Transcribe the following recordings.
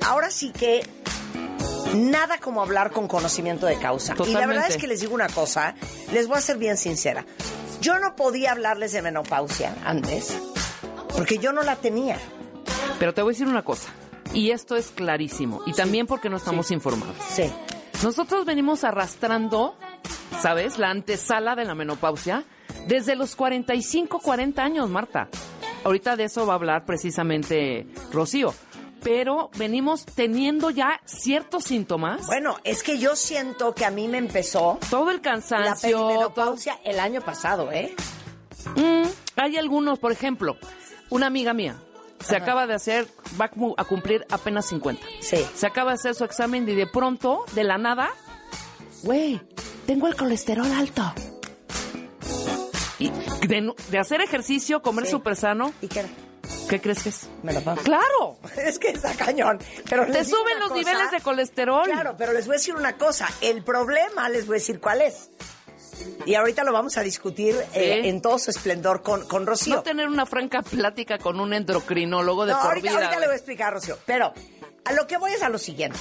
ahora sí que nada como hablar con conocimiento de causa. Totalmente. Y la verdad es que les digo una cosa, les voy a ser bien sincera. Yo no podía hablarles de menopausia antes, porque yo no la tenía. Pero te voy a decir una cosa, y esto es clarísimo, y también porque no estamos informados. Sí. Nosotros venimos arrastrando, ¿sabes?, la antesala de la menopausia desde los 45, 40 años, Marta. Ahorita de eso va a hablar precisamente Rocío. Pero venimos teniendo ya ciertos síntomas. Bueno, es que yo siento que a mí me empezó Todo el la cansancio. perimenopausia el año pasado, ¿eh? Hay algunos, por ejemplo, una amiga mía se acaba de hacer, va a cumplir apenas 50. Sí. Se acaba de hacer su examen y de pronto, de la nada, güey, tengo el colesterol alto. Y de hacer ejercicio, comer Sí. súper sano, ¿Y qué era? ¿qué crees que es? Menopausia. ¡Claro! Es que está cañón. Pero Te les digo suben una los cosa. niveles de colesterol. Claro, pero les voy a decir una cosa. El problema, les voy a decir cuál es. Y ahorita lo vamos a discutir en todo su esplendor con Rocío. No tener una franca plática con un endocrinólogo de por ahorita, vida. ahorita le voy a explicar, Rocío. Pero a lo que voy es a lo siguiente.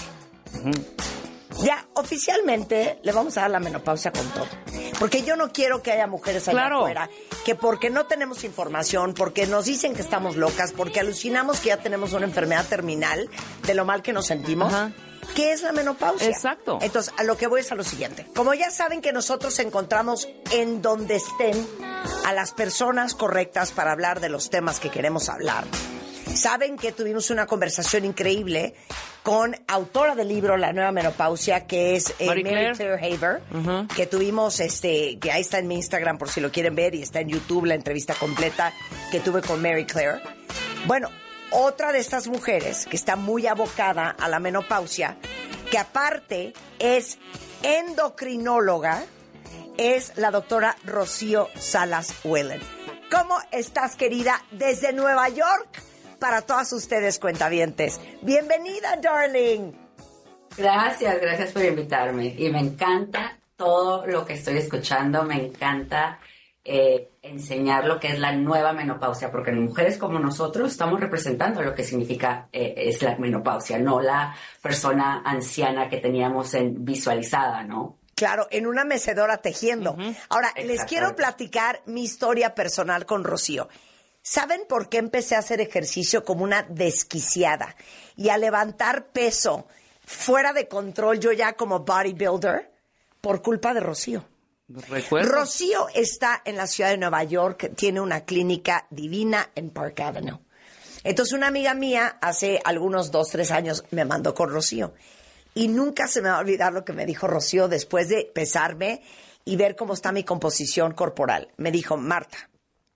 Ya, oficialmente le vamos a dar la menopausia con todo. Porque yo no quiero que haya mujeres allá Claro. afuera que porque no tenemos información, porque nos dicen que estamos locas, porque alucinamos que ya tenemos una enfermedad terminal de lo mal que nos sentimos. Ajá. ¿Qué es la menopausia? Exacto. Entonces, a lo que voy es a lo siguiente. Como ya saben que nosotros encontramos en donde estén a las personas correctas para hablar de los temas que queremos hablar. Saben que tuvimos una conversación increíble con autora del libro La Nueva Menopausia, que es Mary Claire Haver, que tuvimos, que ahí está en mi Instagram por si lo quieren ver, y está en YouTube la entrevista completa que tuve con Mary Claire. Bueno, otra de estas mujeres que está muy abocada a la menopausia, que aparte es endocrinóloga, es la doctora Rocío Salas Whelan. ¿Cómo estás, querida? Desde Nueva York, para todas ustedes, cuentavientes. Bienvenida, darling. Gracias por invitarme. Y me encanta todo lo que estoy escuchando, me encanta enseñar lo que es la nueva menopausia, porque mujeres como nosotros estamos representando lo que significa es la menopausia, no la persona anciana que teníamos visualizada, ¿no? Claro, en una mecedora tejiendo. Ahora, les quiero platicar mi historia personal con Rocío. ¿Saben por qué empecé a hacer ejercicio como una desquiciada y a levantar peso fuera de control, yo ya como bodybuilder? Por culpa de Rocío. ¿Recuerdo? Rocío está en la ciudad de Nueva York, tiene una clínica divina en Park Avenue. Entonces una amiga mía hace algunos 2, 3 años me mandó con Rocío. Y nunca se me va a olvidar lo que me dijo Rocío después de pesarme y ver cómo está mi composición corporal. Me dijo, Marta,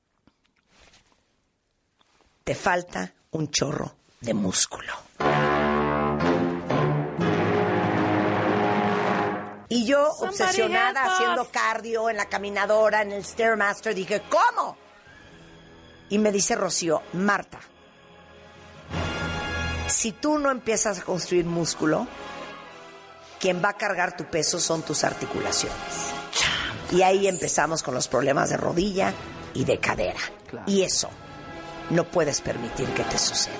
te falta un chorro de músculo. Y yo, obsesionada, haciendo cardio en la caminadora, en el Stairmaster, dije, ¿cómo? Y me dice Rocío, Marta, si tú no empiezas a construir músculo, quien va a cargar tu peso son tus articulaciones. Y ahí empezamos con los problemas de rodilla y de cadera. Claro. Y eso no puedes permitir que te suceda.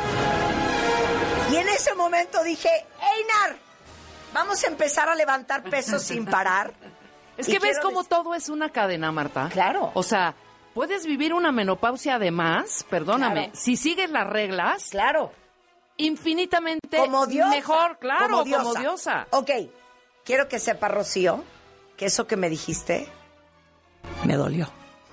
Y en ese momento dije, Einar, vamos a empezar a levantar pesos sin parar. Es Y que ves quiero cómo todo es una cadena, Marta. Claro. O sea, puedes vivir una menopausia además, perdóname, Claro. si sigues las reglas, Claro. infinitamente Como diosa. mejor, claro, Como diosa. como diosa. Ok, quiero que sepa, Rocío, que eso que me dijiste me dolió.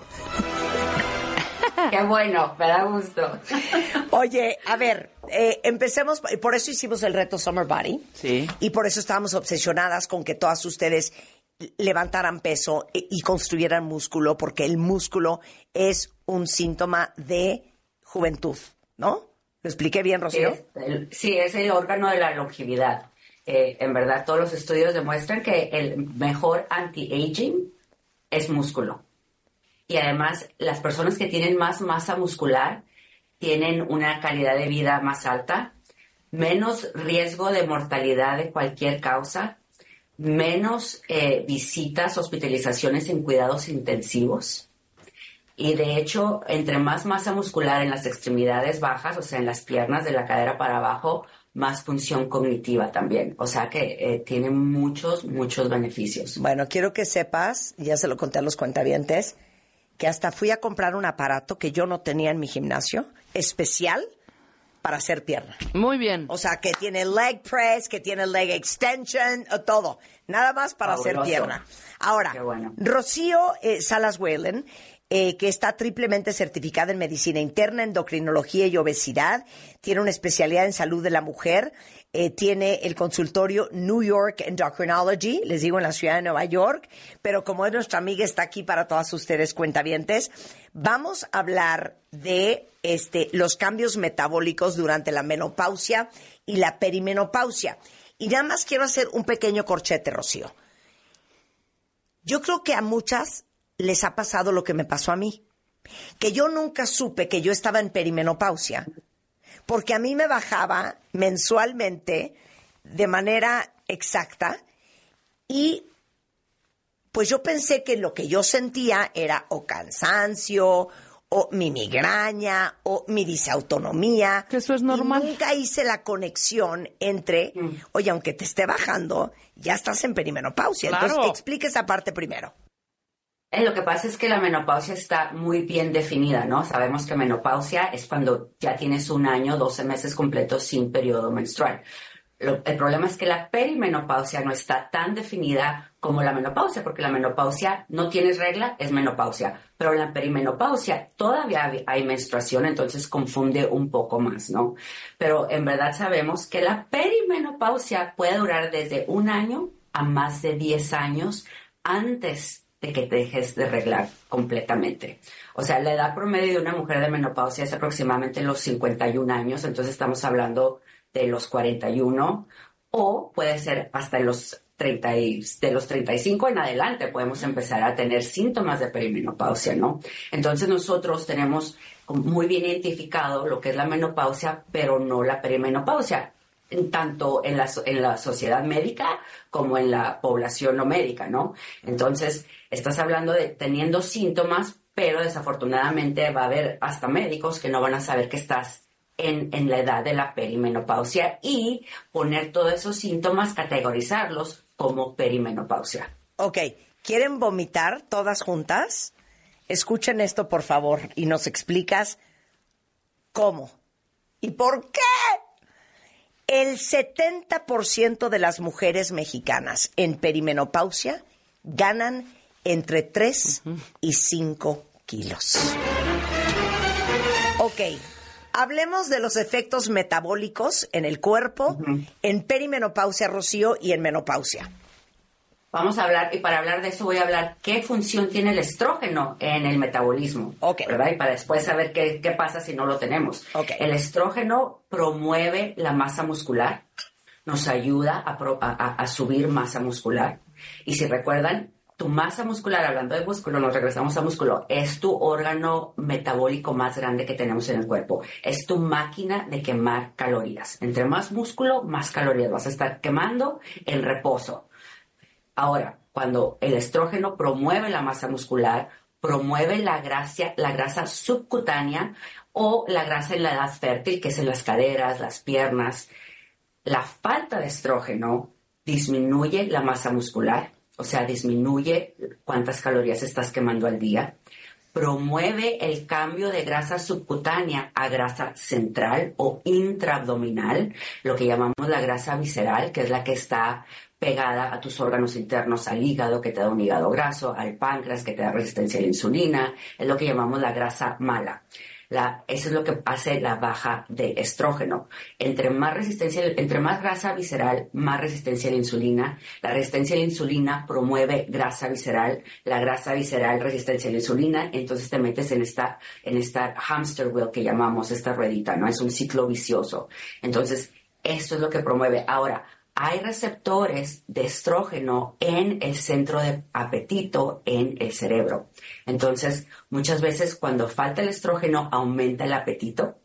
Qué bueno, me da gusto. Oye, a ver, empecemos, por eso hicimos el reto Summer Body. Sí. Y por eso estábamos obsesionadas con que todas ustedes levantaran peso y construyeran músculo, porque el músculo es un síntoma de juventud, ¿no? ¿Lo expliqué bien, Rocío? Sí, es el órgano de la longevidad. En verdad, todos los estudios demuestran que el mejor anti-aging es músculo. Y además, las personas que tienen más masa muscular tienen una calidad de vida más alta, menos riesgo de mortalidad de cualquier causa, menos visitas, hospitalizaciones en cuidados intensivos. Y de hecho, entre más masa muscular en las extremidades bajas, o sea, en las piernas de la cadera para abajo, más función cognitiva también. O sea que tiene muchos, muchos beneficios. Bueno, quiero que sepas, ya se lo conté a los cuentavientes, que hasta fui a comprar un aparato que yo no tenía en mi gimnasio, especial para hacer pierna. Muy bien. O sea, que tiene leg press, que tiene leg extension, todo. Nada más para Fabuloso. hacer pierna. Ahora, Qué bueno. Rocío Salas Whalen, que está triplemente certificada en medicina interna, endocrinología y obesidad, tiene una especialidad en salud de la mujer, tiene el consultorio New York Endocrinology, les digo en la ciudad de Nueva York, pero como es nuestra amiga, está aquí para todas ustedes cuentavientes. Vamos a hablar de los cambios metabólicos durante la menopausia y la perimenopausia. Y nada más quiero hacer un pequeño corchete, Rocío. Yo creo que a muchas les ha pasado lo que me pasó a mí, que yo nunca supe que yo estaba en perimenopausia, porque a mí me bajaba mensualmente de manera exacta y pues yo pensé que lo que yo sentía era o cansancio, o mi migraña, o mi disautonomía. Que eso es normal. Y nunca hice la conexión entre, oye, aunque te esté bajando, ya estás en perimenopausia. Claro. Entonces, explique esa parte primero. Lo que pasa es que la menopausia está muy bien definida, ¿no? Sabemos que menopausia es cuando ya tienes 1 año, 12 meses completos sin periodo menstrual. El problema es que la perimenopausia no está tan definida como la menopausia, porque la menopausia no tienes regla, es menopausia. Pero en la perimenopausia todavía hay menstruación, entonces confunde un poco más, ¿no? Pero en verdad sabemos que la perimenopausia puede durar desde 1 año a más de 10 años antes de que te dejes de reglar completamente. O sea, la edad promedio de una mujer de menopausia es aproximadamente los 51 años, entonces estamos hablando de los 41, o puede ser hasta los 35 en adelante podemos empezar a tener síntomas de perimenopausia, ¿no? Entonces nosotros tenemos muy bien identificado lo que es la menopausia, pero no la perimenopausia, tanto en la sociedad médica como en la población no médica, ¿no? Entonces, estás hablando de teniendo síntomas, pero desafortunadamente va a haber hasta médicos que no van a saber que estás en la edad de la perimenopausia y poner todos esos síntomas, categorizarlos como perimenopausia. Ok, ¿quieren vomitar todas juntas? Escuchen esto, por favor, y nos explicas cómo y por qué. El 70% de las mujeres mexicanas en perimenopausia ganan entre 3 y 5 kilos. Ok, hablemos de los efectos metabólicos en el cuerpo, en perimenopausia, Rocío, y en menopausia. Vamos a hablar, y para hablar de eso voy a hablar qué función tiene el estrógeno en el metabolismo, ¿verdad? Y para después saber qué pasa si no lo tenemos. Okay. El estrógeno promueve la masa muscular, nos ayuda a subir masa muscular. Y si recuerdan, tu masa muscular, hablando de músculo, nos regresamos a músculo, es tu órgano metabólico más grande que tenemos en el cuerpo. Es tu máquina de quemar calorías. Entre más músculo, más calorías vas a estar quemando en reposo. Ahora, cuando el estrógeno promueve la masa muscular, promueve la grasa subcutánea o la grasa en la edad fértil, que es en las caderas, las piernas, la falta de estrógeno disminuye la masa muscular, o sea, disminuye cuántas calorías estás quemando al día, promueve el cambio de grasa subcutánea a grasa central o intraabdominal, lo que llamamos la grasa visceral, que es la que está pegada a tus órganos internos, al hígado, que te da un hígado graso, al páncreas, que te da resistencia a la insulina, es lo que llamamos la grasa mala. Eso es lo que hace la baja de estrógeno. Entre más grasa visceral, más resistencia a la insulina. La resistencia a la insulina promueve grasa visceral. La grasa visceral, resistencia a la insulina. Entonces te metes en esta hamster wheel que llamamos, esta ruedita, ¿no? Es un ciclo vicioso. Entonces, esto es lo que promueve. Ahora, hay receptores de estrógeno en el centro de apetito en el cerebro. Entonces, muchas veces cuando falta el estrógeno, aumenta el apetito,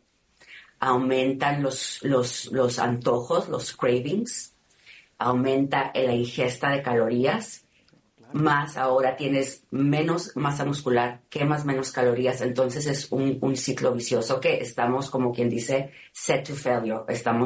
aumentan los antojos, los cravings, aumenta la ingesta de calorías, más ahora tienes menos masa muscular, quemas menos calorías, entonces es un ciclo vicioso que estamos, como quien dice, set to failure, estamos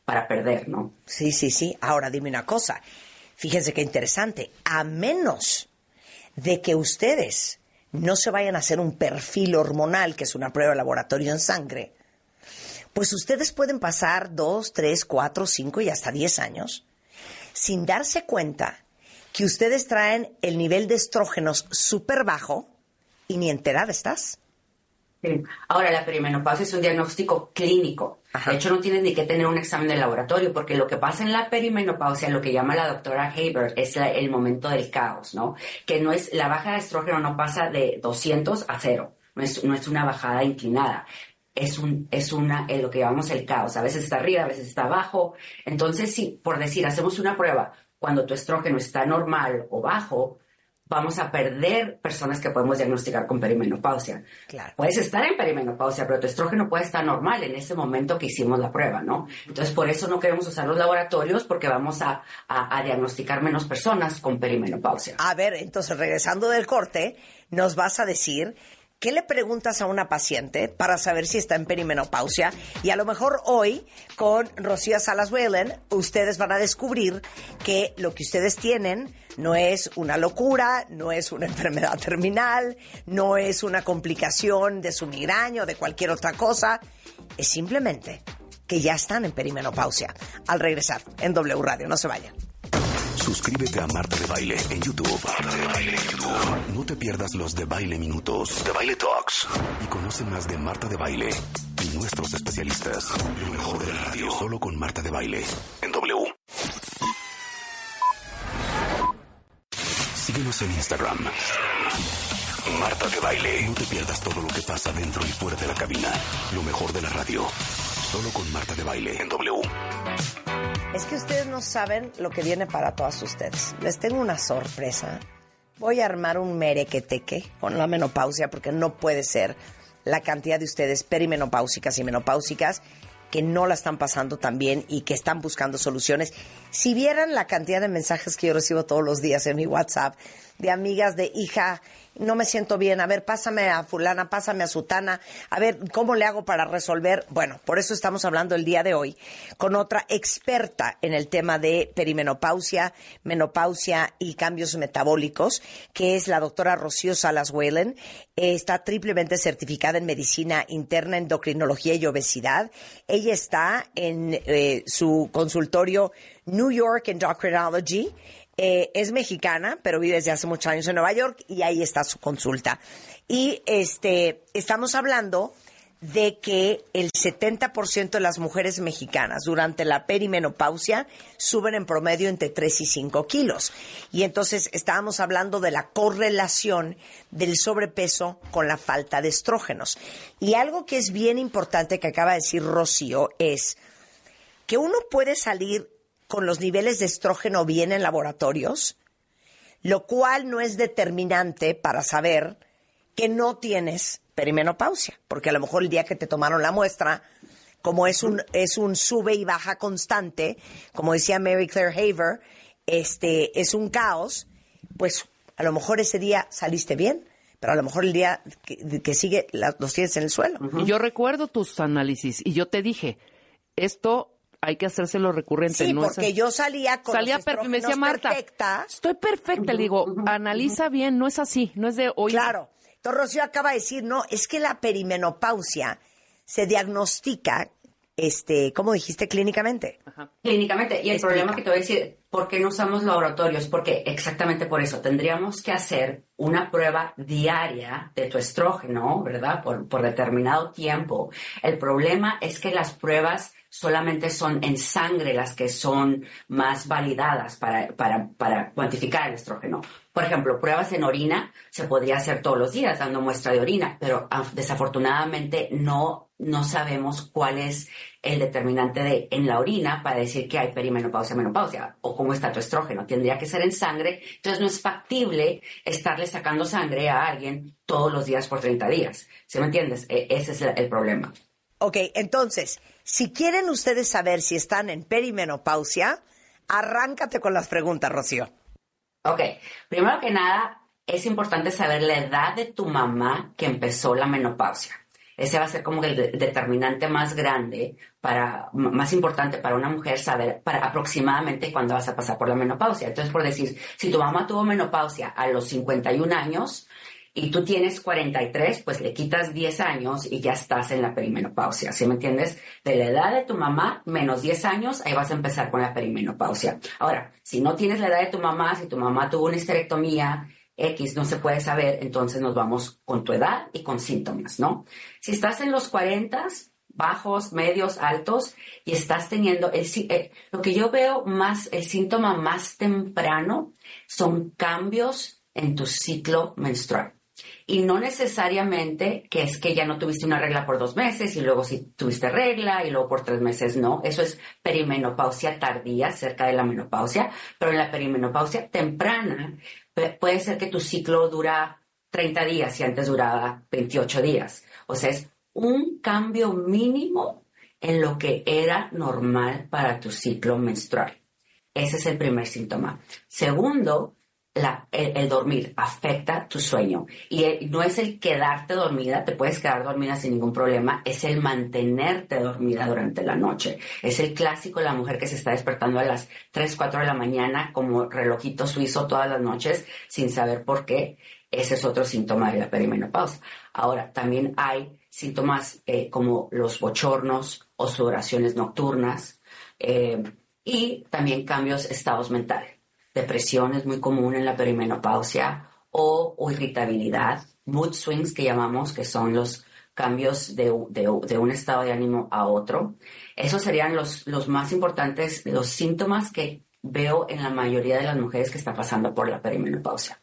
para perder, ¿no? Sí, sí, sí. Ahora dime una cosa. Fíjense qué interesante. A menos de que ustedes no se vayan a hacer un perfil hormonal, que es una prueba de laboratorio en sangre, pues ustedes pueden pasar 2, 3, 4, 5 y hasta 10 años sin darse cuenta que ustedes traen el nivel de estrógenos súper bajo y ni enterada estás. Sí. Ahora, la perimenopausia es un diagnóstico clínico. Ajá. De hecho, no tienes ni que tener un examen de laboratorio, porque lo que pasa en la perimenopausia, lo que llama la doctora Haber, es el momento del caos, ¿no? Que no es, la baja de estrógeno no pasa de 200 a 0. No es una bajada inclinada. Es lo que llamamos el caos. A veces está arriba, a veces está abajo. Entonces, sí, por decir, hacemos una prueba cuando tu estrógeno está normal o bajo, vamos a perder personas que podemos diagnosticar con perimenopausia. Claro. Puedes estar en perimenopausia, pero tu estrógeno puede estar normal en ese momento que hicimos la prueba, ¿no? Entonces, por eso no queremos usar los laboratorios, porque vamos a diagnosticar menos personas con perimenopausia. A ver, entonces, regresando del corte, nos vas a decir... ¿Qué le preguntas a una paciente para saber si está en perimenopausia? Y a lo mejor hoy, con Rocío Salas Whelan, ustedes van a descubrir que lo que ustedes tienen no es una locura, no es una enfermedad terminal, no es una complicación de su migraña o de cualquier otra cosa. Es simplemente que ya están en perimenopausia. Al regresar en W Radio, no se vayan. Suscríbete a Marta de Baile en YouTube. Marta de Baile en YouTube. No te pierdas los de Baile Minutos, de Baile Talks. Y conoce más de Marta de Baile y nuestros especialistas. Lo mejor de la radio. Solo con Marta de Baile en W. Síguenos en Instagram. Marta de Baile. No te pierdas todo lo que pasa dentro y fuera de la cabina. Lo mejor de la radio. Solo con Marta de Baile en W. Es que ustedes no saben lo que viene para todas ustedes. Les tengo una sorpresa. Voy a armar un merequeteque con la menopausia porque no puede ser la cantidad de ustedes perimenopáusicas y menopáusicas que no la están pasando tan bien y que están buscando soluciones. Si vieran la cantidad de mensajes que yo recibo todos los días en mi WhatsApp de amigas de hija, no me siento bien, a ver, pásame a fulana, pásame a sutana, a ver, ¿cómo le hago para resolver? Bueno, por eso estamos hablando el día de hoy con otra experta en el tema de perimenopausia, menopausia y cambios metabólicos, que es la doctora Rocío Salas Whelan. Está triplemente certificada en medicina interna, endocrinología y obesidad. Ella está en su consultorio New York Endocrinology. Es mexicana, pero vive desde hace muchos años en Nueva York y ahí está su consulta. Y estamos hablando de que el 70% de las mujeres mexicanas durante la perimenopausia suben en promedio entre 3 y 5 kilos. Y entonces estábamos hablando de la correlación del sobrepeso con la falta de estrógenos. Y algo que es bien importante que acaba de decir Rocío es que uno puede salir con los niveles de estrógeno bien en laboratorios, lo cual no es determinante para saber que no tienes perimenopausia, porque a lo mejor el día que te tomaron la muestra, como es un sube y baja constante, como decía Mary Claire Haver, es un caos, pues a lo mejor ese día saliste bien, pero a lo mejor el día que sigue los tienes en el suelo. Y yo recuerdo tus análisis y yo te dije, esto hay que hacérselo recurrente. Sí, no porque yo salía con los estrógenos me decía Marta, perfecta. estoy perfecta. Le digo, analiza bien, no es así, no es de hoy. Claro. Entonces Rocío acaba de decir, no, es que la perimenopausia se diagnostica, ¿cómo dijiste? Clínicamente. Ajá. Clínicamente. Y el Explica. problema que te voy a decir, ¿por qué no usamos laboratorios? Porque exactamente por eso. Tendríamos que hacer una prueba diaria de tu estrógeno, ¿verdad? Por determinado tiempo. El problema es que las pruebas solamente son en sangre las que son más validadas para cuantificar el estrógeno. Por ejemplo, pruebas en orina se podría hacer todos los días dando muestra de orina, pero desafortunadamente no sabemos cuál es el determinante en la orina para decir que hay perimenopausia, menopausia o cómo está tu estrógeno. Tendría que ser en sangre, entonces no es factible estarle sacando sangre a alguien todos los días por 30 días. ¿Sí me entiendes? Ese es el problema. Ok, entonces, si quieren ustedes saber si están en perimenopausia, arráncate con las preguntas, Rocío. Ok, primero que nada, es importante saber la edad de tu mamá que empezó la menopausia. Ese va a ser como el determinante más grande, más importante para una mujer saber aproximadamente cuándo vas a pasar por la menopausia. Entonces, por decir, si tu mamá tuvo menopausia a los 51 años y tú tienes 43, pues le quitas 10 años y ya estás en la perimenopausia, ¿sí me entiendes? De la edad de tu mamá menos 10 años, ahí vas a empezar con la perimenopausia. Ahora, si no tienes la edad de tu mamá, si tu mamá tuvo una histerectomía, X no se puede saber, entonces nos vamos con tu edad y con síntomas, ¿no? Si estás en los 40, bajos, medios, altos, y estás teniendo, lo que yo veo más, el síntoma más temprano son cambios en tu ciclo menstrual. Y no necesariamente que es que ya no tuviste una regla por 2 meses y luego sí tuviste regla y luego por 3 meses no. Eso es perimenopausia tardía, cerca de la menopausia. Pero en la perimenopausia temprana puede ser que tu ciclo dura 30 días y antes duraba 28 días. O sea, es un cambio mínimo en lo que era normal para tu ciclo menstrual. Ese es el primer síntoma. Segundo, el dormir afecta tu sueño. Y no es el quedarte dormida, te puedes quedar dormida sin ningún problema, es el mantenerte dormida durante la noche. Es el clásico de la mujer que se está despertando a las 3, 4 de la mañana como relojito suizo todas las noches sin saber por qué. Ese es otro síntoma de la perimenopausia. Ahora, también hay síntomas como los bochornos o sudoraciones nocturnas y también cambios estados mentales. Depresión es muy común en la perimenopausia o irritabilidad, mood swings que llamamos, que son los cambios de un estado de ánimo a otro. Esos serían los más importantes, los síntomas que veo en la mayoría de las mujeres que están pasando por la perimenopausia.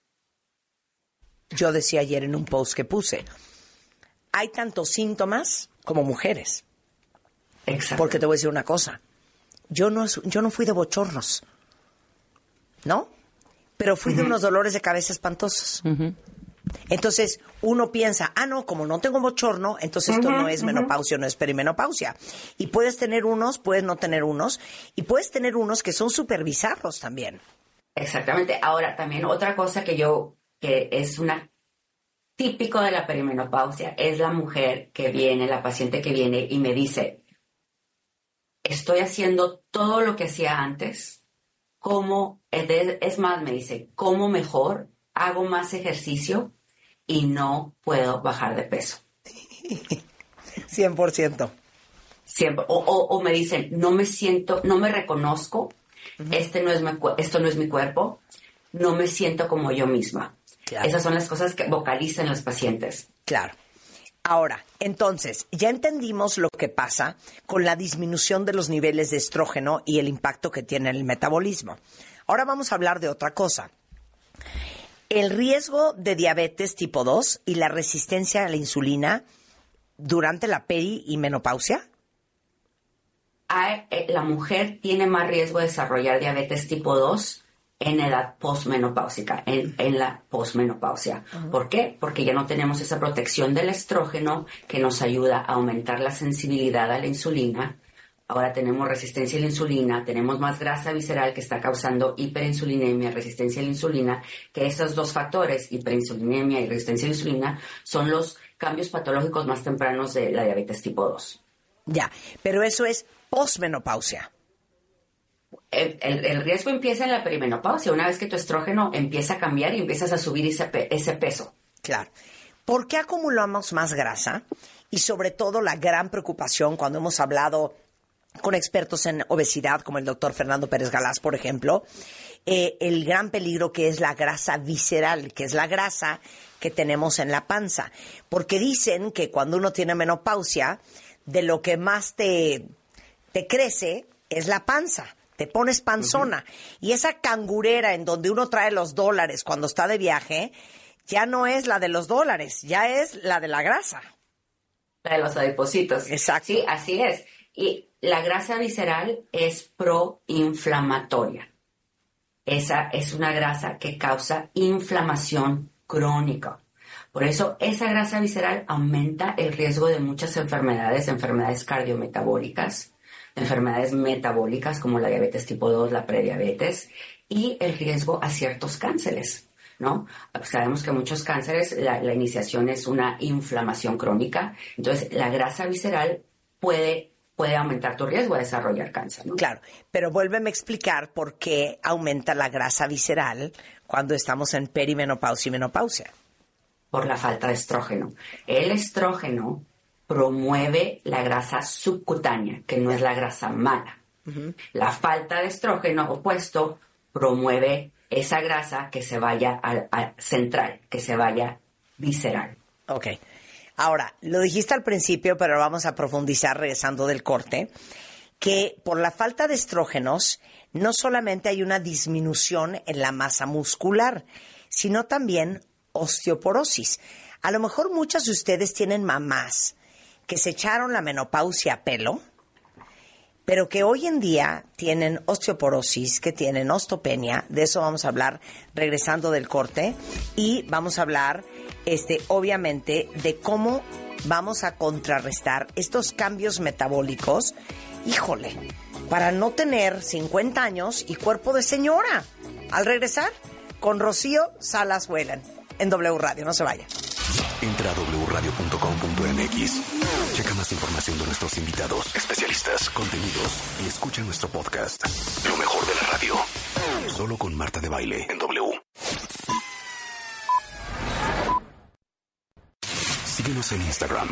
Yo decía ayer en un post que puse, hay tantos síntomas como mujeres. Exacto. Porque te voy a decir una cosa, yo no fui de bochornos, ¿no? Pero fui de unos dolores de cabeza espantosos. Entonces, uno piensa, no, como no tengo bochorno, entonces esto no es menopausia, no es perimenopausia. Y puedes tener unos, puedes no tener unos, y puedes tener unos que son súper bizarros también. Exactamente. Ahora, también otra cosa que es una típico de la perimenopausia, es la mujer que viene, la paciente que viene y me dice, estoy haciendo todo lo que hacía antes, es más, me dice, como mejor, hago más ejercicio y no puedo bajar de peso. 100%. Siempre. O me dicen, no me reconozco, esto no es mi cuerpo, no me siento como yo misma. Claro. Esas son las cosas que vocalizan los pacientes. Claro. Ahora, entonces, ya entendimos lo que pasa con la disminución de los niveles de estrógeno y el impacto que tiene en el metabolismo. Ahora vamos a hablar de otra cosa. El riesgo de diabetes tipo 2 y la resistencia a la insulina durante la peri y menopausia. La mujer tiene más riesgo de desarrollar diabetes tipo 2 en edad posmenopáusica, en la posmenopausia. ¿Por qué? Porque ya no tenemos esa protección del estrógeno que nos ayuda a aumentar la sensibilidad a la insulina. Ahora tenemos resistencia a la insulina, tenemos más grasa visceral que está causando hiperinsulinemia, resistencia a la insulina, que esos dos factores, hiperinsulinemia y resistencia a la insulina, son los cambios patológicos más tempranos de la diabetes tipo 2. Ya, pero eso es posmenopausia. El riesgo empieza en la perimenopausia, una vez que tu estrógeno empieza a cambiar y empiezas a subir ese peso. Claro. ¿Por qué acumulamos más grasa? Y sobre todo la gran preocupación cuando hemos hablado con expertos en obesidad, como el doctor Fernando Pérez Galás, por ejemplo, el gran peligro que es la grasa visceral, que es la grasa que tenemos en la panza. Porque dicen que cuando uno tiene menopausia, de lo que más te crece es la panza. Te pones panzona. Y esa cangurera en donde uno trae los dólares cuando está de viaje, ya no es la de los dólares, ya es la de la grasa. La de los adipocitos. Exacto. Sí, así es. Y la grasa visceral es proinflamatoria. Esa es una grasa que causa inflamación crónica. Por eso esa grasa visceral aumenta el riesgo de muchas enfermedades cardiometabólicas, enfermedades metabólicas como la diabetes tipo 2, la prediabetes y el riesgo a ciertos cánceres. ¿no? Sabemos que muchos cánceres, la iniciación es una inflamación crónica, entonces la grasa visceral puede aumentar tu riesgo de desarrollar cáncer, ¿no? Claro, pero vuélveme a explicar por qué aumenta la grasa visceral cuando estamos en perimenopausia y menopausia. Por la falta de estrógeno. El estrógeno promueve la grasa subcutánea, que no es la grasa mala. La falta de estrógeno opuesto promueve esa grasa que se vaya a central, que se vaya visceral. Ok. Ahora, lo dijiste al principio, pero vamos a profundizar regresando del corte, que por la falta de estrógenos no solamente hay una disminución en la masa muscular, sino también osteoporosis. A lo mejor muchas de ustedes tienen mamás que se echaron la menopausia a pelo, pero que hoy en día tienen osteoporosis, que tienen osteopenia. De eso vamos a hablar regresando del corte. Y vamos a hablar, obviamente, de cómo vamos a contrarrestar estos cambios metabólicos, híjole, para no tener 50 años y cuerpo de señora. Al regresar, con Rocío Salas Whelan, en W Radio. No se vaya. Entra a wradio.com.mx. Checa más información de nuestros invitados, especialistas, contenidos y escucha nuestro podcast. Lo mejor de la radio. Solo con Marta de Baile en W. Síguenos en Instagram.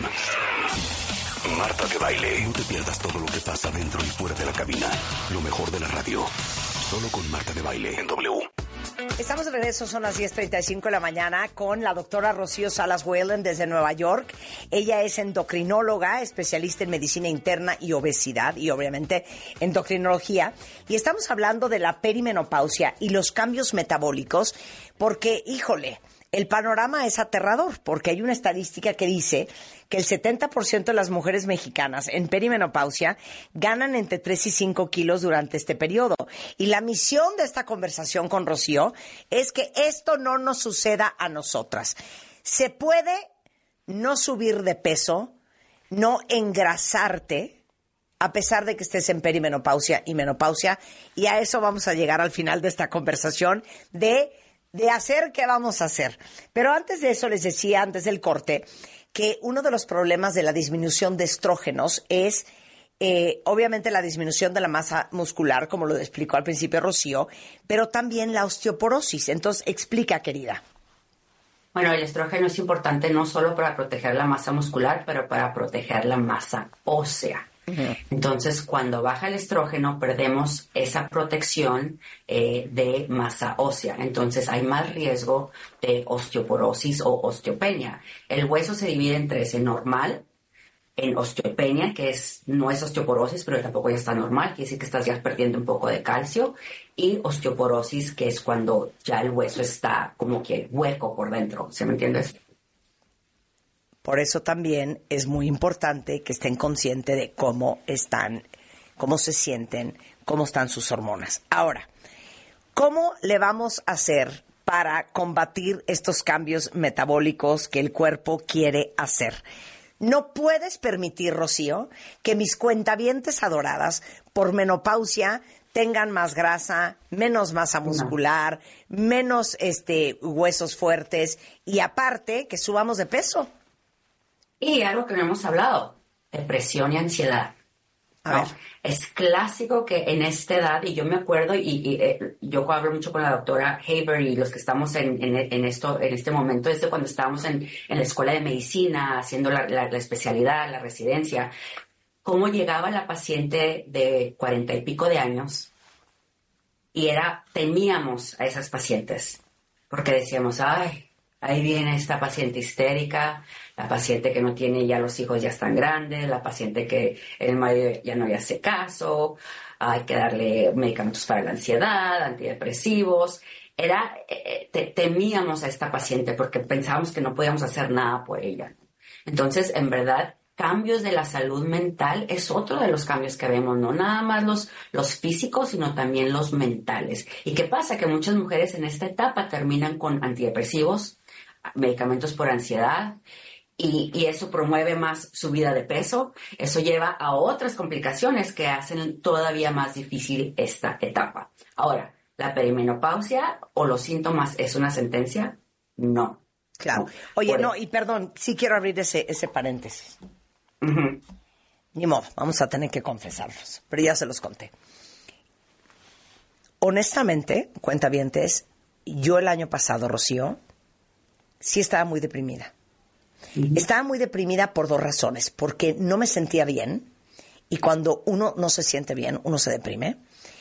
Marta de Baile. No te pierdas todo lo que pasa dentro y fuera de la cabina. Lo mejor de la radio. Solo con Marta de Baile en W. Estamos de regreso, son las 10:35 de la mañana con la doctora Rocío Salas Whelan desde Nueva York. Ella es endocrinóloga, especialista en medicina interna y obesidad y obviamente endocrinología. Y estamos hablando de la perimenopausia y los cambios metabólicos porque, híjole, el panorama es aterrador porque hay una estadística que dice que el 70% de las mujeres mexicanas en perimenopausia ganan entre 3 y 5 kilos durante este periodo. Y la misión de esta conversación con Rocío es que esto no nos suceda a nosotras. Se puede no subir de peso, no engrasarte, a pesar de que estés en perimenopausia y menopausia. Y a eso vamos a llegar al final de esta conversación de hacer qué vamos a hacer. Pero antes de eso les decía, antes del corte, que uno de los problemas de la disminución de estrógenos es obviamente la disminución de la masa muscular, como lo explicó al principio Rocío, pero también la osteoporosis. Entonces, explica, querida. Bueno, el estrógeno es importante no solo para proteger la masa muscular, pero para proteger la masa ósea. Entonces, cuando baja el estrógeno, perdemos esa protección de masa ósea. Entonces, hay más riesgo de osteoporosis o osteopenia. El hueso se divide en tres: en normal, en osteopenia, que no es osteoporosis, pero tampoco ya está normal, quiere decir que estás ya perdiendo un poco de calcio, y osteoporosis, que es cuando ya el hueso está como que hueco por dentro. ¿Se me entiendes? Por eso también es muy importante que estén conscientes de cómo están, cómo se sienten, cómo están sus hormonas. Ahora, ¿cómo le vamos a hacer para combatir estos cambios metabólicos que el cuerpo quiere hacer? No puedes permitir, Rocío, que mis cuentavientes adoradas por menopausia tengan más grasa, menos masa muscular, menos huesos fuertes y aparte que subamos de peso. Y algo que no hemos hablado, depresión y ansiedad. ¿no? Es clásico que en esta edad, y yo me acuerdo, yo hablo mucho con la doctora Haber y los que estamos en este momento, desde cuando estábamos en la escuela de medicina, haciendo la especialidad, la residencia, cómo llegaba la paciente de 40 y pico de años y temíamos a esas pacientes, porque decíamos, ay, ahí viene esta paciente histérica, la paciente que no tiene ya los hijos ya están grandes, la paciente que el marido ya no le hace caso, hay que darle medicamentos para la ansiedad, antidepresivos. Temíamos a esta paciente porque pensábamos que no podíamos hacer nada por ella. Entonces, en verdad, cambios de la salud mental es otro de los cambios que vemos, no nada más los físicos, sino también los mentales. ¿Y qué pasa? Que muchas mujeres en esta etapa terminan con antidepresivos, medicamentos por ansiedad, y eso promueve más subida de peso. Eso lleva a otras complicaciones que hacen todavía más difícil esta etapa. Ahora, ¿La perimenopausia o los síntomas es una sentencia? No. Claro. No. Oye, no, y perdón, sí quiero abrir ese paréntesis. Uh-huh. Ni modo, vamos a tener que confesarlos, pero ya se los conté. Honestamente, cuentavientes, yo el año pasado, Rocío, sí estaba muy deprimida. Uh-huh. Estaba muy deprimida por 2 razones. Porque no me sentía bien, y cuando uno no se siente bien, uno se deprime.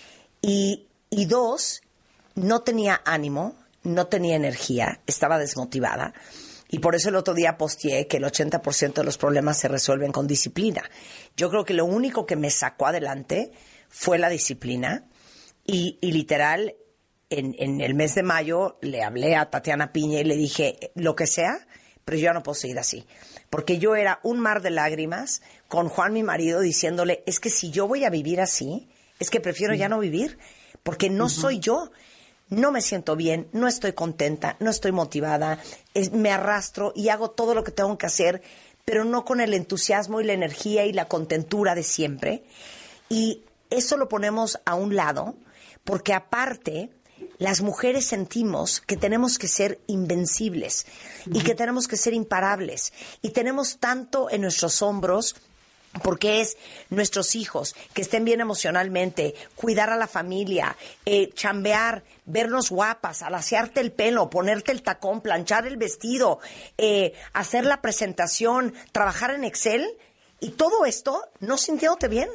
Y 2, no tenía ánimo, no tenía energía, estaba desmotivada. Y por eso el otro día posteé que el 80% de los problemas se resuelven con disciplina. Yo creo que lo único que me sacó adelante fue la disciplina. Y literal, en el mes de mayo le hablé a Tatiana Piña y le dije, lo que sea, pero yo ya no puedo seguir así. Porque yo era un mar de lágrimas con Juan, mi marido, diciéndole, es que si yo voy a vivir así, es que prefiero ya no vivir, porque no soy yo. No me siento bien, no estoy contenta, no estoy motivada, me arrastro y hago todo lo que tengo que hacer, pero no con el entusiasmo y la energía y la contentura de siempre. Y eso lo ponemos a un lado, porque aparte, las mujeres sentimos que tenemos que ser invencibles y que tenemos que ser imparables. Y tenemos tanto en nuestros hombros, porque es nuestros hijos, que estén bien emocionalmente, cuidar a la familia, chambear, vernos guapas, alaciarte el pelo, ponerte el tacón, planchar el vestido, hacer la presentación, trabajar en Excel, y todo esto no sintiéndote bien.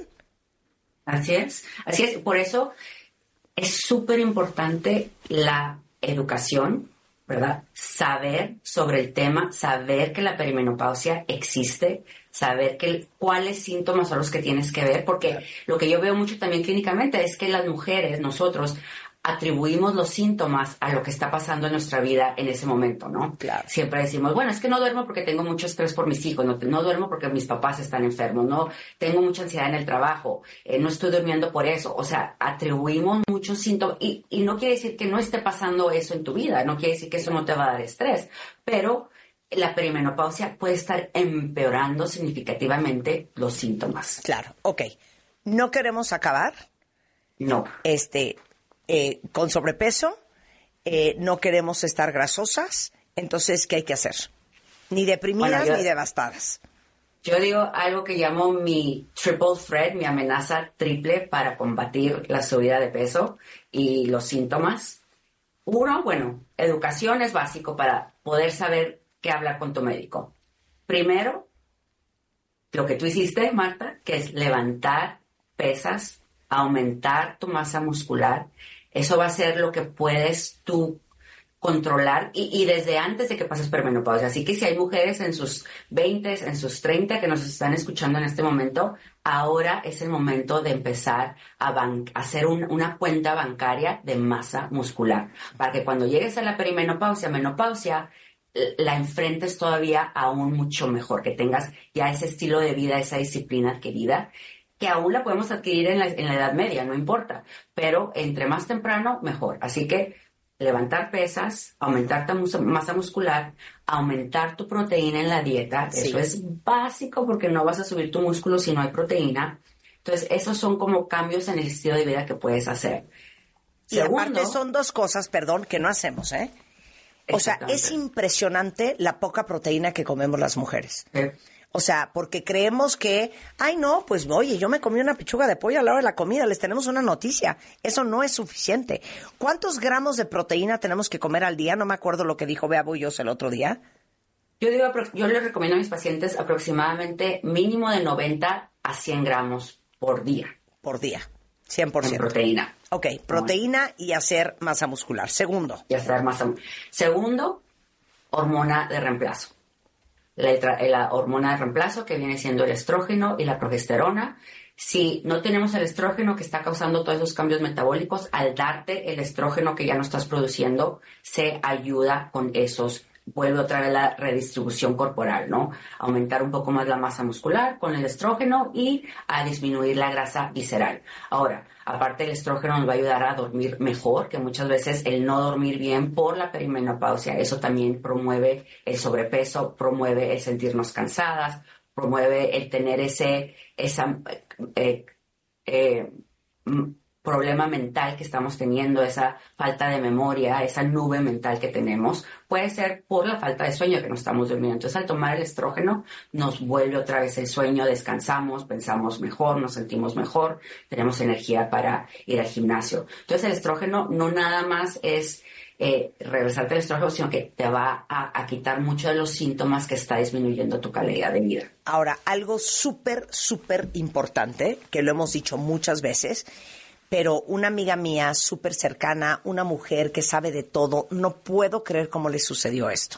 Así es. Por eso es súper importante la educación, ¿verdad? Saber sobre el tema, saber que la perimenopausia existe, saber cuáles síntomas son los que tienes que ver, porque lo que yo veo mucho también clínicamente es que las mujeres, nosotros, atribuimos los síntomas a lo que está pasando en nuestra vida en ese momento, ¿no? Claro. Siempre decimos, bueno, es que no duermo porque tengo mucho estrés por mis hijos, no duermo porque mis papás están enfermos, no tengo mucha ansiedad en el trabajo, no estoy durmiendo por eso. O sea, atribuimos muchos síntomas y no quiere decir que no esté pasando eso en tu vida, no quiere decir que eso no te va a dar estrés, pero la perimenopausia puede estar empeorando significativamente los síntomas. Claro, ok. No queremos acabar. No. Con sobrepeso, no queremos estar grasosas, entonces, ¿qué hay que hacer? Ni deprimidas ni devastadas. Yo digo algo que llamo mi triple threat, mi amenaza triple para combatir la subida de peso y los síntomas. 1, bueno, educación es básico para poder saber qué hablar con tu médico. Primero, lo que tú hiciste, Marta, que es levantar pesas, aumentar tu masa muscular. Eso va a ser lo que puedes tú controlar y desde antes de que pases por menopausia. Así que si hay mujeres en sus 20, en sus 30 que nos están escuchando en este momento, ahora es el momento de empezar a hacer una cuenta bancaria de masa muscular. Para que cuando llegues a la menopausia, la enfrentes todavía aún mucho mejor, que tengas ya ese estilo de vida, esa disciplina adquirida, que aún la podemos adquirir en la edad media, no importa, pero entre más temprano, mejor. Así que levantar pesas, aumentar tu masa muscular, aumentar tu proteína en la dieta, sí. Eso es básico porque no vas a subir tu músculo si no hay proteína. Entonces, esos son como cambios en el estilo de vida que puedes hacer. Y aparte son 2 cosas, perdón, que no hacemos, ¿eh? O sea, es impresionante la poca proteína que comemos las mujeres. O sea, porque creemos que, ay no, pues oye, yo me comí una pechuga de pollo a la hora de la comida, les tenemos una noticia. Eso no es suficiente. ¿Cuántos gramos de proteína tenemos que comer al día? No me acuerdo lo que dijo Bea Bullos el otro día. Yo les recomiendo a mis pacientes aproximadamente mínimo de 90 a 100 gramos por día. Por día, 100%. En proteína. Ok, proteína y hacer masa muscular. Segundo. Segundo, hormona de reemplazo. La hormona de reemplazo que viene siendo el estrógeno y la progesterona. Si no tenemos el estrógeno que está causando todos esos cambios metabólicos, al darte el estrógeno que ya no estás produciendo, se ayuda con esos, vuelve otra vez la redistribución corporal, ¿no? Aumentar un poco más la masa muscular con el estrógeno y a disminuir la grasa visceral. Ahora, aparte el estrógeno nos va a ayudar a dormir mejor, que muchas veces el no dormir bien por la perimenopausia, eso también promueve el sobrepeso, promueve el sentirnos cansadas, promueve el tener problema mental que estamos teniendo, esa falta de memoria, esa nube mental que tenemos, puede ser por la falta de sueño que no estamos durmiendo. Entonces, al tomar el estrógeno, nos vuelve otra vez el sueño, descansamos, pensamos mejor, nos sentimos mejor, tenemos energía para ir al gimnasio. Entonces, el estrógeno no nada más es regresarte el estrógeno, sino que te va a quitar muchos de los síntomas que está disminuyendo tu calidad de vida. Ahora, algo súper, súper importante, que lo hemos dicho muchas veces, pero una amiga mía súper cercana, una mujer que sabe de todo, no puedo creer cómo le sucedió esto.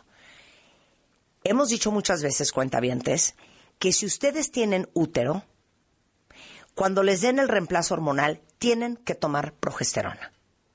Hemos dicho muchas veces, cuentavientes, que si ustedes tienen útero, cuando les den el reemplazo hormonal, tienen que tomar progesterona.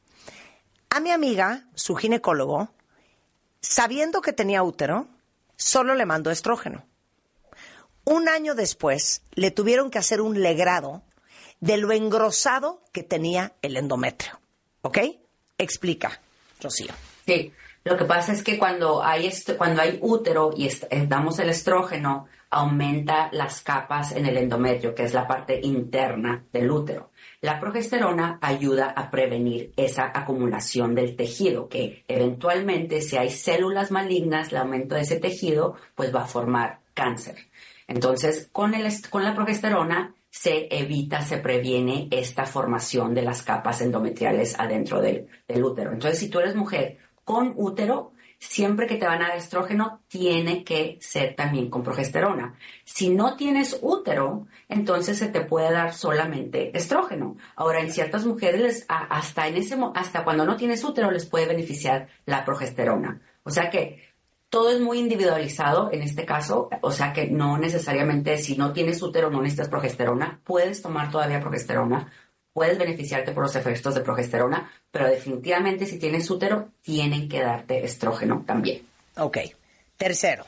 A mi amiga, su ginecólogo, sabiendo que tenía útero, solo le mandó estrógeno. Un año después, le tuvieron que hacer un legrado de lo engrosado que tenía el endometrio. ¿Ok? Explica, Rocío. Sí, lo que pasa es que cuando hay útero y damos el estrógeno, aumenta las capas en el endometrio, que es la parte interna del útero. La progesterona ayuda a prevenir esa acumulación del tejido, que eventualmente, si hay células malignas, el aumento de ese tejido, pues va a formar cáncer. Entonces, con la progesterona se previene esta formación de las capas endometriales adentro del útero. Entonces, si tú eres mujer con útero, siempre que te van a dar estrógeno, tiene que ser también con progesterona. Si no tienes útero, entonces se te puede dar solamente estrógeno. Ahora, en ciertas mujeres, hasta cuando no tienes útero, les puede beneficiar la progesterona. O sea que todo es muy individualizado en este caso. O sea que no necesariamente, si no tienes útero, no necesitas progesterona. Puedes tomar todavía progesterona. Puedes beneficiarte por los efectos de progesterona, pero definitivamente si tienes útero, tienen que darte estrógeno también. Ok. Tercero,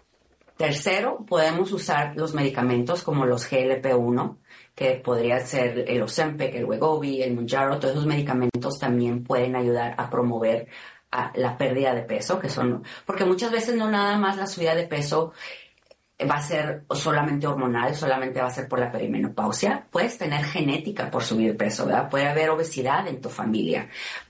podemos usar los medicamentos como los GLP-1, que podría ser el Ozempic, el Wegovy, el Mounjaro. Todos esos medicamentos también pueden ayudar a promover la pérdida de peso, porque muchas veces no nada más la subida de peso va a ser solamente hormonal, solamente va a ser por la perimenopausia. Puedes tener genética por subir peso, ¿verdad? Puede haber obesidad en tu familia.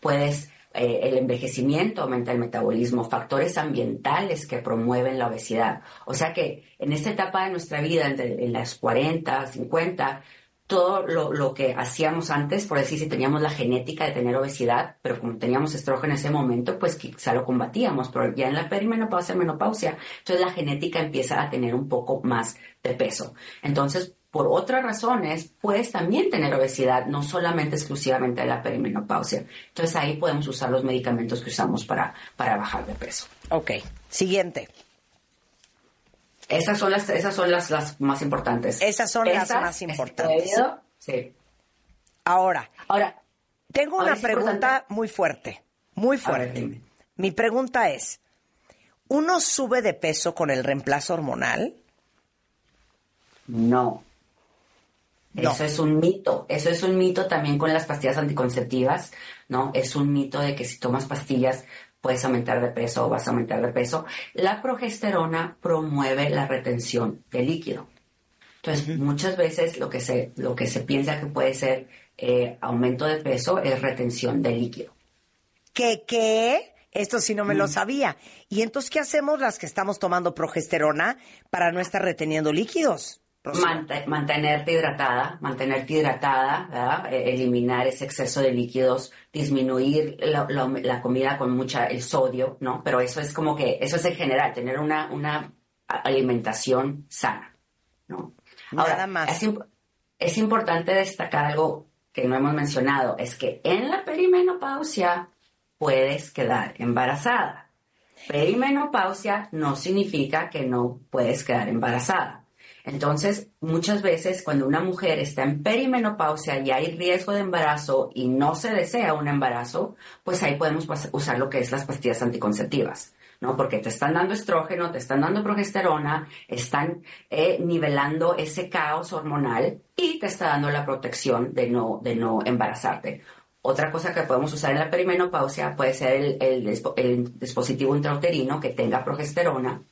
El envejecimiento aumenta el metabolismo, factores ambientales que promueven la obesidad. O sea que en esta etapa de nuestra vida, en las 40, 50, todo lo que hacíamos antes, por decir, si teníamos la genética de tener obesidad, pero como teníamos estrógeno en ese momento, pues quizá lo combatíamos, pero ya en la perimenopausia, menopausia, entonces la genética empieza a tener un poco más de peso. Entonces, por otras razones, puedes también tener obesidad, no solamente exclusivamente de la perimenopausia. Entonces ahí podemos usar los medicamentos que usamos para bajar de peso. Ok. Siguiente. Esas son las más importantes. Esas son las más importantes. Sí. Ahora, tengo una pregunta importante. muy fuerte, muy fuerte. Ver, mi pregunta es, ¿uno sube de peso con el reemplazo hormonal? No. Eso es un mito. Eso es un mito también con las pastillas anticonceptivas, ¿no? Es un mito de que si tomas pastillas puedes aumentar de peso o vas a aumentar de peso. La progesterona promueve la retención de líquido. Entonces, muchas veces lo que se piensa que puede ser aumento de peso es retención de líquido. ¿Qué? Esto sí no me lo sabía. ¿Y entonces qué hacemos las que estamos tomando progesterona para no estar reteniendo líquidos? Mantenerte hidratada, ¿verdad? Eliminar ese exceso de líquidos, disminuir la comida con el sodio, ¿no? Pero eso es en general, tener una alimentación sana, ¿no? Ahora, nada más. Es importante destacar algo que no hemos mencionado, es que en la perimenopausia puedes quedar embarazada. Perimenopausia no significa que no puedes quedar embarazada. Entonces, muchas veces cuando una mujer está en perimenopausia y hay riesgo de embarazo y no se desea un embarazo, pues ahí podemos usar lo que es las pastillas anticonceptivas, ¿no? Porque te están dando estrógeno, te están dando progesterona, están nivelando ese caos hormonal y te está dando la protección de no embarazarte. Otra cosa que podemos usar en la perimenopausia puede ser el dispositivo intrauterino que tenga progesterona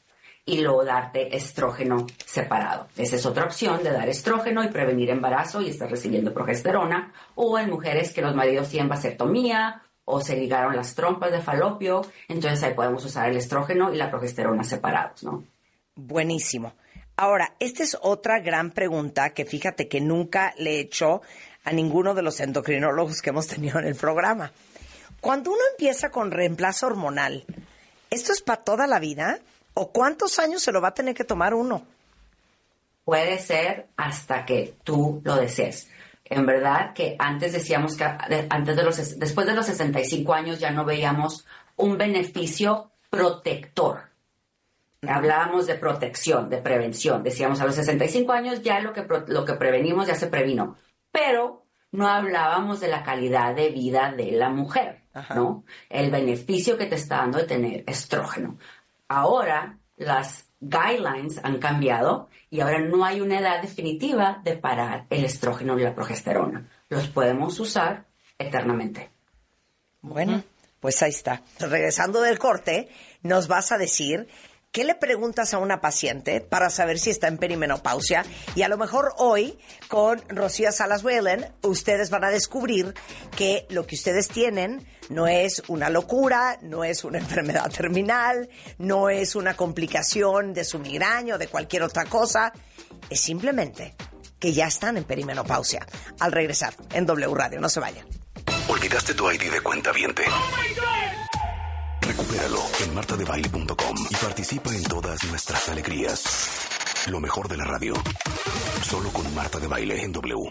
y luego darte estrógeno separado. Esa es otra opción de dar estrógeno y prevenir embarazo y estar recibiendo progesterona. O en mujeres que los maridos tienen vasectomía o se ligaron las trompas de falopio, entonces ahí podemos usar el estrógeno y la progesterona separados, ¿no? Buenísimo. Ahora, esta es otra gran pregunta que fíjate que nunca le he hecho a ninguno de los endocrinólogos que hemos tenido en el programa. Cuando uno empieza con reemplazo hormonal, ¿esto es para toda la vida? ¿O cuántos años se lo va a tener que tomar uno? Puede ser hasta que tú lo desees. En verdad que antes decíamos que después de los 65 años ya no veíamos un beneficio protector. Hablábamos de protección, de prevención. Decíamos a los 65 años ya lo que prevenimos ya se previno. Pero no hablábamos de la calidad de vida de la mujer, ¿no? El beneficio que te está dando de tener estrógeno. Ahora las guidelines han cambiado y ahora no hay una edad definitiva de parar el estrógeno y la progesterona. Los podemos usar eternamente. Bueno, pues ahí está. Regresando del corte, nos vas a decir qué le preguntas a una paciente para saber si está en perimenopausia. Y a lo mejor hoy, con Rocío Salas Whalen, ustedes van a descubrir que lo que ustedes tienen no es una locura, no es una enfermedad terminal, no es una complicación de su migraña o de cualquier otra cosa. Es simplemente que ya están en perimenopausia. Al regresar en W Radio, no se vayan. ¿Olvidaste tu ID de cuentaviente? Recupéralo en martadebaile.com y participa en todas nuestras alegrías. Lo mejor de la radio. Solo con Marta de Baile en W.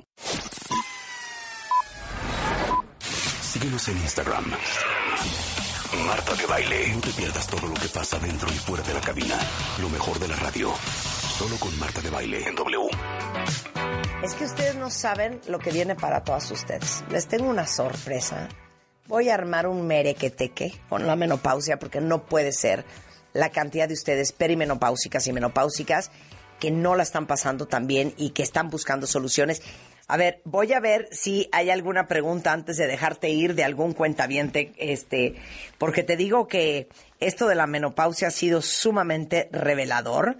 Síguenos en Instagram. Marta de Baile. No te pierdas todo lo que pasa dentro y fuera de la cabina. Lo mejor de la radio. Solo con Marta de Baile en W. Es que ustedes no saben lo que viene para todas ustedes. Les tengo una sorpresa. Voy a armar un merequeteque con la menopausia porque no puede ser la cantidad de ustedes perimenopáusicas y menopáusicas que no la están pasando tan bien y que están buscando soluciones. A ver, voy a ver si hay alguna pregunta antes de dejarte ir de algún cuentaviente, porque te digo que esto de la menopausia ha sido sumamente revelador.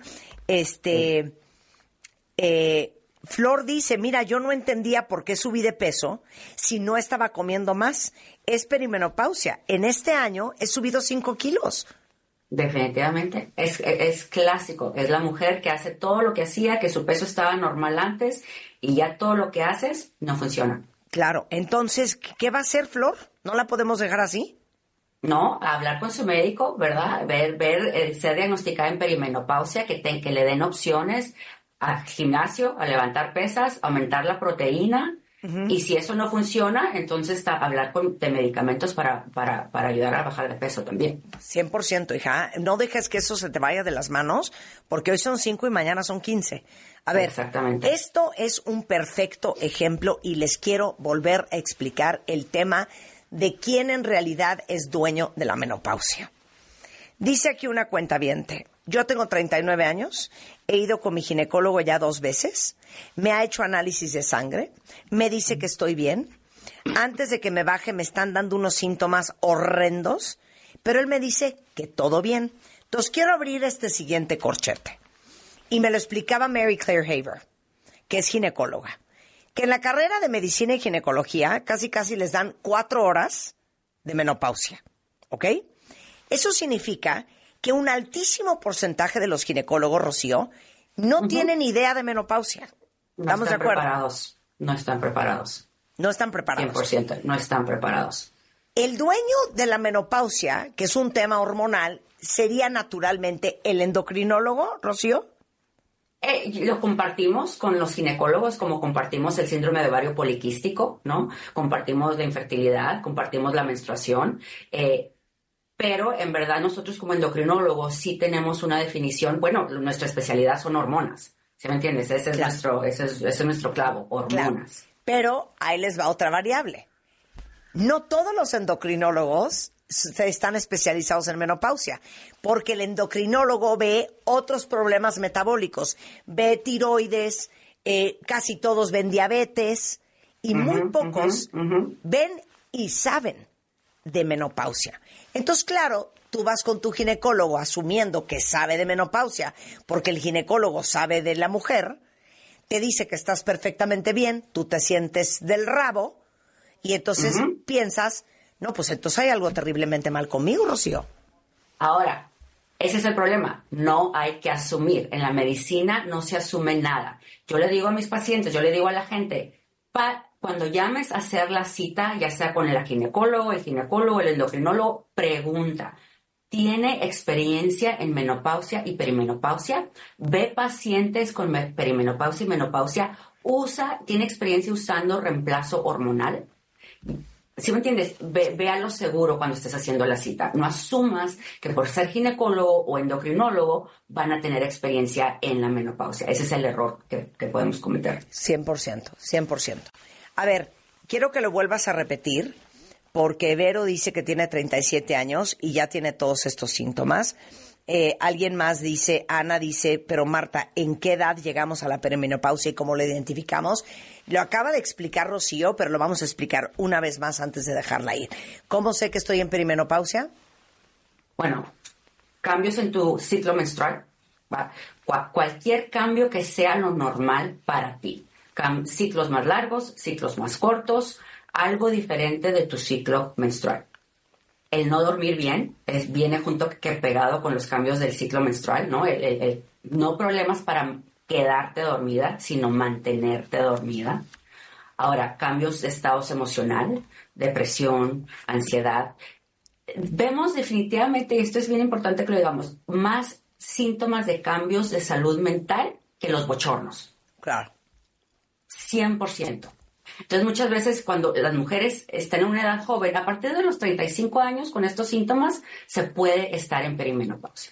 Flor dice, mira, yo no entendía por qué subí de peso si no estaba comiendo más. Es perimenopausia. En este año he subido 5 kilos. Definitivamente. Es clásico. Es la mujer que hace todo lo que hacía, que su peso estaba normal antes y ya todo lo que haces no funciona. Claro. Entonces, ¿qué va a hacer, Flor? ¿No la podemos dejar así? No, hablar con su médico, ¿verdad? Ser diagnosticada en perimenopausia, que le den opciones al gimnasio, a levantar pesas, aumentar la proteína. Y si eso no funciona, entonces hablar de medicamentos para ayudar a bajar de peso también. 100%, hija. No dejes que eso se te vaya de las manos, porque hoy son 5 y mañana son 15. A ver, exactamente. Esto es un perfecto ejemplo y les quiero volver a explicar el tema de quién en realidad es dueño de la menopausia. Dice aquí una cuentaviente, yo tengo 39 años, he ido con mi ginecólogo ya 2 veces, me ha hecho análisis de sangre, me dice que estoy bien, antes de que me baje me están dando unos síntomas horrendos, pero él me dice que todo bien. Entonces quiero abrir este siguiente corchete. Y me lo explicaba Mary Claire Haver, que es ginecóloga, que en la carrera de medicina y ginecología casi les dan 4 horas de menopausia, ¿ok? Eso significa que un altísimo porcentaje de los ginecólogos, Rocío, no tienen idea de menopausia. ¿Estamos de acuerdo? No están preparados. No están preparados. 100%, no están preparados. El dueño de la menopausia, que es un tema hormonal, sería naturalmente el endocrinólogo, Rocío. Lo compartimos con los ginecólogos, como compartimos el síndrome de ovario poliquístico, ¿no? Compartimos la infertilidad, compartimos la menstruación. Pero en verdad nosotros como endocrinólogos sí tenemos una definición. Bueno, nuestra especialidad son hormonas. ¿Sí me entiendes? Ese es nuestro clavo, hormonas. Claro. Pero ahí les va otra variable. No todos los endocrinólogos están especializados en menopausia, porque el endocrinólogo ve otros problemas metabólicos. Ve tiroides, casi todos ven diabetes y muy pocos ven y saben de menopausia. Entonces, claro, tú vas con tu ginecólogo asumiendo que sabe de menopausia, porque el ginecólogo sabe de la mujer, te dice que estás perfectamente bien, tú te sientes del rabo y entonces piensas, no, pues entonces hay algo terriblemente mal conmigo, Rocío. Ahora, ese es el problema. No hay que asumir. En la medicina no se asume nada. Yo le digo a mis pacientes, yo le digo a la gente, cuando llames a hacer la cita, ya sea con el ginecólogo, el endocrinólogo, pregunta, ¿tiene experiencia en menopausia y perimenopausia? ¿Ve pacientes con perimenopausia y menopausia? ¿Tiene experiencia usando reemplazo hormonal? ¿Sí me entiendes? Ve a lo seguro cuando estés haciendo la cita. No asumas que por ser ginecólogo o endocrinólogo van a tener experiencia en la menopausia. Ese es el error que podemos cometer. 100%, 100%. A ver, quiero que lo vuelvas a repetir, porque Vero dice que tiene 37 años y ya tiene todos estos síntomas. Alguien más dice, Ana dice, pero Marta, ¿en qué edad llegamos a la perimenopausia y cómo lo identificamos? Lo acaba de explicar Rocío, pero lo vamos a explicar una vez más antes de dejarla ir. ¿Cómo sé que estoy en perimenopausia? Bueno, cambios en tu ciclo menstrual. Cualquier cambio que sea lo normal para ti. Ciclos más largos, ciclos más cortos, algo diferente de tu ciclo menstrual. El no dormir bien viene junto que pegado con los cambios del ciclo menstrual, ¿no? No problemas para quedarte dormida, sino mantenerte dormida. Ahora, cambios de estados emocional, depresión, ansiedad. Vemos definitivamente, y esto es bien importante que lo digamos, más síntomas de cambios de salud mental que los bochornos. Claro. 100%. Entonces, muchas veces cuando las mujeres están en una edad joven, a partir de los 35 años, con estos síntomas, se puede estar en perimenopausia.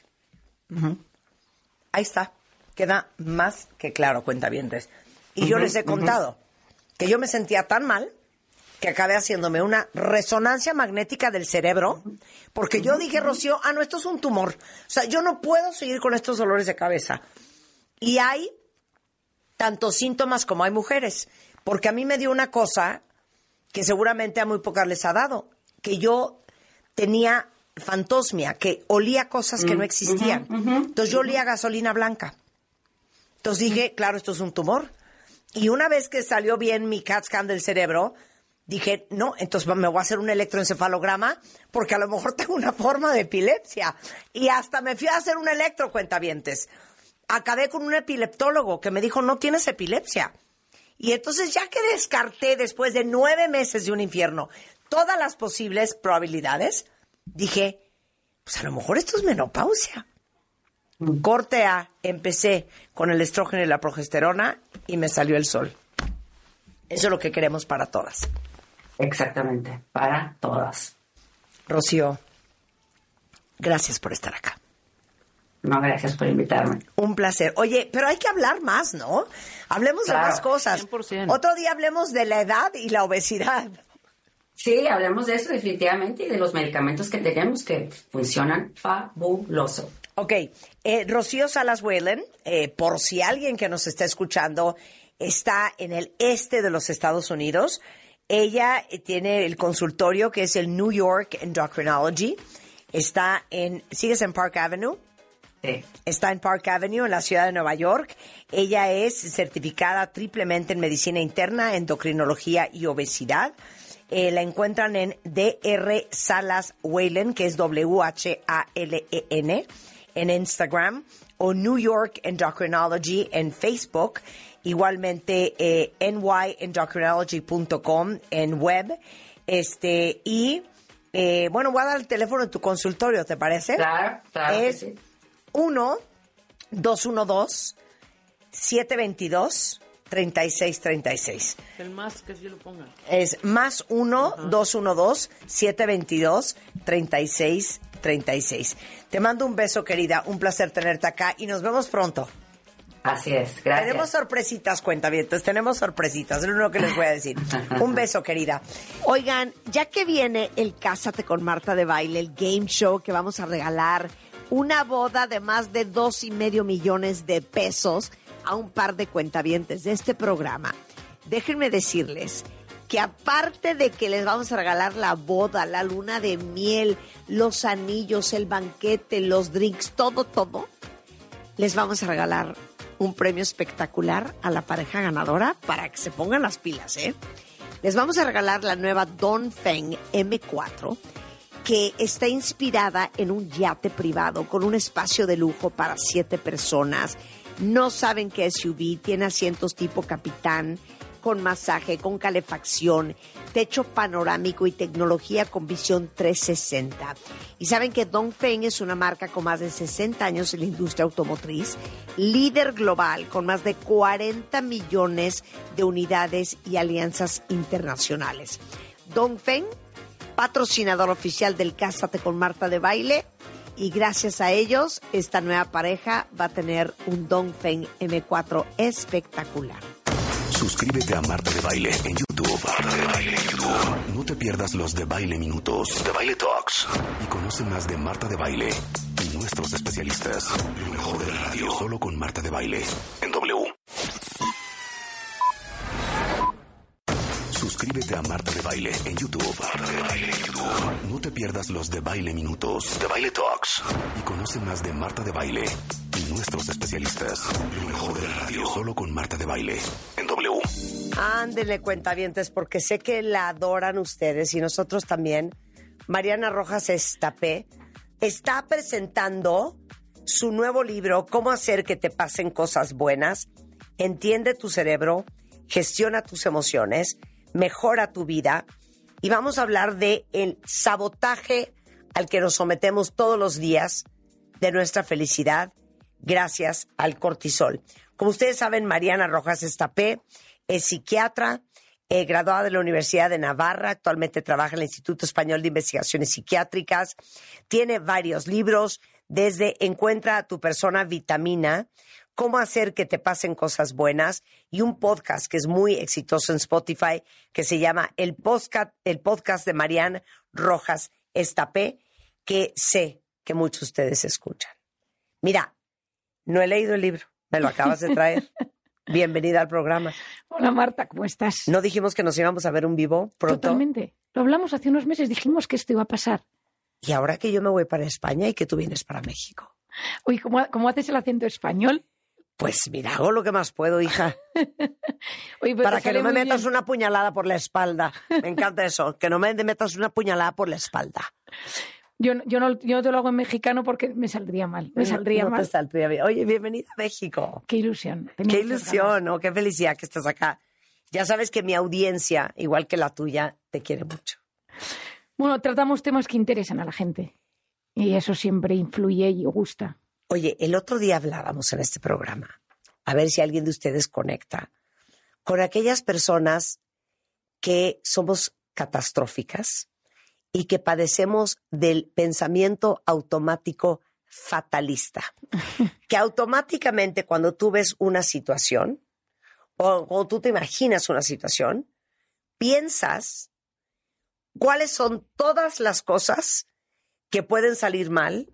Ahí está. Queda más que claro, cuentavientes. Y yo les he contado que yo me sentía tan mal que acabé haciéndome una resonancia magnética del cerebro, porque yo dije, Rocío, no, esto es un tumor. O sea, yo no puedo seguir con estos dolores de cabeza. Y hay tantos síntomas como hay mujeres. Porque a mí me dio una cosa que seguramente a muy pocas les ha dado, que yo tenía fantosmia, que olía cosas que no existían. Entonces yo olía gasolina blanca. Entonces dije, claro, esto es un tumor. Y una vez que salió bien mi CAT scan del cerebro, dije, no, entonces me voy a hacer un electroencefalograma porque a lo mejor tengo una forma de epilepsia. Y hasta me fui a hacer un cuentavientes. Acabé con un epileptólogo que me dijo, no tienes epilepsia. Y entonces ya que descarté después de 9 meses de un infierno todas las posibles probabilidades, dije, pues a lo mejor esto es menopausia. Corte A, empecé con el estrógeno y la progesterona y me salió el sol. Eso es lo que queremos para todas. Exactamente, para todas. Rocío, gracias por estar acá. No, gracias por invitarme. Un placer. Oye, pero hay que hablar más, ¿no? Hablemos de más cosas. 100%. Otro día hablemos de la edad y la obesidad. Sí, hablemos de eso definitivamente y de los medicamentos que tenemos que funcionan fabuloso. Ok, Rocío Salas Whalen, por si alguien que nos está escuchando está en el este de los Estados Unidos, ella tiene el consultorio que es el New York Endocrinology. ¿Sigues en Park Avenue? Sí. Está en Park Avenue, en la ciudad de Nueva York. Ella es certificada triplemente en medicina interna, endocrinología y obesidad. La encuentran en Dr. Salas Whalen, que es WHALEN, en Instagram, o New York Endocrinology en Facebook. Igualmente, nyendocrinology.com en web. Bueno, voy a dar el teléfono de tu consultorio, ¿te parece? Claro, Es que sí. 1-212-722-3636. El más que sí lo pongan. Es más 1-212-722-3636. Te mando un beso, querida. Un placer tenerte acá y nos vemos pronto. Así es, gracias. Tenemos sorpresitas, cuentavientes. Tenemos sorpresitas. Es lo único que les voy a decir. Un beso, querida. Oigan, ya que viene el Cásate con Marta de Baile, el game show que vamos a regalar una boda de más de 2.5 millones de pesos a un par de cuentavientes de este programa, déjenme decirles que aparte de que les vamos a regalar la boda, la luna de miel, los anillos, el banquete, los drinks, todo, les vamos a regalar un premio espectacular a la pareja ganadora para que se pongan las pilas, ¿eh? Les vamos a regalar la nueva Dongfeng M4, que está inspirada en un yate privado con un espacio de lujo para 7 personas. No saben qué SUV, tiene asientos tipo capitán, con masaje, con calefacción, techo panorámico y tecnología con visión 360. Y saben que Dongfeng es una marca con más de 60 años en la industria automotriz, líder global con más de 40 millones de unidades y alianzas internacionales. Dongfeng, patrocinador oficial del Cásate con Marta de Baile, y gracias a ellos, esta nueva pareja va a tener un Dongfeng M4 espectacular. Suscríbete a Marta de Baile en YouTube. Marta de Baile en YouTube. No te pierdas los de Baile Minutos, de Baile Talks. Y conoce más de Marta de Baile y nuestros especialistas. Lo mejor de la radio, solo con Marta de Baile en W. Suscríbete a Marta de Baile en YouTube. Marta de Baile en YouTube. No te pierdas los de Baile Minutos, de Baile Talks. Y conoce más de Marta de Baile y nuestros especialistas. Lo mejor de la radio, solo con Marta de Baile en W. Ándele, cuentavientes, porque sé que la adoran ustedes y nosotros también. Mariana Rojas Estapé está presentando su nuevo libro, Cómo hacer que te pasen cosas buenas. Entiende tu cerebro, gestiona tus emociones, mejora tu vida. Y vamos a hablar de el sabotaje al que nos sometemos todos los días de nuestra felicidad gracias al cortisol. Como ustedes saben, Mariana Rojas Estapé es psiquiatra, graduada de la Universidad de Navarra, actualmente trabaja en el Instituto Español de Investigaciones Psiquiátricas, tiene varios libros, desde Encuentra a tu persona vitamina, Cómo hacer que te pasen cosas buenas, y un podcast que es muy exitoso en Spotify que se llama el podcast de Mariana Rojas Estapé, que sé que muchos de ustedes escuchan. Mira, no he leído el libro, me lo acabas de traer. Bienvenida al programa. Hola Marta, ¿cómo estás? ¿No dijimos que nos íbamos a ver un vivo pronto? Totalmente. Lo hablamos hace unos meses, dijimos que esto iba a pasar. Y ahora que yo me voy para España y que tú vienes para México. Oye, ¿cómo haces el acento español? Pues mira, hago lo que más puedo, hija. Oye, para que no me metas una puñalada por la espalda. Me encanta eso, que no me metas una puñalada por la espalda. Yo no te lo hago en mexicano porque me saldría mal. Me saldría mal. Te saldría bien. Oye, bienvenida a México. Qué ilusión. Qué ilusión, ¿no? Qué felicidad que estás acá. Ya sabes que mi audiencia, igual que la tuya, te quiere mucho. Bueno, tratamos temas que interesan a la gente. Y eso siempre influye y gusta. Oye, el otro día hablábamos en este programa, a ver si alguien de ustedes conecta, con aquellas personas que somos catastróficas y que padecemos del pensamiento automático fatalista. Que automáticamente cuando tú ves una situación, o cuando tú te imaginas una situación, piensas cuáles son todas las cosas que pueden salir mal.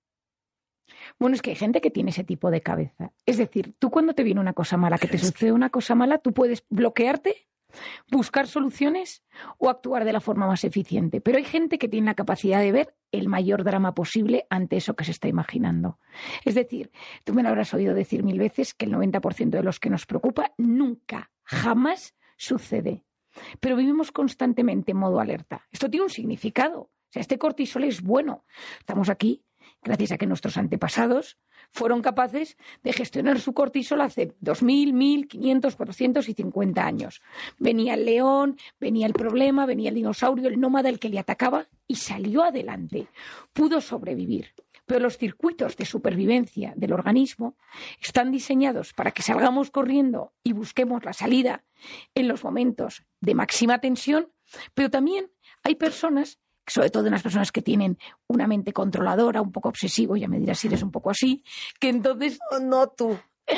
Bueno, es que hay gente que tiene ese tipo de cabeza. Es decir, tú cuando te viene una cosa mala, que te sucede una cosa mala, tú puedes bloquearte, buscar soluciones o actuar de la forma más eficiente. Pero hay gente que tiene la capacidad de ver el mayor drama posible ante eso que se está imaginando. Es decir, tú me lo habrás oído decir 1000 veces que el 90% de los que nos preocupa nunca, jamás sucede. Pero vivimos constantemente en modo alerta. Esto tiene un significado. O sea, este cortisol es bueno. Estamos aquí gracias a que nuestros antepasados fueron capaces de gestionar su cortisol hace 2000, 1500, 450 años. Venía el león, venía el problema, venía el dinosaurio, el nómada, el que le atacaba, y salió adelante. Pudo sobrevivir. Pero los circuitos de supervivencia del organismo están diseñados para que salgamos corriendo y busquemos la salida en los momentos de máxima tensión, pero también hay personas, sobre todo unas personas que tienen una mente controladora, un poco obsesivo, ya me dirás si eres un poco así, que entonces... No tú.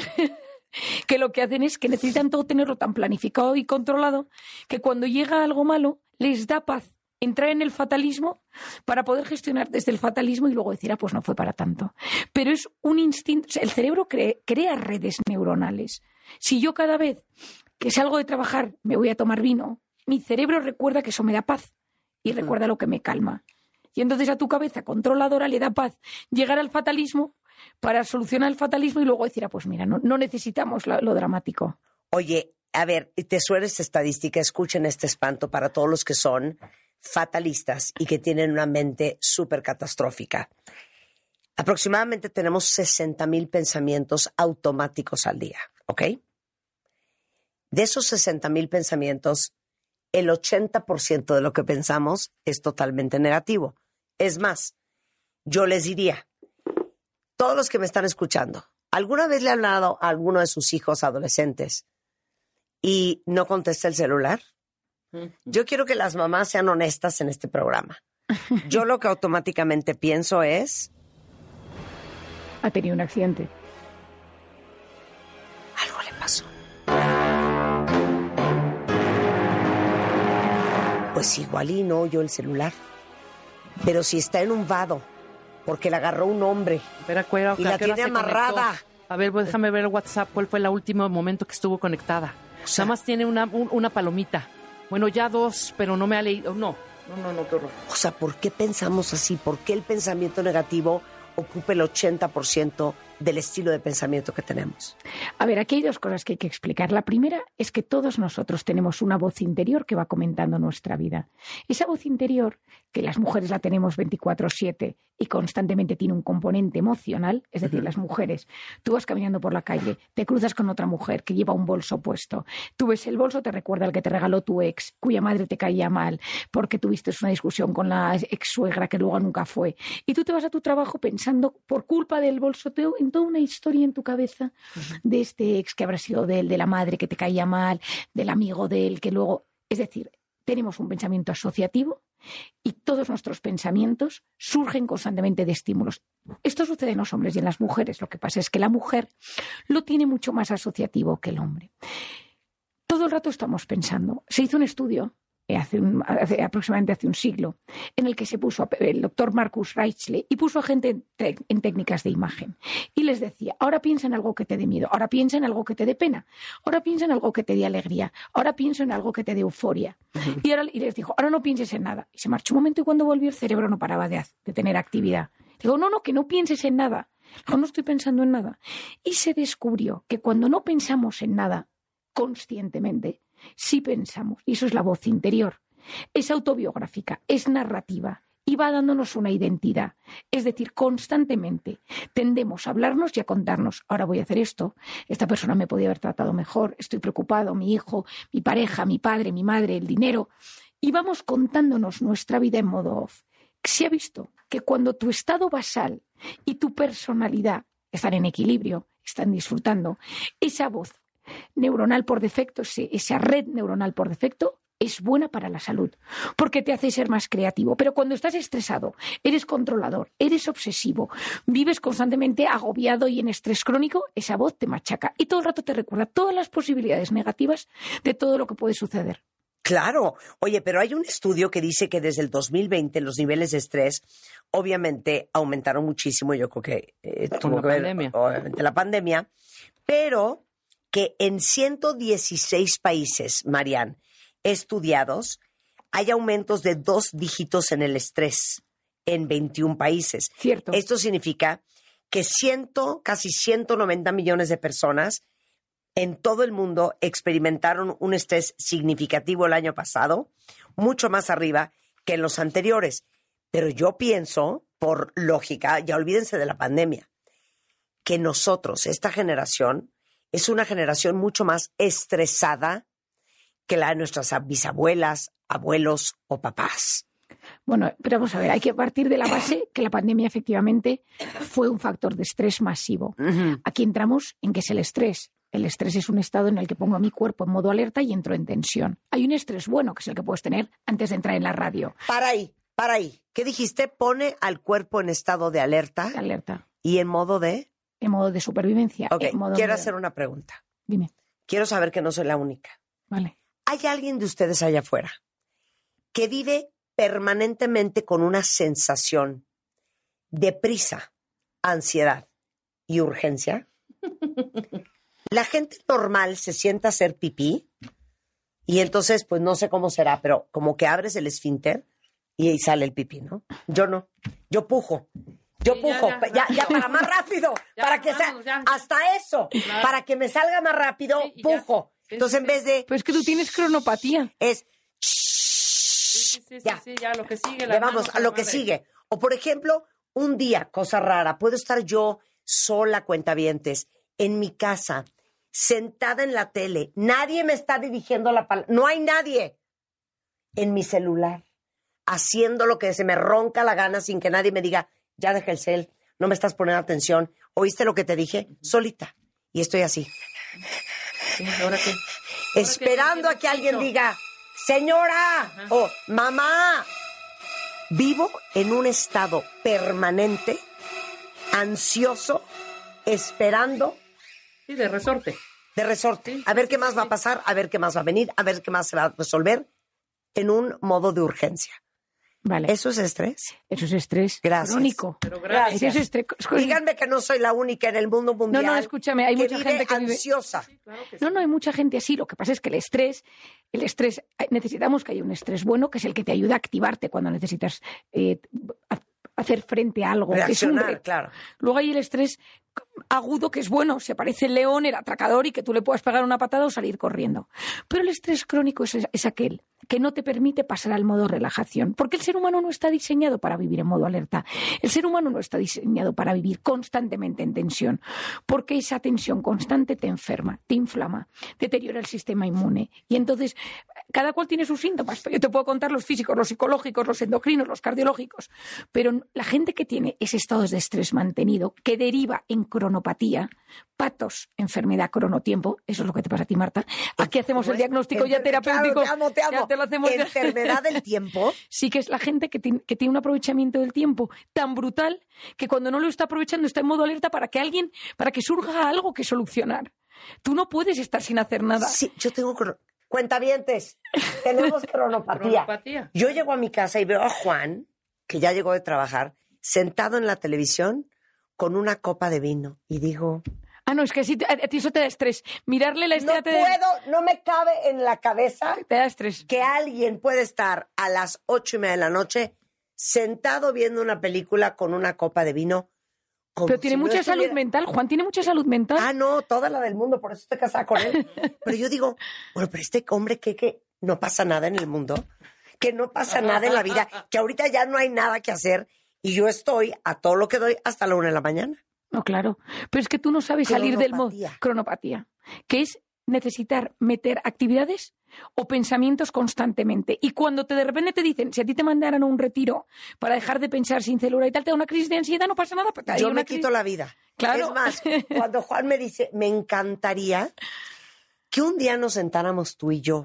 Que lo que hacen es que necesitan todo tenerlo tan planificado y controlado que cuando llega algo malo les da paz entrar en el fatalismo para poder gestionar desde el fatalismo y luego decir, pues no fue para tanto. Pero es un instinto, o sea, el cerebro crea redes neuronales. Si yo cada vez que salgo de trabajar me voy a tomar vino mi cerebro recuerda que eso me da paz y recuerda lo que me calma. Y entonces a tu cabeza controladora le da paz llegar al fatalismo para solucionar el fatalismo y luego decir, pues mira, no necesitamos lo dramático. Oye, a ver, te suena esta estadística, escuchen este espanto para todos los que son fatalistas y que tienen una mente súper catastrófica. Aproximadamente tenemos 60,000 pensamientos automáticos al día, ¿ok? De esos 60,000 pensamientos, el 80% de lo que pensamos es totalmente negativo. Es más, yo les diría, todos los que me están escuchando, ¿alguna vez le han hablado a alguno de sus hijos adolescentes y no contesta el celular? Yo quiero que las mamás sean honestas en este programa. Yo lo que automáticamente pienso es... Ha tenido un accidente. Algo le pasó. Pues igual y no oyó el celular. Pero si está en un vado, porque la agarró un hombre Espera, y la tiene amarrada. A ver, pues déjame ver el WhatsApp. ¿Cuál fue el último momento que estuvo conectada? O sea, nada más tiene una palomita. Bueno, ya 2, pero no me ha leído. No, qué horror. O sea, ¿por qué pensamos así? ¿Por qué el pensamiento negativo ocupa el 80% del estilo de pensamiento que tenemos? A ver, aquí hay 2 cosas que hay que explicar. La primera es que todos nosotros tenemos una voz interior que va comentando nuestra vida. Esa voz interior, que las mujeres la tenemos 24/7 y constantemente tiene un componente emocional, es decir, las mujeres, tú vas caminando por la calle, te cruzas con otra mujer que lleva un bolso puesto, tú ves el bolso, te recuerda al que te regaló tu ex, cuya madre te caía mal, porque tuviste una discusión con la ex suegra que luego nunca fue, y tú te vas a tu trabajo pensando, por culpa del bolso, en toda una historia en tu cabeza de este ex que habrá sido de él, de la madre que te caía mal, del amigo de él que luego... Es decir, tenemos un pensamiento asociativo y todos nuestros pensamientos surgen constantemente de estímulos. Esto sucede en los hombres y en las mujeres. Lo que pasa es que la mujer lo tiene mucho más asociativo que el hombre. Todo el rato estamos pensando. Se hizo un estudio aproximadamente hace un siglo, en el que se puso el doctor Marcus Reichle y puso a gente en técnicas de imagen. Y les decía, ahora piensa en algo que te dé miedo, ahora piensa en algo que te dé pena, ahora piensa en algo que te dé alegría, ahora piensa en algo que te dé euforia. Y les dijo, ahora no pienses en nada. Y se marchó un momento y cuando volvió el cerebro no paraba de tener actividad. Digo, no, que no pienses en nada. Digo, no estoy pensando en nada. Y se descubrió que cuando no pensamos en nada conscientemente, sí pensamos, y eso es la voz interior. Es autobiográfica, es narrativa y va dándonos una identidad. Es decir, constantemente tendemos a hablarnos y a contarnos, ahora voy a hacer esto, esta persona me podía haber tratado mejor, estoy preocupado, mi hijo, mi pareja, mi padre, mi madre, el dinero, y vamos contándonos nuestra vida en modo off. Se ha visto que cuando tu estado basal y tu personalidad están en equilibrio, están disfrutando, esa voz neuronal por defecto, esa red neuronal por defecto, es buena para la salud, porque te hace ser más creativo. Pero cuando estás estresado, eres controlador, eres obsesivo, vives constantemente agobiado y en estrés crónico, esa voz te machaca y todo el rato te recuerda todas las posibilidades negativas de todo lo que puede suceder. Claro. Oye, pero hay un estudio que dice que desde el 2020 los niveles de estrés obviamente aumentaron muchísimo. Yo creo que tuvo que ver, obviamente, la pandemia, pero que en 116 países, Marian, estudiados, hay aumentos de 2 dígitos en el estrés en 21 países. Cierto. Esto significa que casi 190 millones de personas en todo el mundo experimentaron un estrés significativo el año pasado, mucho más arriba que en los anteriores. Pero yo pienso, por lógica, ya olvídense de la pandemia, que nosotros, esta generación, es una generación mucho más estresada que la de nuestras bisabuelas, abuelos o papás. Bueno, pero vamos a ver, hay que partir de la base que la pandemia efectivamente fue un factor de estrés masivo. Aquí entramos en qué es el estrés. El estrés es un estado en el que pongo a mi cuerpo en modo alerta y entro en tensión. Hay un estrés bueno, que es el que puedes tener antes de entrar en la radio. Para ahí. ¿Qué dijiste? Pone al cuerpo en estado de alerta. Alerta. ¿Y en modo de? En modo de supervivencia. Ok, quiero hacer una pregunta. Dime. Quiero saber que no soy la única. Vale. ¿Hay alguien de ustedes allá afuera que vive permanentemente con una sensación de prisa, ansiedad y urgencia? La gente normal se sienta a hacer pipí Y entonces, pues no sé cómo será, pero como que abres el esfínter y ahí sale el pipí, ¿no? Yo no. Yo pujo. Yo pujo. Ya, para más rápido. Ya, para que vamos, sea. ya. Hasta eso. Claro. Para que me salga más rápido, Sí, y ya. pujo. Entonces, en vez de. Pero es que tú tienes cronopatía. Es. Sí, Ya. ya, lo que sigue. Le vamos a lo que sigue. O, por ejemplo, un día, cosa rara, puedo estar yo sola, cuentavientes, en mi casa, sentada en la tele. Nadie me está dirigiendo la palabra. No hay nadie. En mi celular, haciendo lo que se me ronca la gana sin que nadie me diga, ya deja el cel, no me estás poniendo atención. ¿Oíste lo que te dije? Solita. Y estoy así. Sí, ¿ahora qué? Esperando a que alguien diga, señora o mamá. Vivo en un estado permanente, ansioso, esperando Sí, de resorte. de resorte. Sí, A ver sí, qué más sí, va a sí. pasar, a ver qué más va a venir, a ver qué más se va a resolver en un modo de urgencia. Vale. ¿Eso es estrés? Eso es estrés Gracias. crónico. Pero gracias. Eso es estrés. Díganme que no soy la única en el mundo mundial. No, escúchame, hay que mucha vive gente que vive... ansiosa. Claro que sí. No, hay mucha gente así. Lo que pasa es que el estrés, necesitamos que haya un estrés bueno, que es el que te ayuda a activarte cuando necesitas hacer frente a algo. Que es un Reaccionar, reto. claro. Luego hay el estrés agudo, que es bueno, se parece el león, el atracador, y que tú le puedas pegar una patada o salir corriendo. Pero el estrés crónico es aquel que no te permite pasar al modo relajación, porque el ser humano no está diseñado para vivir en modo alerta. El ser humano no está diseñado para vivir constantemente en tensión, porque esa tensión constante te enferma, te inflama, deteriora el sistema inmune. Y entonces, cada cual tiene sus síntomas. Yo te puedo contar los físicos, los psicológicos, los endocrinos, los cardiológicos, pero la gente que tiene ese estado de estrés mantenido, que deriva en cronopatía, patos, enfermedad, cronotiempo, eso es lo que te pasa a ti, Marta. Aquí hacemos el diagnóstico ya terapéutico. Claro, te amo. Ya te lo hacemos ya. Enfermedad del tiempo. Sí, que es la gente que tiene un aprovechamiento del tiempo tan brutal que cuando no lo está aprovechando está en modo alerta para que surja algo que solucionar. Tú no puedes estar sin hacer nada. Sí, yo tengo cuentavientes. Tenemos cronopatía. Cronopatía. Yo llego a mi casa y veo a Juan, que ya llegó de trabajar, sentado en la televisión con una copa de vino. Y digo, Ah, no, es que a ti eso te da estrés. Mirarle la no estrella no me cabe en la cabeza te da estrés. que alguien puede estar a las 8:30 de la noche sentado viendo una película con una copa de vino. como Pero tiene si no mucha salud estuviera- mental. Juan tiene mucha salud mental. Ah, no, toda la del mundo, por eso estoy casada con él. Pero yo digo, bueno, pero este hombre que no pasa nada en el mundo, que no pasa nada en la vida, que ahorita ya no hay nada que hacer y yo estoy a todo lo que doy hasta la 1 de la mañana. No, claro. Pero es que tú no sabes salir del modo. Cronopatía. Cronopatía. Que es necesitar meter actividades o pensamientos constantemente. Y cuando de repente te dicen, si a ti te mandaran a un retiro para dejar de pensar sin celular y tal, te da una crisis de ansiedad, no pasa nada. Pero te da Yo una me quito la vida. Claro. Es más, cuando Juan me dice, me encantaría que un día nos sentáramos tú y yo,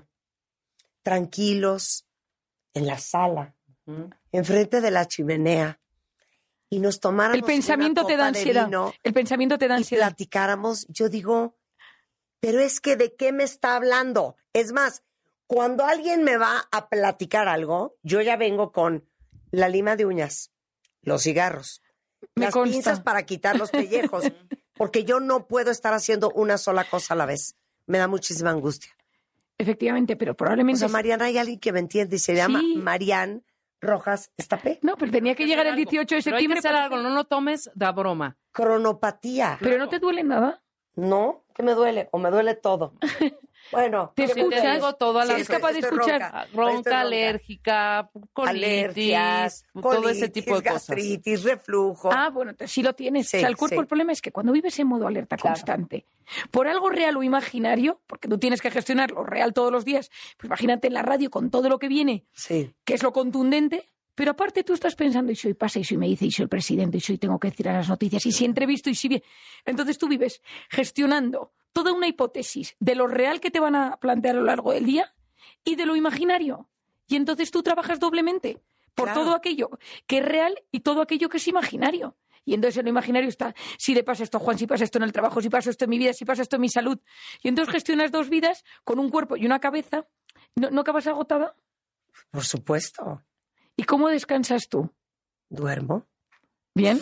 tranquilos, en la sala, enfrente de la chimenea, y nos tomáramos El pensamiento una te da copa de ansiedad. vino El pensamiento te da y ansiedad. platicáramos, yo digo, pero es que ¿de qué me está hablando? Es más, cuando alguien me va a platicar algo, yo ya vengo con la lima de uñas, los cigarros, Me las consta. pinzas para quitar los pellejos, porque yo no puedo estar haciendo una sola cosa a la vez. Me da muchísima angustia. Efectivamente, pero O probablemente... sea, Mariana, hay alguien que me entiende y se llama Sí. Marian Rojas Estapé. No, pero tenía que llegar el 18 de Pero hay que septiembre. hacer algo, no lo tomes da broma. Cronopatía. Pero no te duele nada. No, ¿qué me duele? O me duele todo. Bueno, Te ¿qué Si escuchas. te me digo todas Sí, las es capaz de estoy escuchar. ronca, alérgica, colitis, Alergias, todo ese tipo de cosas. gastritis, reflujo. Ah, bueno, entonces sí lo tienes. Sí, o sea, el cuerpo, sí. el problema es que cuando vives en modo alerta Claro. constante, por algo real o imaginario, porque tú tienes que gestionar lo real todos los días, pues imagínate en la radio con todo lo que viene, Sí. que es lo contundente, pero aparte tú estás pensando, y soy pasa, y soy me dice, y soy el presidente, y soy tengo que decir a las noticias, y si entrevisto, y si bien. Entonces tú vives gestionando toda una hipótesis de lo real que te van a plantear a lo largo del día y de lo imaginario. Y entonces tú trabajas doblemente por Claro. todo aquello que es real y todo aquello que es imaginario. Y entonces en lo imaginario está, si le pasa esto a Juan, si pasa esto en el trabajo, si pasa esto en mi vida, si pasa esto en mi salud. Y entonces gestionas dos vidas con un cuerpo y una cabeza. ¿No acabas agotada? Por supuesto. ¿Y cómo descansas tú? Duermo. ¿Bien?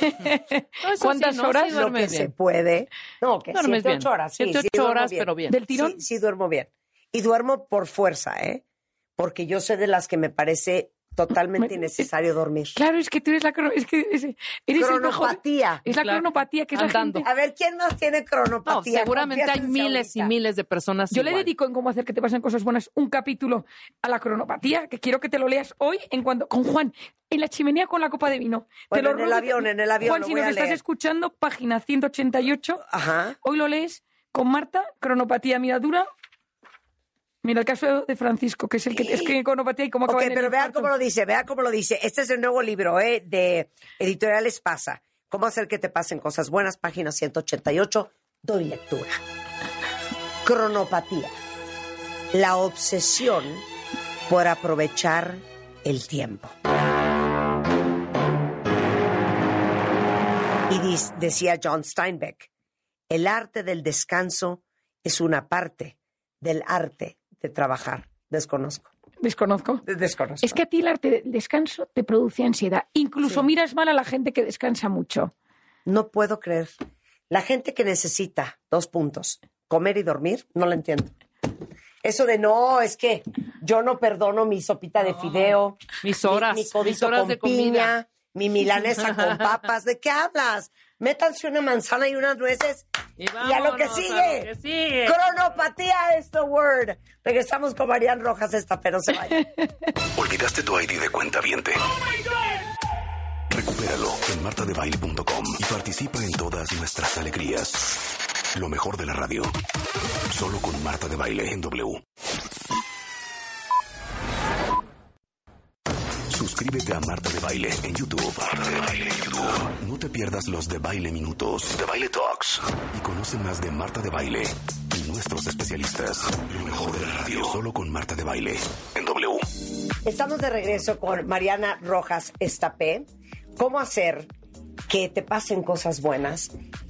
No, eso ¿Cuántas sí, no, horas? sí Lo duermes que se bien. puede. No, que Duermes 7, bien. 8 horas. Sí, 7, sí 8 duermo horas, bien. pero bien. ¿Del tirón? Sí, sí duermo bien. Y duermo por fuerza, ¿eh? Porque yo soy de las que me parece totalmente innecesario dormir. Claro, es que tú eres eres cronopatía. Es la Claro. cronopatía, que es Andando. la gente. A ver, ¿quién más tiene No, cronopatía? seguramente hay Confiésense miles y ahorita. miles de personas Yo le igual. dedico en cómo hacer que te pasen cosas buenas un capítulo a la cronopatía, que quiero que te lo leas hoy con Juan, en la chimenea con la copa de vino. Bueno, te lo en el avión, Juan, lo si voy lo a que estás leer. escuchando, página 188, Ajá. hoy lo lees con Marta, cronopatía, mira, dura. Mira el caso de Francisco, que es el que es que cronopatía y cómo acaba Ok, en el pero vea infarto. cómo lo dice. Este es el nuevo libro de Editorial Espasa. ¿Cómo hacer que te pasen cosas buenas? Página 188. Doy lectura. Cronopatía. La obsesión por aprovechar el tiempo. Y decía John Steinbeck, el arte del descanso es una parte del arte de trabajar. Desconozco. Desconozco. Desconozco. Es que a ti el arte del descanso te produce ansiedad. Incluso miras mal a la gente que descansa mucho. No puedo creer. La gente que necesita, 2 puntos, comer y dormir, no lo entiendo. Eso de no, es que yo no perdono mi sopita de fideo, Mis horas, mi codito mis horas con de comida. piña, mi milanesa con papas. ¿De qué hablas? Métanse una manzana y unas nueces y a lo que vámonos, sigue. a lo que sigue. Cronopatía es the word. Regresamos con Marian Rojas pero se vaya. ¿Olvidaste tu ID de cuentaviente? Recupéralo en martadebaile.com y participa en todas nuestras alegrías. Lo mejor de la radio. Solo con Marta de Baile en W. Suscríbete a Marta de Baile en YouTube. Marta de Baile en YouTube. No te pierdas los de Baile Minutos, de Baile Talks. Y conoce más de Marta de Baile y nuestros especialistas. Lo mejor de la radio. Solo con Marta de Baile en W. Estamos de regreso con Mariana Rojas Estapé. ¿Cómo hacer que te pasen cosas buenas?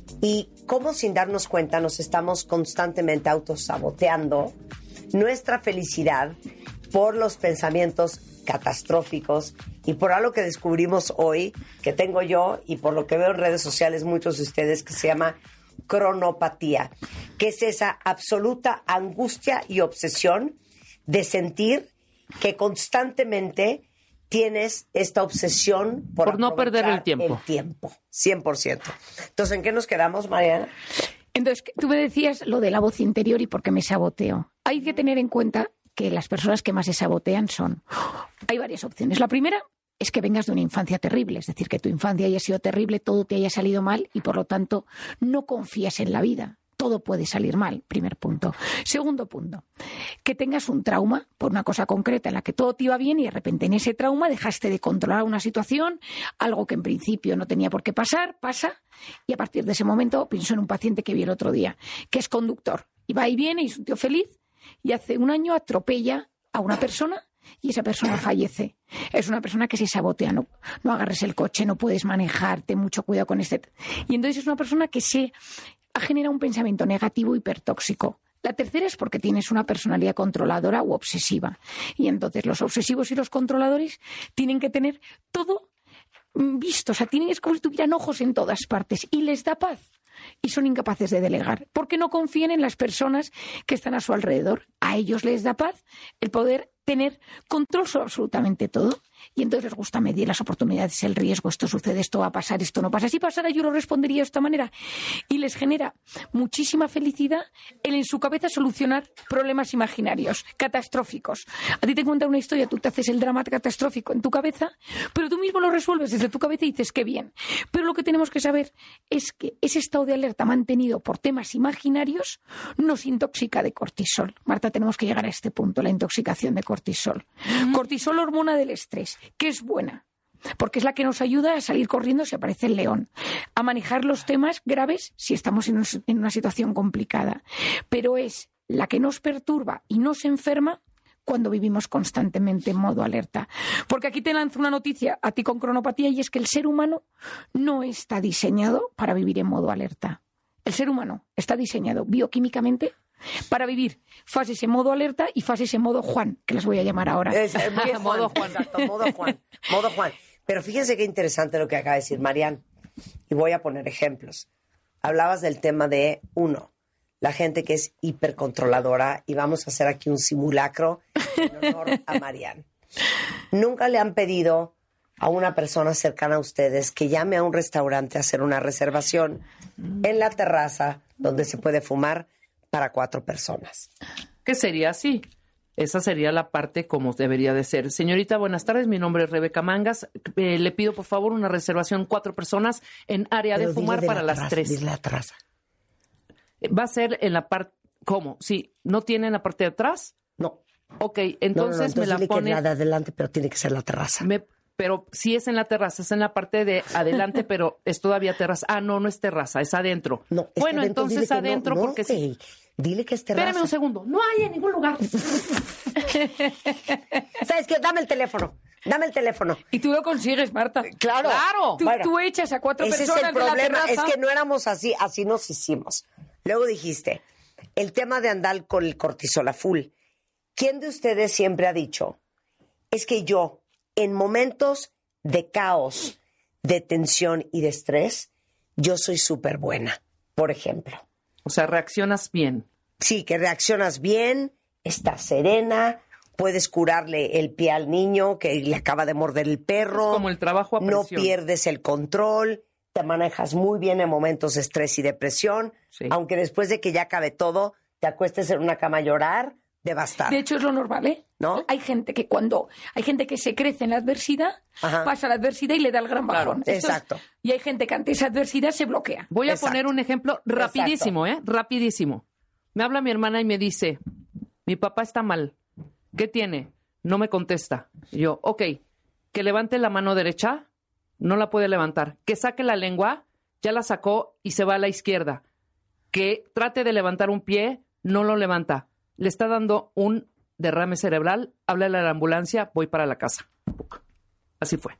Y cómo sin darnos cuenta nos estamos constantemente autosaboteando nuestra felicidad por los pensamientos catastróficos y por algo que descubrimos hoy, que tengo yo y por lo que veo en redes sociales muchos de ustedes, que se llama cronopatía, que es esa absoluta angustia y obsesión de sentir que constantemente tienes esta obsesión por no perder el tiempo. El tiempo, 100%. Entonces, ¿en qué nos quedamos, Mariana? Entonces, tú me decías lo de la voz interior y por qué me saboteo. Hay que tener en cuenta que las personas que más se sabotean son... Hay varias opciones. La primera es que vengas de una infancia terrible, es decir, que tu infancia haya sido terrible, todo te haya salido mal y, por lo tanto, no confías en la vida. Todo puede salir mal, primer punto. Segundo punto, que tengas un trauma por una cosa concreta en la que todo te iba bien y de repente en ese trauma dejaste de controlar una situación, algo que en principio no tenía por qué pasar, pasa, y a partir de ese momento pienso en un paciente que vi el otro día, que es conductor, y va y viene y es un tío feliz, y hace un año atropella a una persona y esa persona fallece. Es una persona que se sabotea, no agarres el coche, no puedes manejar, ten mucho cuidado con este... Y entonces es una persona que se... genera un pensamiento negativo hipertóxico. La tercera es porque tienes una personalidad controladora u obsesiva. Y entonces los obsesivos y los controladores tienen que tener todo visto. O sea, es como si tuvieran ojos en todas partes. Y les da paz. Y son incapaces de delegar. Porque no confían en las personas que están a su alrededor. A ellos les da paz el poder tener control sobre absolutamente todo. Y entonces les gusta medir las oportunidades, el riesgo, esto sucede, esto va a pasar, esto no pasa. Si pasara yo lo respondería de esta manera. Y les genera muchísima felicidad el en su cabeza solucionar problemas imaginarios, catastróficos. A ti te cuentan una historia, tú te haces el drama catastrófico en tu cabeza, pero tú mismo lo resuelves desde tu cabeza y dices, qué bien. Pero lo que tenemos que saber es que ese estado de alerta mantenido por temas imaginarios nos intoxica de cortisol. Marta, tenemos que llegar a este punto, la intoxicación de cortisol. Cortisol, hormona del estrés, que es buena, porque es la que nos ayuda a salir corriendo si aparece el león, a manejar los temas graves si estamos en una situación complicada, pero es la que nos perturba y nos enferma cuando vivimos constantemente en modo alerta. Porque aquí te lanzo una noticia a ti con cronopatía y es que el ser humano no está diseñado para vivir en modo alerta. El ser humano está diseñado bioquímicamente para vivir fases en modo alerta y fases en modo Juan, que las voy a llamar ahora. Modo Juan. Exacto, modo Juan. Modo Juan. Pero fíjense qué interesante lo que acaba de decir Marian. Y voy a poner ejemplos. Hablabas del tema de, 1, la gente que es hipercontroladora, y vamos a hacer aquí un simulacro en honor a Marianne. Nunca le han pedido a una persona cercana a ustedes que llame a un restaurante a hacer una reservación en la terraza donde se puede fumar para 4 personas. ¿Qué sería así? Esa sería la parte como debería de ser. Señorita, buenas tardes. Mi nombre es Rebeca Mangas. Le pido, por favor, una reservación 4 personas en área de fumar para las 3. Dile la terraza. Va a ser en la parte... ¿Cómo? Sí, ¿no tiene en la parte de atrás? No. Ok, entonces me la dile pone... que la de adelante, pero tiene que ser la terraza. Pero sí es en la terraza, es en la parte de adelante, pero es todavía terraza. Ah, no es terraza, es adentro. No, es bueno, adentro, entonces adentro, porque sí. Dile que es terraza. Espérame un segundo. No hay en ningún lugar. ¿Sabes qué? Dame el teléfono. Y tú lo consigues, Marta. Claro. Tú echas a 4 ese personas es el de la problema, terraza. es que no éramos así nos hicimos. Luego dijiste, el tema de andar con el cortisol a full. ¿Quién de ustedes siempre ha dicho, es que yo, en momentos de caos, de tensión y de estrés, yo soy súper buena, por ejemplo? O sea, reaccionas bien. Sí, que reaccionas bien, estás serena, puedes curarle el pie al niño que le acaba de morder el perro. Es como el trabajo a presión. No pierdes el control, te manejas muy bien en momentos de estrés y depresión, Sí. aunque después de que ya acabe todo, te acuestes en una cama a llorar, devastada. De hecho, es lo normal, ¿eh? ¿No? Hay gente que se crece en la adversidad, Ajá. pasa la adversidad y le da el gran Claro, bajón. exacto. Y hay gente que ante esa adversidad se bloquea. Voy a Exacto. poner un ejemplo rapidísimo, rapidísimo. Me habla mi hermana y me dice, mi papá está mal. ¿Qué tiene? No me contesta. Y yo, ok, que levante la mano derecha, no la puede levantar. Que saque la lengua, ya la sacó y se va a la izquierda. Que trate de levantar un pie, no lo levanta. Le está dando un derrame cerebral, háblale a la ambulancia, voy para la casa. Así fue.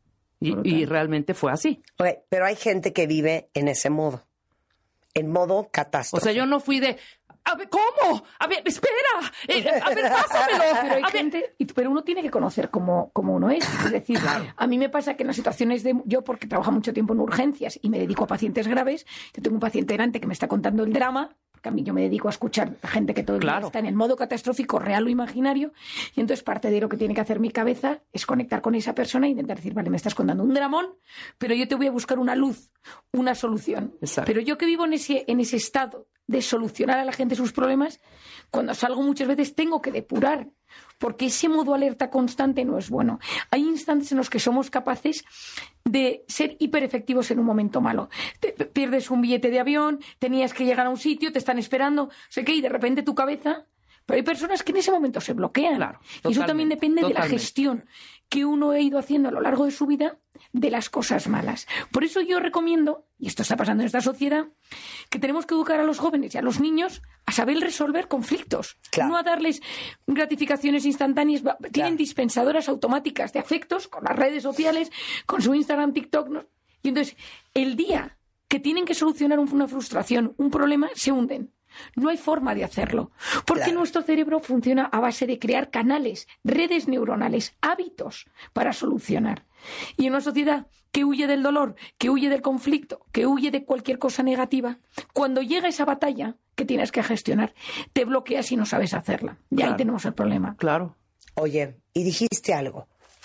Y realmente fue así. Ok, pero hay gente que vive en ese modo, en modo catástrofe. O sea, yo no fui de, a ver, ¿cómo? A ver, espera, a ver, pásamelo. Pero hay A ver. gente, pero uno tiene que conocer cómo uno es. Es decir, a mí me pasa que en las situaciones yo porque trabajo mucho tiempo en urgencias y me dedico a pacientes graves, yo tengo un paciente delante que me está contando el drama, porque a mí yo me dedico a escuchar a gente que todo el día Claro. está en el modo catastrófico, real o imaginario, y entonces parte de lo que tiene que hacer mi cabeza es conectar con esa persona e intentar decir, vale, me estás contando un dramón, pero yo te voy a buscar una luz, una solución. Exacto. Pero yo que vivo en ese estado de solucionar a la gente sus problemas, cuando salgo muchas veces tengo que depurar, porque ese modo alerta constante no es bueno. Hay instantes en los que somos capaces de ser hiperefectivos en un momento malo. Pierdes un billete de avión, tenías que llegar a un sitio, te están esperando, sé qué, y de repente tu cabeza... Pero hay personas que en ese momento se bloquean. Claro, y eso también depende de la totalmente. gestión que uno ha ido haciendo a lo largo de su vida de las cosas malas. Por eso yo recomiendo, y esto está pasando en esta sociedad, que tenemos que educar a los jóvenes y a los niños a saber resolver conflictos, Claro. no a darles gratificaciones instantáneas. Tienen dispensadoras automáticas de afectos con las redes sociales, con su Instagram, TikTok. ¿No? Y entonces, el día que tienen que solucionar una frustración, un problema, se hunden. No hay forma de hacerlo, porque Claro. nuestro cerebro funciona a base de crear canales, redes neuronales, hábitos para solucionar. Y en una sociedad que huye del dolor, que huye del conflicto, que huye de cualquier cosa negativa, cuando llega esa batalla que tienes que gestionar, te bloqueas y no sabes hacerla. Y Claro. ahí tenemos el problema. Claro. Oye, y dijiste algo.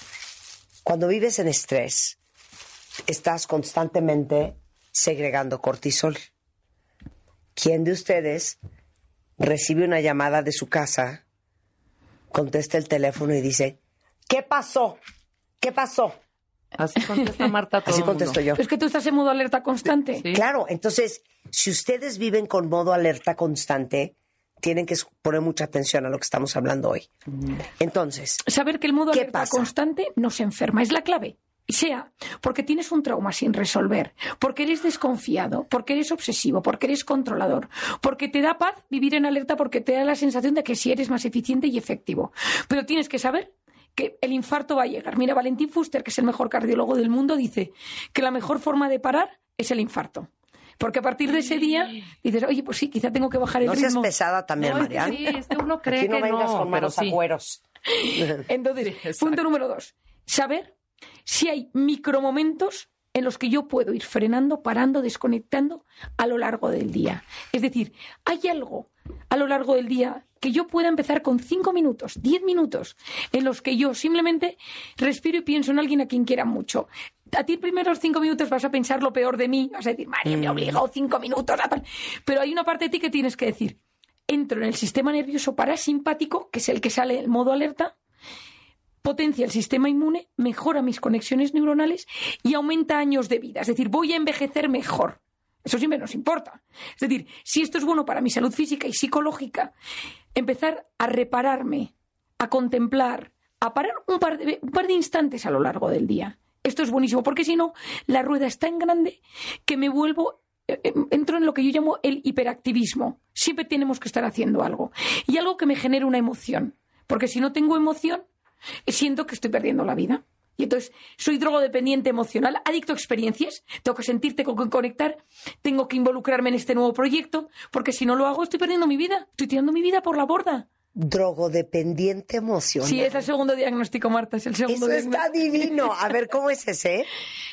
Cuando vives en estrés, estás constantemente segregando cortisol. ¿Quién de ustedes recibe una llamada de su casa, contesta el teléfono y dice, ¿qué pasó? ¿Qué pasó? Así contesta Marta todo Así el mundo. contesto yo. Es que tú estás en modo alerta constante. Sí. Claro, entonces, si ustedes viven con modo alerta constante, tienen que poner mucha atención a lo que estamos hablando hoy. Entonces, Saber que el modo ¿qué alerta pasa? constante nos enferma, es la clave. Sea porque tienes un trauma sin resolver, porque eres desconfiado, porque eres obsesivo, porque eres controlador, porque te da paz vivir en alerta, porque te da la sensación de que sí eres más eficiente y efectivo. Pero tienes que saber que el infarto va a llegar. Mira, Valentín Fuster, que es el mejor cardiólogo del mundo, dice que la mejor forma de parar es el infarto. Porque a partir de ese día dices, oye, pues sí, quizá tengo que bajar el no seas ritmo. pesada también, No, es que Mariana. sí, es que uno cree Aquí no que vengas no, con pero malos sí. agüeros. Entonces, Sí, exacto. punto número 2. Saber si hay micromomentos en los que yo puedo ir frenando, parando, desconectando a lo largo del día. Es decir, hay algo a lo largo del día que yo pueda empezar con 5 minutos, 10 minutos, en los que yo simplemente respiro y pienso en alguien a quien quiera mucho. A ti primeros 5 minutos vas a pensar lo peor de mí, vas a decir, María, me ha obligado 5 minutos a tal. Pero hay una parte de ti que tienes que decir, entro en el sistema nervioso parasimpático, que es el que sale en modo alerta, potencia el sistema inmune, mejora mis conexiones neuronales y aumenta años de vida. Es decir, voy a envejecer mejor. Eso siempre nos importa. Es decir, si esto es bueno para mi salud física y psicológica, empezar a repararme, a contemplar, a parar un par de instantes a lo largo del día. Esto es buenísimo, porque si no, la rueda es tan grande que me vuelvo... entro en lo que yo llamo el hiperactivismo. Siempre tenemos que estar haciendo algo. Y algo que me genere una emoción. Porque si no tengo emoción, siento que estoy perdiendo la vida. Y entonces soy drogodependiente emocional, adicto a experiencias, tengo que sentir, tengo que conectar, tengo que involucrarme en este nuevo proyecto, porque si no lo hago estoy perdiendo mi vida, estoy tirando mi vida por la borda. Drogodependiente emocional. Sí, es el segundo diagnóstico, Marta, es el segundo diagnóstico. Eso está divino. A ver, ¿cómo es ese?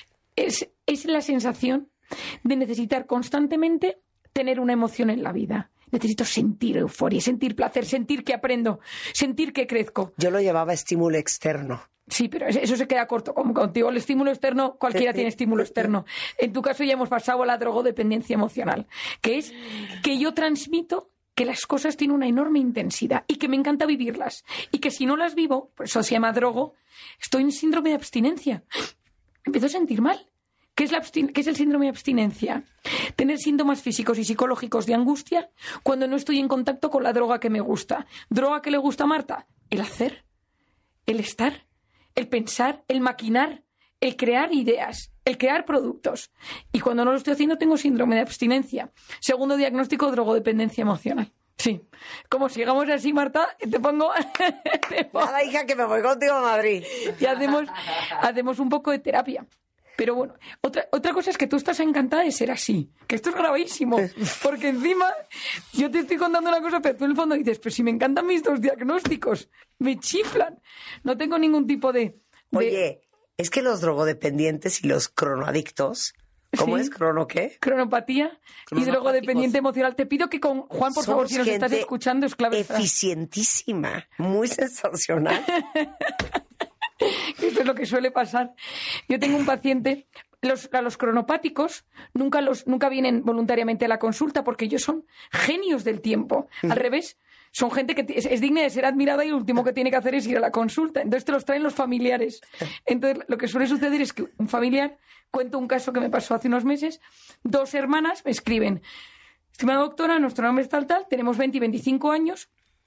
Es la sensación de necesitar constantemente tener una emoción en la vida. Necesito sentir euforia, sentir placer, sentir que aprendo, sentir que crezco. Yo lo llevaba estímulo externo. Sí, pero eso se queda corto. Como contigo el estímulo externo, cualquiera tiene estímulo externo. En tu caso ya hemos pasado a la drogodependencia emocional, que es que yo transmito que las cosas tienen una enorme intensidad y que me encanta vivirlas. Y que si no las vivo, por eso se llama drogo, estoy en síndrome de abstinencia. Empiezo a sentir mal. ¿Qué es el síndrome de abstinencia? Tener síntomas físicos y psicológicos de angustia cuando no estoy en contacto con la droga que me gusta. ¿Droga que le gusta a Marta? El hacer, el estar, el pensar, el maquinar, el crear ideas, el crear productos. Y cuando no lo estoy haciendo tengo síndrome de abstinencia. Segundo diagnóstico, drogodependencia emocional. Sí. Como sigamos así, Marta, te pongo... Nada, hija, que me voy contigo a Madrid. Y hacemos un poco de terapia. Pero bueno, otra cosa es que tú estás encantada de ser así, que esto es gravísimo, porque encima yo te estoy contando una cosa, pero tú en el fondo dices, pues si me encantan mis 2 diagnósticos, me chiflan, no tengo ningún tipo de... Oye, es que los drogodependientes y los cronoadictos, ¿cómo es? ¿Crono qué? Cronopatía y drogodependiente emocional. Te pido que con Juan, por favor, si nos estás escuchando, es clave. Eficientísima, muy sensacional. Esto es lo que suele pasar. Yo tengo un paciente, a los cronopáticos nunca vienen voluntariamente a la consulta porque ellos son genios del tiempo. Al revés, son gente que es digna de ser admirada y lo último que tiene que hacer es ir a la consulta. Entonces te los traen los familiares. Entonces lo que suele suceder es que un familiar, cuento un caso que me pasó hace unos meses, 2 hermanas me escriben, estimada doctora, nuestro nombre es tal, tenemos 20 y 25 años,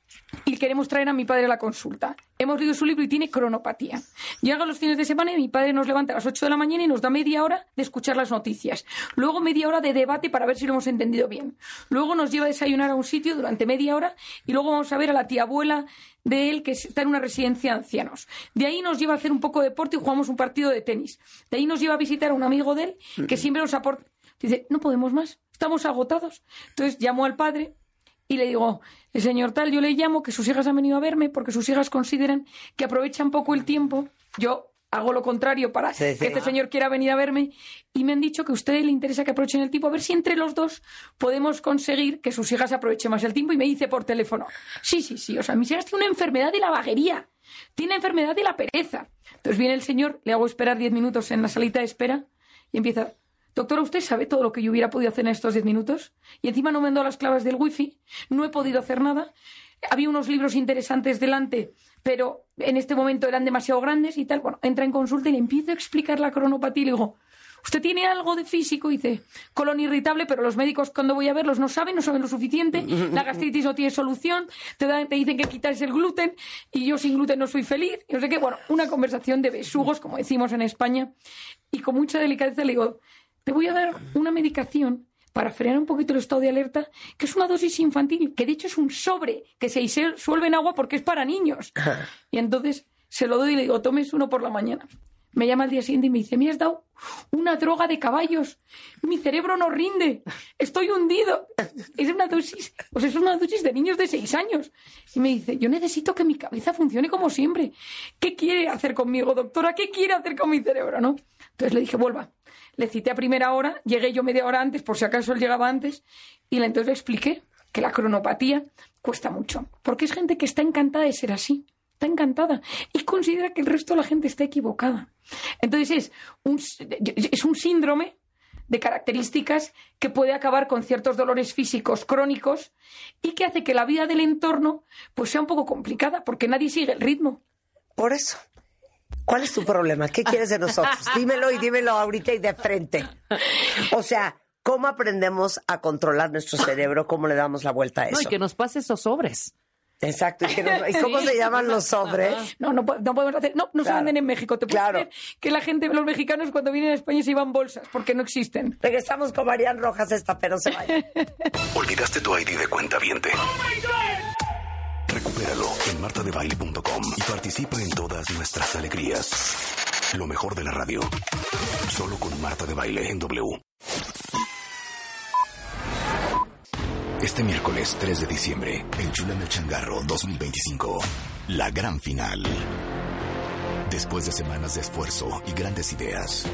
y queremos traer a mi padre a la consulta. Hemos leído su libro y tiene cronopatía. Llega los fines de semana y mi padre nos levanta a las 8 de la mañana y nos da media hora de escuchar las noticias. Luego media hora de debate para ver si lo hemos entendido bien. Luego nos lleva a desayunar a un sitio durante media hora y luego vamos a ver a la tía abuela de él que está en una residencia de ancianos. De ahí nos lleva a hacer un poco de deporte y jugamos un partido de tenis. De ahí nos lleva a visitar a un amigo de él que siempre nos aporta. Dice, no podemos más, estamos agotados. Entonces llamo al padre y le digo, el señor tal, yo le llamo que sus hijas han venido a verme porque sus hijas consideran que aprovechan poco el tiempo. Yo hago lo contrario para que este señor quiera venir a verme y me han dicho que a usted le interesa que aprovechen el tiempo, a ver si entre los dos podemos conseguir que sus hijas aprovechen más el tiempo. Y me dice por teléfono, sí, o sea, mis hijas tienen una enfermedad de la vaguería, tiene enfermedad de la pereza. Entonces viene el señor, le hago esperar 10 minutos en la salita de espera y empieza... Doctora, ¿usted sabe todo lo que yo hubiera podido hacer en estos 10 minutos? Y encima no me han dado las claves del wifi, no he podido hacer nada. Había unos libros interesantes delante, pero en este momento eran demasiado grandes y tal. Bueno, entra en consulta y le empiezo a explicar la cronopatía y le digo, ¿usted tiene algo de físico? Y dice, colon irritable, pero los médicos cuando voy a verlos no saben lo suficiente, la gastritis no tiene solución, te dicen que quitarse el gluten y yo sin gluten no soy feliz. Y no sé qué, bueno, una conversación de besugos, como decimos en España, y con mucha delicadeza le digo, te voy a dar una medicación para frenar un poquito el estado de alerta, que es una dosis infantil, que de hecho es un sobre que se disuelve en agua porque es para niños. Y entonces se lo doy y le digo, tomes uno por la mañana. Me llama al día siguiente y me dice, me has dado una droga de caballos, mi cerebro no rinde, estoy hundido. Es una dosis, pues es una dosis de niños de 6 años. Y me dice, yo necesito que mi cabeza funcione como siempre. ¿Qué quiere hacer conmigo, doctora? ¿Qué quiere hacer con mi cerebro, no? Entonces le dije, vuelva. Le cité a primera hora, llegué yo media hora antes, por si acaso él llegaba antes, y entonces le expliqué que la cronopatía cuesta mucho, porque es gente que está encantada de ser así. Está encantada y considera que el resto de la gente está equivocada. Entonces es un síndrome de características que puede acabar con ciertos dolores físicos crónicos y que hace que la vida del entorno pues sea un poco complicada porque nadie sigue el ritmo. Por eso. ¿Cuál es tu problema? ¿Qué quieres de nosotros? Dímelo y dímelo ahorita y de frente. O sea, ¿cómo aprendemos a controlar nuestro cerebro? ¿Cómo le damos la vuelta a eso? No, y que nos pase esos sobres. Exacto. ¿Y cómo se llaman los sobres? No podemos hacer. No se venden en México. ¿Te puedes creer que la gente, los mexicanos, cuando vienen a España se llevan bolsas? Porque no existen. Regresamos con Marian Rojas pero se vaya. ¿Olvidaste tu ID de cuentaviente? Recupéralo en martadebaile.com y participa en todas nuestras alegrías. Lo mejor de la radio. Solo con Marta de Baile en W. Este miércoles 3 de diciembre, Enchúlame el Changarro 2025. La gran final. Después de semanas de esfuerzo y grandes ideas,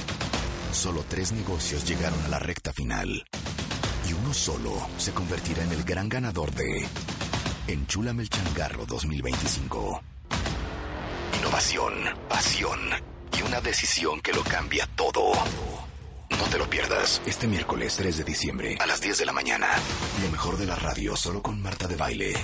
solo 3 negocios llegaron a la recta final. Y uno solo se convertirá en el gran ganador de Enchúlame el Changarro 2025. Innovación, pasión y una decisión que lo cambia todo. No te lo pierdas. Este miércoles 3 de diciembre a las 10 de la mañana. Lo mejor de la radio solo con Marta de Baile.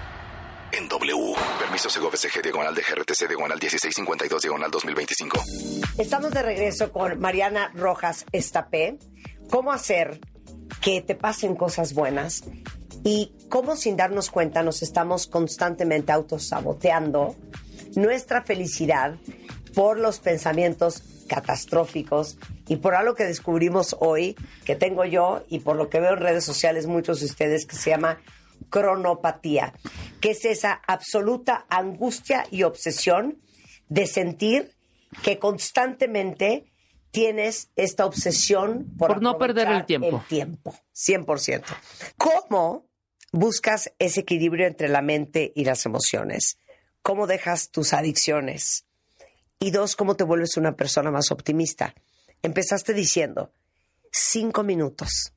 En W. Permiso Segov-SG /DGRTC /1652 /2025. Estamos de regreso con Mariana Rojas Estapé. ¿Cómo hacer que te pasen cosas buenas? Y cómo sin darnos cuenta nos estamos constantemente autosaboteando nuestra felicidad por los pensamientos catastróficos y por algo que descubrimos hoy, que tengo yo y por lo que veo en redes sociales muchos de ustedes, que se llama cronopatía, que es esa absoluta angustia y obsesión de sentir que constantemente tienes esta obsesión por no perder el tiempo. El tiempo, 100%. ¿Cómo buscas ese equilibrio entre la mente y las emociones? ¿Cómo dejas tus adicciones? Y 2, ¿cómo te vuelves una persona más optimista? Empezaste diciendo 5 minutos.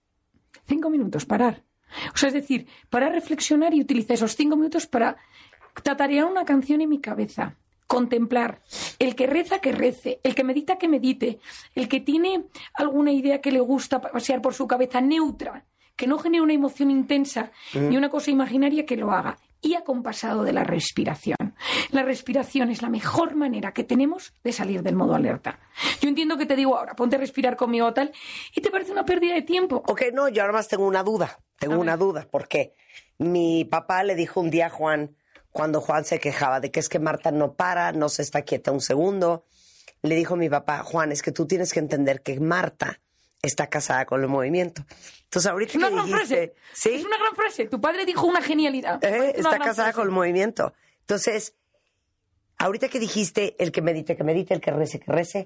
5 minutos, parar. O sea, es decir, para reflexionar y utilizar esos 5 minutos para tatarear una canción en mi cabeza. Contemplar. El que reza, que rece. El que medita, que medite. El que tiene alguna idea que le gusta pasear por su cabeza neutra, que no genere una emoción intensa ni una cosa imaginaria, que lo haga. Y acompasado de la respiración. La respiración es la mejor manera que tenemos de salir del modo alerta. Yo entiendo que te digo ahora, ponte a respirar conmigo o tal, y te parece una pérdida de tiempo. Ok, no, yo además tengo una duda. Porque mi papá le dijo un día a Juan, cuando Juan se quejaba de que es que Marta no para, no se está quieta un segundo, le dijo mi papá, Juan, es que tú tienes que entender que Marta está casada con el movimiento. Entonces, ahorita es una que gran dijiste, frase. ¿sí? Es una gran frase. Tu padre dijo una genialidad. Está casada con el movimiento. Entonces, ahorita que dijiste el que medite, el que rece.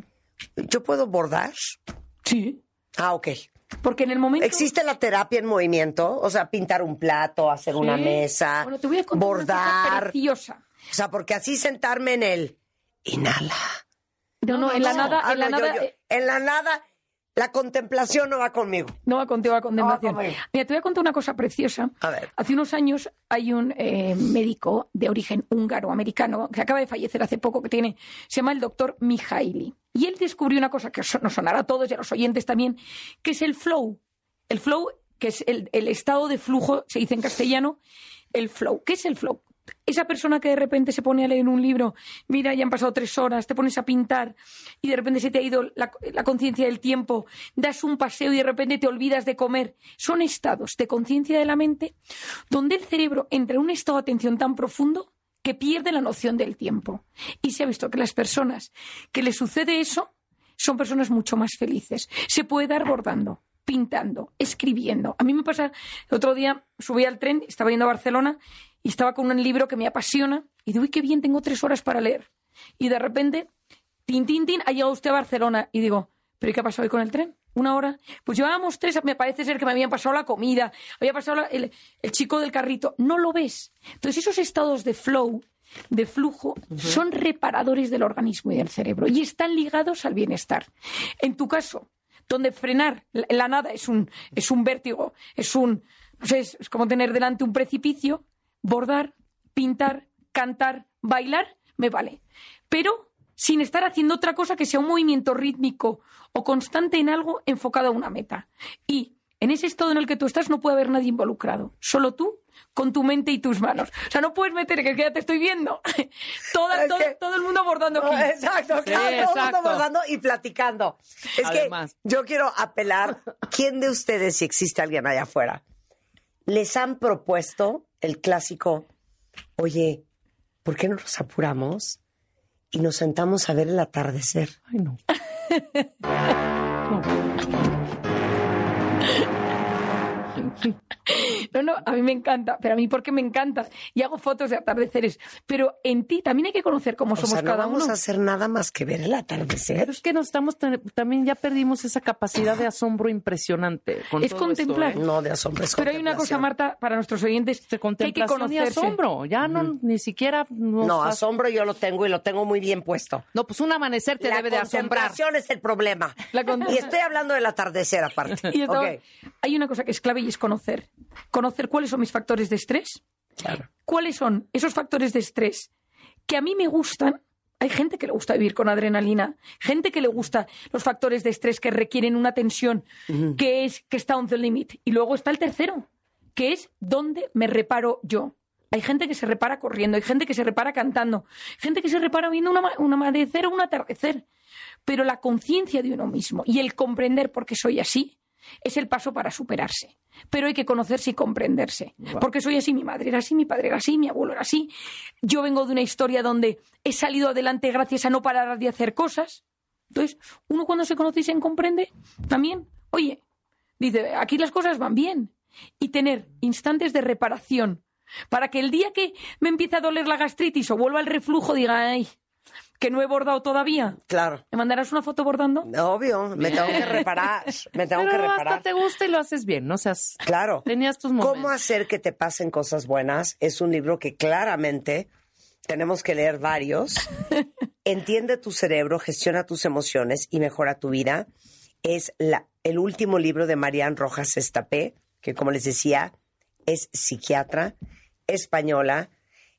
¿Yo puedo bordar? Sí. Ah, ok. Porque en el momento... ¿Existe la terapia en movimiento? O sea, pintar un plato, hacer una mesa, bueno, te voy a contar bordar. una cosa preciosa. O sea, porque así sentarme en el inhala. No, en la nada... En la nada, la contemplación no va conmigo. No va contigo la contemplación. No va conmigo. Mira, te voy a contar una cosa preciosa. A ver. Hace unos años hay un médico de origen húngaro-americano que acaba de fallecer hace poco, se llama el doctor Mihaly. Y él descubrió una cosa que nos sonará a todos y a los oyentes también, que es el flow. El flow, que es el estado de flujo, se dice en castellano, el flow. ¿Qué es el flow? Esa persona que de repente se pone a leer un libro, mira, ya han pasado 3 horas, te pones a pintar y de repente se te ha ido la conciencia del tiempo, das un paseo y de repente te olvidas de comer. Son estados de conciencia de la mente donde el cerebro entra en un estado de atención tan profundo que pierde la noción del tiempo. Y se ha visto que las personas que les sucede eso son personas mucho más felices. Se puede dar bordando, pintando, escribiendo. A mí me pasa, el otro día subí al tren, estaba yendo a Barcelona y estaba con un libro que me apasiona y digo, uy, qué bien, tengo 3 horas para leer. Y de repente tin, tin, tin, ha llegado usted a Barcelona. Y digo, ¿pero qué ha pasado hoy con el tren? 1 hora. Pues llevábamos 3, me parece ser que me habían pasado la comida, había pasado el chico del carrito. No lo ves. Entonces esos estados de flow, de flujo, son reparadores del organismo y del cerebro y están ligados al bienestar. En tu caso, donde frenar la nada es un vértigo, no sé, es como tener delante un precipicio, bordar, pintar, cantar, bailar, me vale. Pero sin estar haciendo otra cosa que sea un movimiento rítmico o constante en algo enfocado a una meta. Y en ese estado en el que tú estás no puede haber nadie involucrado. Solo tú, con tu mente y tus manos. O sea, no puedes meter, que ya te estoy viendo. Todo el mundo abordando aquí. Exacto, claro, todo el mundo abordando y platicando. Es Además, que yo quiero apelar, ¿quién de ustedes, si existe alguien allá afuera, les han propuesto el clásico, oye, ¿por qué no nos apuramos y nos sentamos a ver el atardecer? Ay, no. No, a mí me encanta, pero a mí porque me encanta y hago fotos de atardeceres, pero en ti también hay que conocer cómo somos cada uno. No vamos a hacer nada más que ver el atardecer. Pero es que también ya perdimos esa capacidad de asombro impresionante. Es contemplar. Esto, ¿eh? No, de asombro es Pero hay una cosa, Marta, para nuestros oyentes, que hay que conocerse. Y asombro, ya ni siquiera... No, asombro yo lo tengo y lo tengo muy bien puesto. No, pues un amanecer te debe de asombrar. La contemplación es el problema. Y estoy hablando del atardecer aparte. Y okay. Hay una cosa que es clave y es conocer. Conocer cuáles son mis factores de estrés. Claro. ¿Cuáles son esos factores de estrés que a mí me gustan? Hay gente que le gusta vivir con adrenalina, gente que le gusta los factores de estrés que requieren una tensión que está on the limit. Y luego está el tercero, que es dónde me reparo yo. Hay gente que se repara corriendo, hay gente que se repara cantando, gente que se repara viendo un amanecer o un atardecer. Pero la conciencia de uno mismo y el comprender por qué soy así es el paso para superarse. Pero hay que conocerse y comprenderse. Wow. Porque soy así, mi madre era así, mi padre era así, mi abuelo era así. Yo vengo de una historia donde he salido adelante gracias a no parar de hacer cosas. Entonces, uno cuando se conoce y se comprende, también, oye, dice, aquí las cosas van bien. Y tener instantes de reparación para que el día que me empiece a doler la gastritis o vuelva el reflujo diga, ay, que no he bordado todavía. Claro. ¿Me mandarás una foto bordando? Obvio, me tengo que reparar. Pero hasta te gusta y lo haces bien, no seas... Claro. Tenías tus momentos. ¿Cómo hacer que te pasen cosas buenas? Es un libro que claramente tenemos que leer varios. Entiende tu cerebro, gestiona tus emociones y mejora tu vida. Es el último libro de Marian Rojas Estapé, que como les decía, es psiquiatra española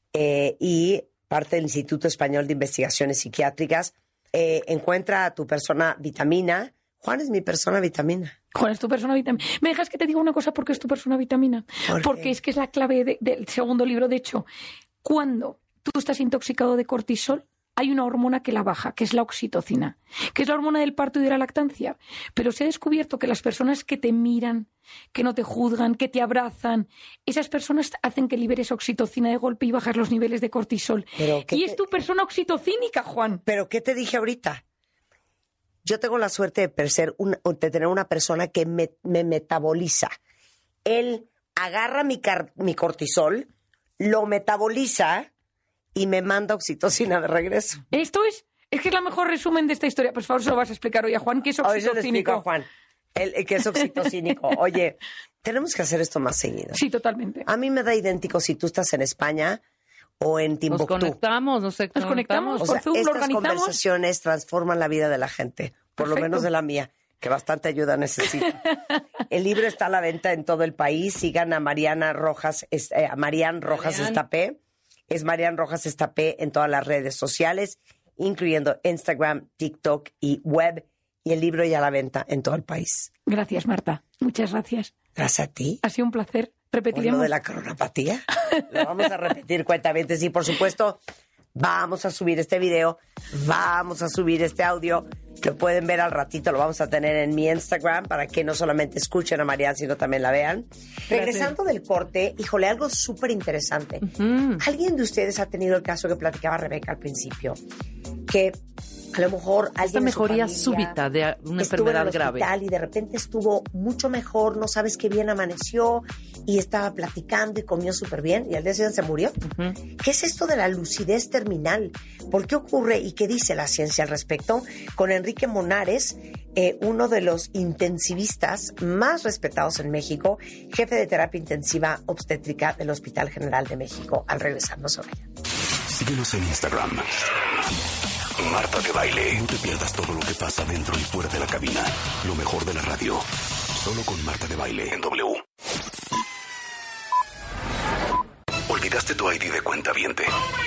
y parte del Instituto Español de Investigaciones Psiquiátricas. Encuentra a tu persona vitamina. Juan es mi persona vitamina. Juan es tu persona vitamina. ¿Me dejas que te diga una cosa porque es tu persona vitamina? Porque es que es la clave del segundo libro. De hecho, cuando tú estás intoxicado de cortisol, hay una hormona que la baja, que es la oxitocina, que es la hormona del parto y de la lactancia. Pero se ha descubierto que las personas que te miran, que no te juzgan, que te abrazan, esas personas hacen que liberes oxitocina de golpe y bajas los niveles de cortisol. Y es tu persona oxitocínica, Juan. ¿Pero qué te dije ahorita? Yo tengo la suerte de tener una persona que me metaboliza. Él agarra mi cortisol, lo metaboliza y me manda oxitocina de regreso. Esto es que es la mejor resumen de esta historia. Por favor, se lo vas a explicar hoy a Juan, que es oxitocínico. Hoy se lo explico a Juan, que es oxitocínico. Oye, tenemos que hacer esto más seguido. Sí, totalmente. A mí me da idéntico si tú estás en España o en Timbuktu. Nos conectamos. O sea, por Zoom, estas lo organizamos. conversaciones transforman la vida de la gente, por lo menos de la mía, que bastante ayuda necesita. El libro está a la venta en todo el país. Sigan a Marian Rojas Estapé. Es Marian Rojas Estapé en todas las redes sociales, incluyendo Instagram, TikTok y web. Y el libro ya a la venta en todo el país. Gracias, Marta. Muchas gracias. Gracias a ti. Ha sido un placer. Repetiremos. Por lo de la coronapatía. Lo vamos a repetir, cuentavientes. Y por supuesto, vamos a subir este video, vamos a subir este audio. Lo pueden ver al ratito, lo vamos a tener en mi Instagram para que no solamente escuchen a Marian, sino también la vean. Regresando del corte, híjole, algo súper interesante. ¿Alguien de ustedes ha tenido el caso que platicaba Rebeca al principio? Que A lo mejor alguien Esta en su mejoría familia súbita de una estuvo en el enfermedad grave. hospital y de repente estuvo mucho mejor, no sabes qué bien amaneció y estaba platicando y comió súper bien y al día siguiente se murió. Ujú. ¿Qué es esto de la lucidez terminal? ¿Por qué ocurre y qué dice la ciencia al respecto? Con Enrique Monares, uno de los intensivistas más respetados en México, jefe de terapia intensiva obstétrica del Hospital General de México. Al regresarnos sobre ella. Síguenos en Instagram. Marta de Baile. No te pierdas todo lo que pasa dentro y fuera de la cabina. Lo mejor de la radio. Solo con Marta de Baile en W. ¿Olvidaste tu ID de cuentaviente?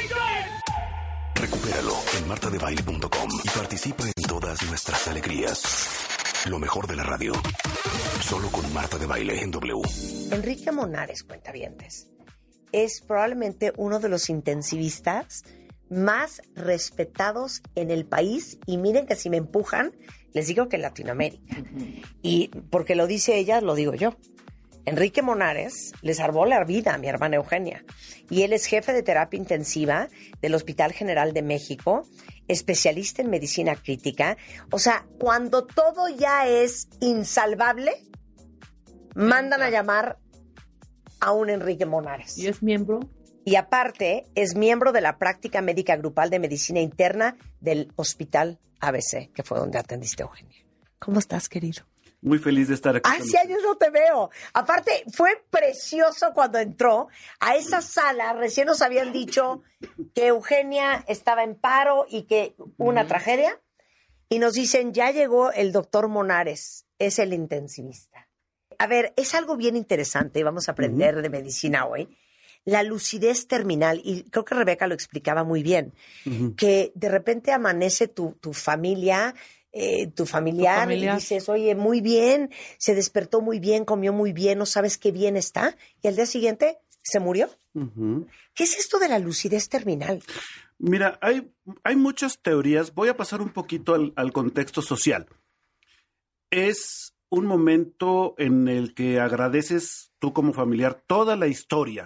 Recupéralo en martadebaile.com y participa en todas nuestras alegrías. Lo mejor de la radio. Solo con Marta de Baile en W. Enrique Monares, cuentavientes, es probablemente uno de los intensivistas más respetados en el país, y miren que si me empujan, les digo que en Latinoamérica. Y porque lo dice ella, lo digo yo. Enrique Monares le salvó la vida a mi hermana Eugenia, y él es jefe de terapia intensiva del Hospital General de México, especialista en medicina crítica. O sea, cuando todo ya es insalvable, mandan a llamar a un Enrique Monares. ¿Y es miembro? Y aparte, es miembro de la práctica médica grupal de medicina interna del Hospital ABC, que fue donde atendiste a Eugenia. ¿Cómo estás, querido? Muy feliz de estar aquí. Hace años no te veo. Aparte, fue precioso cuando entró a esa sala. Recién nos habían dicho que Eugenia estaba en paro y que una tragedia. Y nos dicen, ya llegó el doctor Monares, es el intensivista. A ver, es algo bien interesante, vamos a aprender de medicina hoy. La lucidez terminal, y creo que Rebeca lo explicaba muy bien, que de repente amanece tu familia, tu familiar, y dices, oye, muy bien, se despertó muy bien, comió muy bien, no sabes qué bien está, y al día siguiente se murió. ¿Qué es esto de la lucidez terminal? Mira, hay muchas teorías. Voy a pasar un poquito al contexto social. Es un momento en el que agradeces tú como familiar toda la historia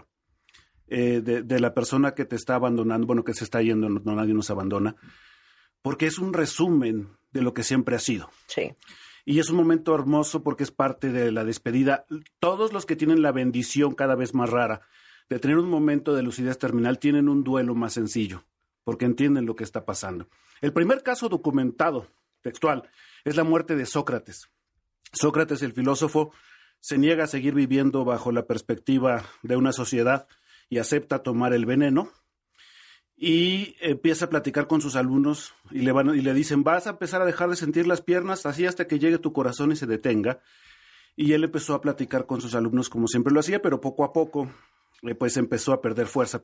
de la persona que te está abandonando, bueno, que se está yendo, no nadie nos abandona, porque es un resumen de lo que siempre ha sido. Sí. Y es un momento hermoso porque es parte de la despedida. Todos los que tienen la bendición cada vez más rara de tener un momento de lucidez terminal tienen un duelo más sencillo, porque entienden lo que está pasando. El primer caso documentado, textual, es la muerte de Sócrates. Sócrates, el filósofo, se niega a seguir viviendo bajo la perspectiva de una sociedad y acepta tomar el veneno, y empieza a platicar con sus alumnos y le dicen, vas a empezar a dejar de sentir las piernas así hasta que llegue tu corazón y se detenga. Y él empezó a platicar con sus alumnos como siempre lo hacía, pero poco a poco pues empezó a perder fuerza,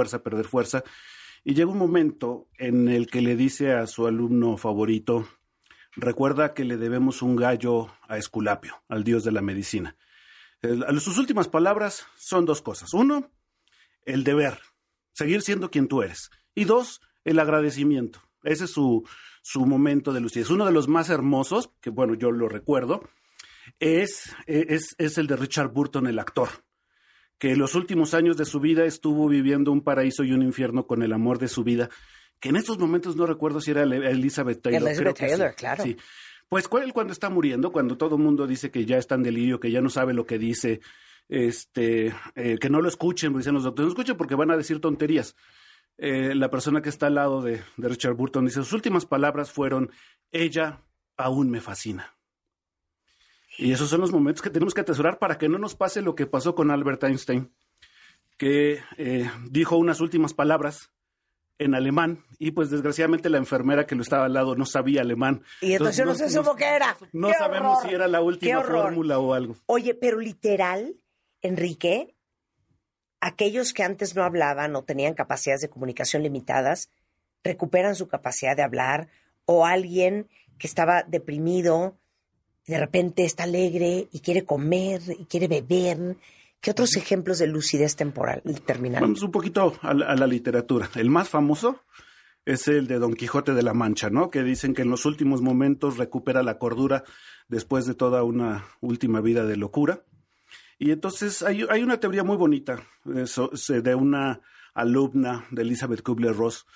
y llega un momento en el que le dice a su alumno favorito, recuerda que le debemos un gallo a Esculapio, al dios de la medicina. Sus últimas palabras son dos cosas. Uno, el deber, seguir siendo quien tú eres. Y dos, el agradecimiento. Ese es su momento de lucidez. Uno de los más hermosos, que bueno, yo lo recuerdo, es el de Richard Burton, el actor, que los últimos años de su vida estuvo viviendo un paraíso y un infierno con el amor de su vida, que en estos momentos no recuerdo si era Elizabeth Taylor. Elizabeth Taylor, sí, claro. Sí. Pues él cuando está muriendo, cuando todo el mundo dice que ya está en delirio, que ya no sabe lo que dice, que no lo escuchen, dicen los doctores, no escuchen porque van a decir tonterías. La persona que está al lado de Richard Burton dice, sus últimas palabras fueron, ella aún me fascina. Y esos son los momentos que tenemos que atesorar para que no nos pase lo que pasó con Albert Einstein, que dijo unas últimas palabras en alemán y pues desgraciadamente la enfermera que lo estaba al lado no sabía alemán. Y entonces no se supo qué era. No ¡Qué sabemos horror! si era la última ¡Qué horror! fórmula o algo. Oye, pero literal, Enrique, aquellos que antes no hablaban o tenían capacidades de comunicación limitadas, recuperan su capacidad de hablar, o alguien que estaba deprimido, de repente está alegre y quiere comer y quiere beber. ¿Qué otros ejemplos de lucidez terminal? Vamos un poquito a la literatura. El más famoso es el de Don Quijote de la Mancha, ¿no? Que dicen que en los últimos momentos recupera la cordura después de toda una última vida de locura. Y entonces hay una teoría muy bonita de una alumna de Elizabeth Kubler-Ross,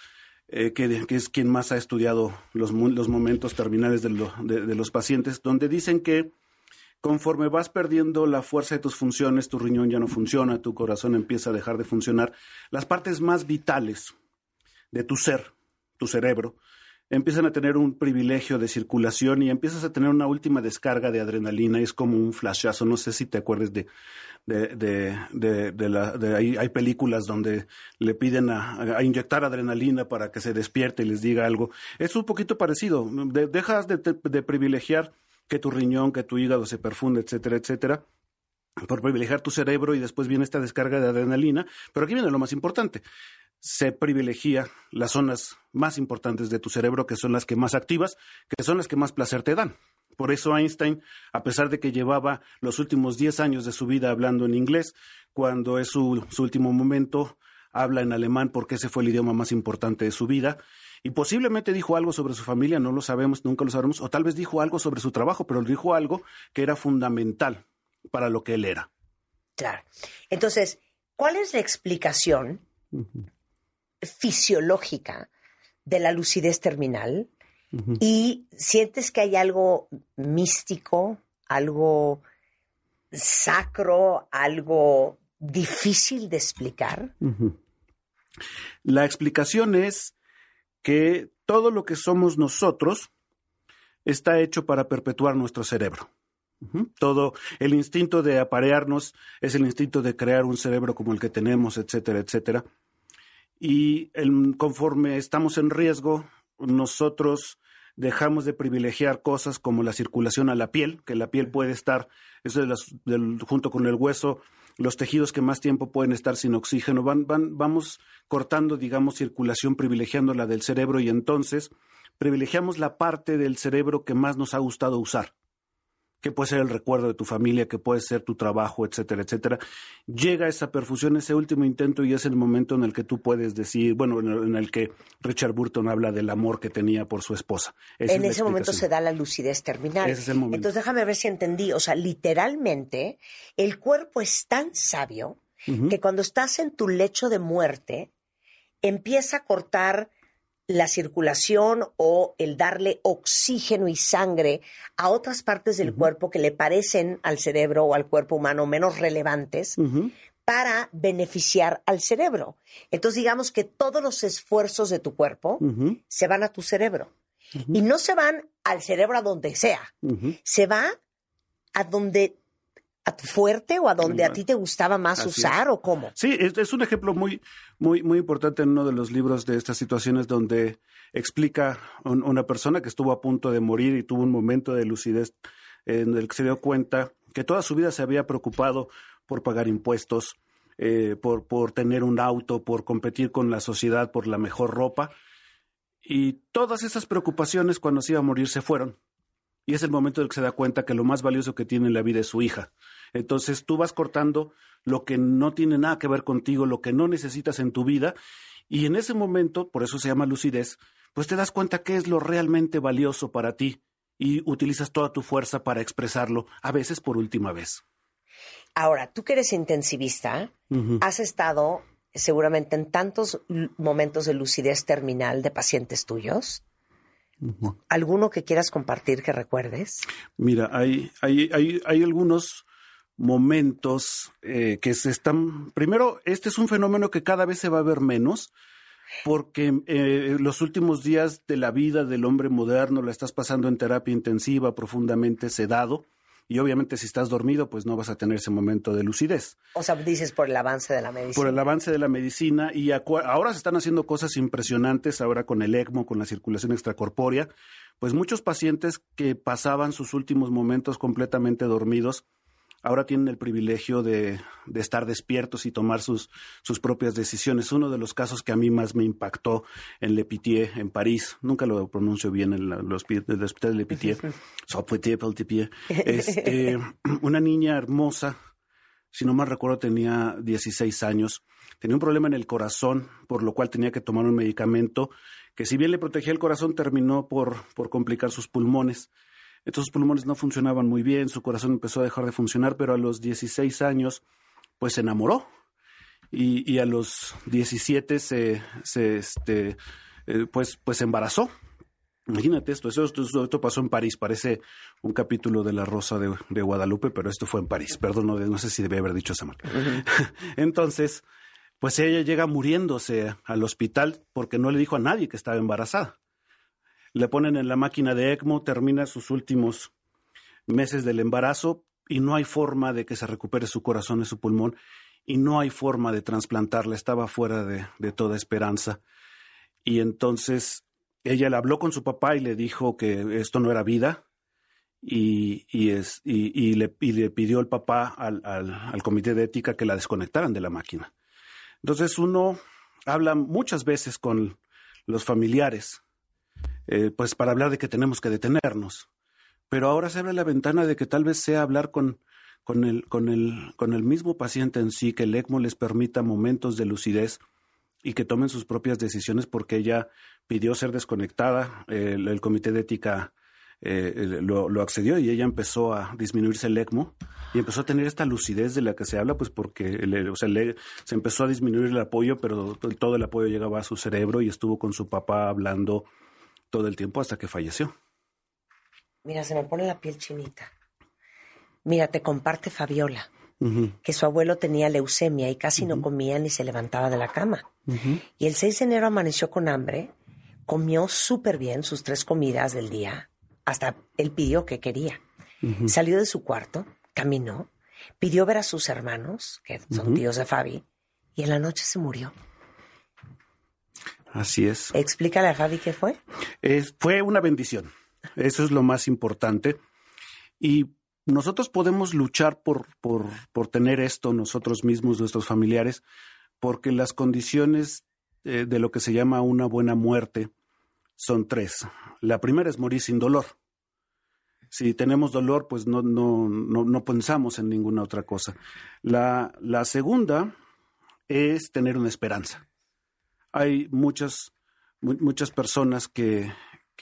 que es quien más ha estudiado los momentos terminales de los pacientes, donde dicen que conforme vas perdiendo la fuerza de tus funciones, tu riñón ya no funciona, tu corazón empieza a dejar de funcionar, las partes más vitales de tu ser, tu cerebro, empiezan a tener un privilegio de circulación y empiezas a tener una última descarga de adrenalina. Es como un flashazo. No sé si te acuerdas hay películas donde le piden a inyectar adrenalina para que se despierte y les diga algo. Es un poquito parecido. Dejas de privilegiar que tu riñón, que tu hígado se perfunde, etcétera, etcétera, por privilegiar tu cerebro, y después viene esta descarga de adrenalina. Pero aquí viene lo más importante. Se privilegia las zonas más importantes de tu cerebro, que son las que más activas, que son las que más placer te dan. Por eso Einstein, a pesar de que llevaba los últimos 10 años de su vida hablando en inglés, cuando es su último momento, habla en alemán porque ese fue el idioma más importante de su vida. Y posiblemente dijo algo sobre su familia, no lo sabemos, nunca lo sabremos, o tal vez dijo algo sobre su trabajo, pero dijo algo que era fundamental para lo que él era. Claro. Entonces, ¿cuál es la explicación fisiológica de la lucidez terminal? ¿Y sientes que hay algo místico, algo sacro, algo difícil de explicar? La explicación es que todo lo que somos nosotros está hecho para perpetuar nuestro cerebro. Todo el instinto de aparearnos es el instinto de crear un cerebro como el que tenemos, etcétera, etcétera. Y conforme estamos en riesgo, nosotros dejamos de privilegiar cosas como la circulación a la piel, que la piel puede estar, junto con el hueso, los tejidos que más tiempo pueden estar sin oxígeno. Vamos cortando, digamos, circulación, privilegiando la del cerebro, y entonces privilegiamos la parte del cerebro que más nos ha gustado usar, que puede ser el recuerdo de tu familia, que puede ser tu trabajo, etcétera, etcétera. Llega esa perfusión, ese último intento, y es el momento en el que tú puedes decir, bueno, en el que Richard Burton habla del amor que tenía por su esposa. En ese momento se da la lucidez terminal. Ese es el momento. Entonces déjame ver si entendí. O sea, literalmente, el cuerpo es tan sabio que cuando estás en tu lecho de muerte, empieza a cortar la circulación o el darle oxígeno y sangre a otras partes del cuerpo que le parecen al cerebro o al cuerpo humano menos relevantes para beneficiar al cerebro. Entonces digamos que todos los esfuerzos de tu cuerpo se van a tu cerebro. Y no se van al cerebro a donde sea. Se va a donde a tu fuerte o a donde a ti te gustaba más usar, ¿o cómo? Sí, es un ejemplo muy importante en uno de los libros de estas situaciones, donde explica una persona que estuvo a punto de morir y tuvo un momento de lucidez en el que se dio cuenta que toda su vida se había preocupado por pagar impuestos, por tener un auto, por competir con la sociedad, por la mejor ropa. Y todas esas preocupaciones, cuando se iba a morir, se fueron. Y es el momento en el que se da cuenta que lo más valioso que tiene en la vida es su hija. Entonces tú vas cortando lo que no tiene nada que ver contigo, lo que no necesitas en tu vida, y en ese momento, por eso se llama lucidez, pues te das cuenta qué es lo realmente valioso para ti y utilizas toda tu fuerza para expresarlo, a veces por última vez. Ahora, tú que eres intensivista, has estado seguramente en tantos momentos de lucidez terminal de pacientes tuyos. ¿Alguno que quieras compartir que recuerdes? Mira, hay algunos momentos que se están... Primero, este es un fenómeno que cada vez se va a ver menos, porque los últimos días de la vida del hombre moderno la estás pasando en terapia intensiva, profundamente sedado, y obviamente si estás dormido, pues no vas a tener ese momento de lucidez. O sea, dices por el avance de la medicina. Por el avance de la medicina, y ahora se están haciendo cosas impresionantes, ahora con el ECMO, con la circulación extracorpórea, pues muchos pacientes que pasaban sus últimos momentos completamente dormidos, ahora tienen el privilegio de estar despiertos y tomar sus propias decisiones. Uno de los casos que a mí más me impactó en Le Pitié, en París, nunca lo pronuncio bien, en el hospital de Le Pitié, una niña hermosa, si no mal recuerdo tenía 16 años, tenía un problema en el corazón, por lo cual tenía que tomar un medicamento que, si bien le protegía el corazón, terminó por complicar sus pulmones. Entonces sus pulmones no funcionaban muy bien, su corazón empezó a dejar de funcionar, pero a los 16 años pues se enamoró, y a los 17 pues se embarazó. Imagínate esto pasó en París, parece un capítulo de La Rosa de Guadalupe, pero esto fue en París. Perdón, no sé si debía haber dicho esa marca. Entonces, pues ella llega muriéndose al hospital porque no le dijo a nadie que estaba embarazada. Le ponen en la máquina de ECMO, termina sus últimos meses del embarazo y no hay forma de que se recupere su corazón y su pulmón y no hay forma de trasplantarla. Estaba fuera de toda esperanza. Y entonces ella le habló con su papá y le dijo que esto no era vida y le pidió el papá al comité de ética que la desconectaran de la máquina. Entonces uno habla muchas veces con los familiares, pues para hablar de que tenemos que detenernos, pero ahora se abre la ventana de que tal vez sea hablar con el mismo paciente en sí, que el ECMO les permita momentos de lucidez y que tomen sus propias decisiones, porque ella pidió ser desconectada, el comité de ética lo accedió y ella empezó a disminuirse el ECMO y empezó a tener esta lucidez de la que se habla, pues porque se empezó a disminuir el apoyo, pero todo el apoyo llegaba a su cerebro y estuvo con su papá hablando todo el tiempo hasta que falleció. Mira, se me pone la piel chinita. Mira, te comparte Fabiola, que su abuelo tenía leucemia y casi no comía ni se levantaba de la cama. Y el 6 de enero amaneció con hambre, comió súper bien sus 3 comidas del día, hasta él pidió que quería. Salió de su cuarto, caminó, pidió ver a sus hermanos, que son tíos de Fabi, y en la noche se murió. Así es. Explícale a Fabi qué fue. Fue una bendición. Eso es lo más importante. Y nosotros podemos luchar por tener esto nosotros mismos, nuestros familiares, porque las condiciones de lo que se llama una buena muerte son 3. La primera es morir sin dolor. Si tenemos dolor, pues no pensamos en ninguna otra cosa. La segunda es tener una esperanza. Hay muchas personas que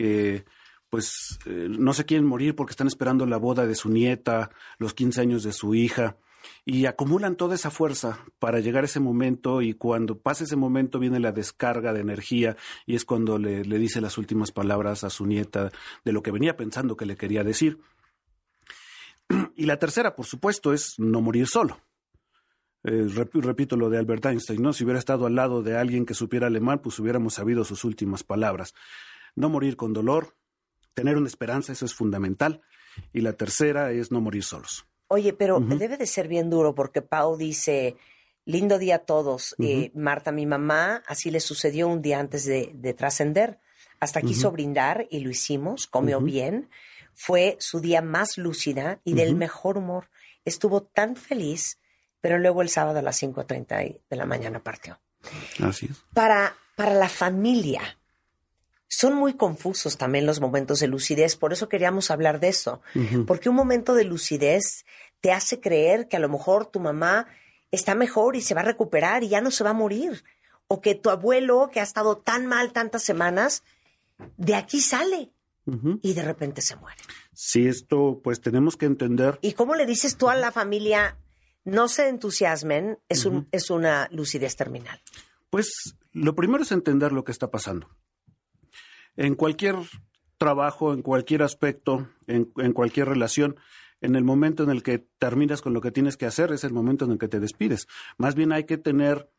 pues no se quieren morir porque están esperando la boda de su nieta, los 15 años de su hija, y acumulan toda esa fuerza para llegar a ese momento, y cuando pasa ese momento viene la descarga de energía y es cuando le dice las últimas palabras a su nieta de lo que venía pensando que le quería decir. Y la tercera, por supuesto, es no morir solo. Repito lo de Albert Einstein, ¿no? Si hubiera estado al lado de alguien que supiera alemán, pues hubiéramos sabido sus últimas palabras. No morir con dolor, tener una esperanza, eso es fundamental. Y la tercera es no morir solos. Oye, pero debe de ser bien duro porque Pau dice, lindo día a todos. Marta, mi mamá, así le sucedió un día antes de trascender. Hasta quiso brindar y lo hicimos, comió bien. Fue su día más lúcida y del mejor humor. Estuvo tan feliz, pero luego el sábado a las 5:30 de la mañana partió. Así es. Para la familia, son muy confusos también los momentos de lucidez, por eso queríamos hablar de eso. Porque un momento de lucidez te hace creer que a lo mejor tu mamá está mejor y se va a recuperar y ya no se va a morir. O que tu abuelo, que ha estado tan mal tantas semanas, de aquí sale y de repente se muere. Sí, esto pues tenemos que entender. ¿Y cómo le dices tú a la familia, no se entusiasmen, es una lucidez terminal? Pues lo primero es entender lo que está pasando. En cualquier trabajo, en cualquier aspecto, en cualquier relación, en el momento en el que terminas con lo que tienes que hacer, es el momento en el que te despides. Más bien hay que tener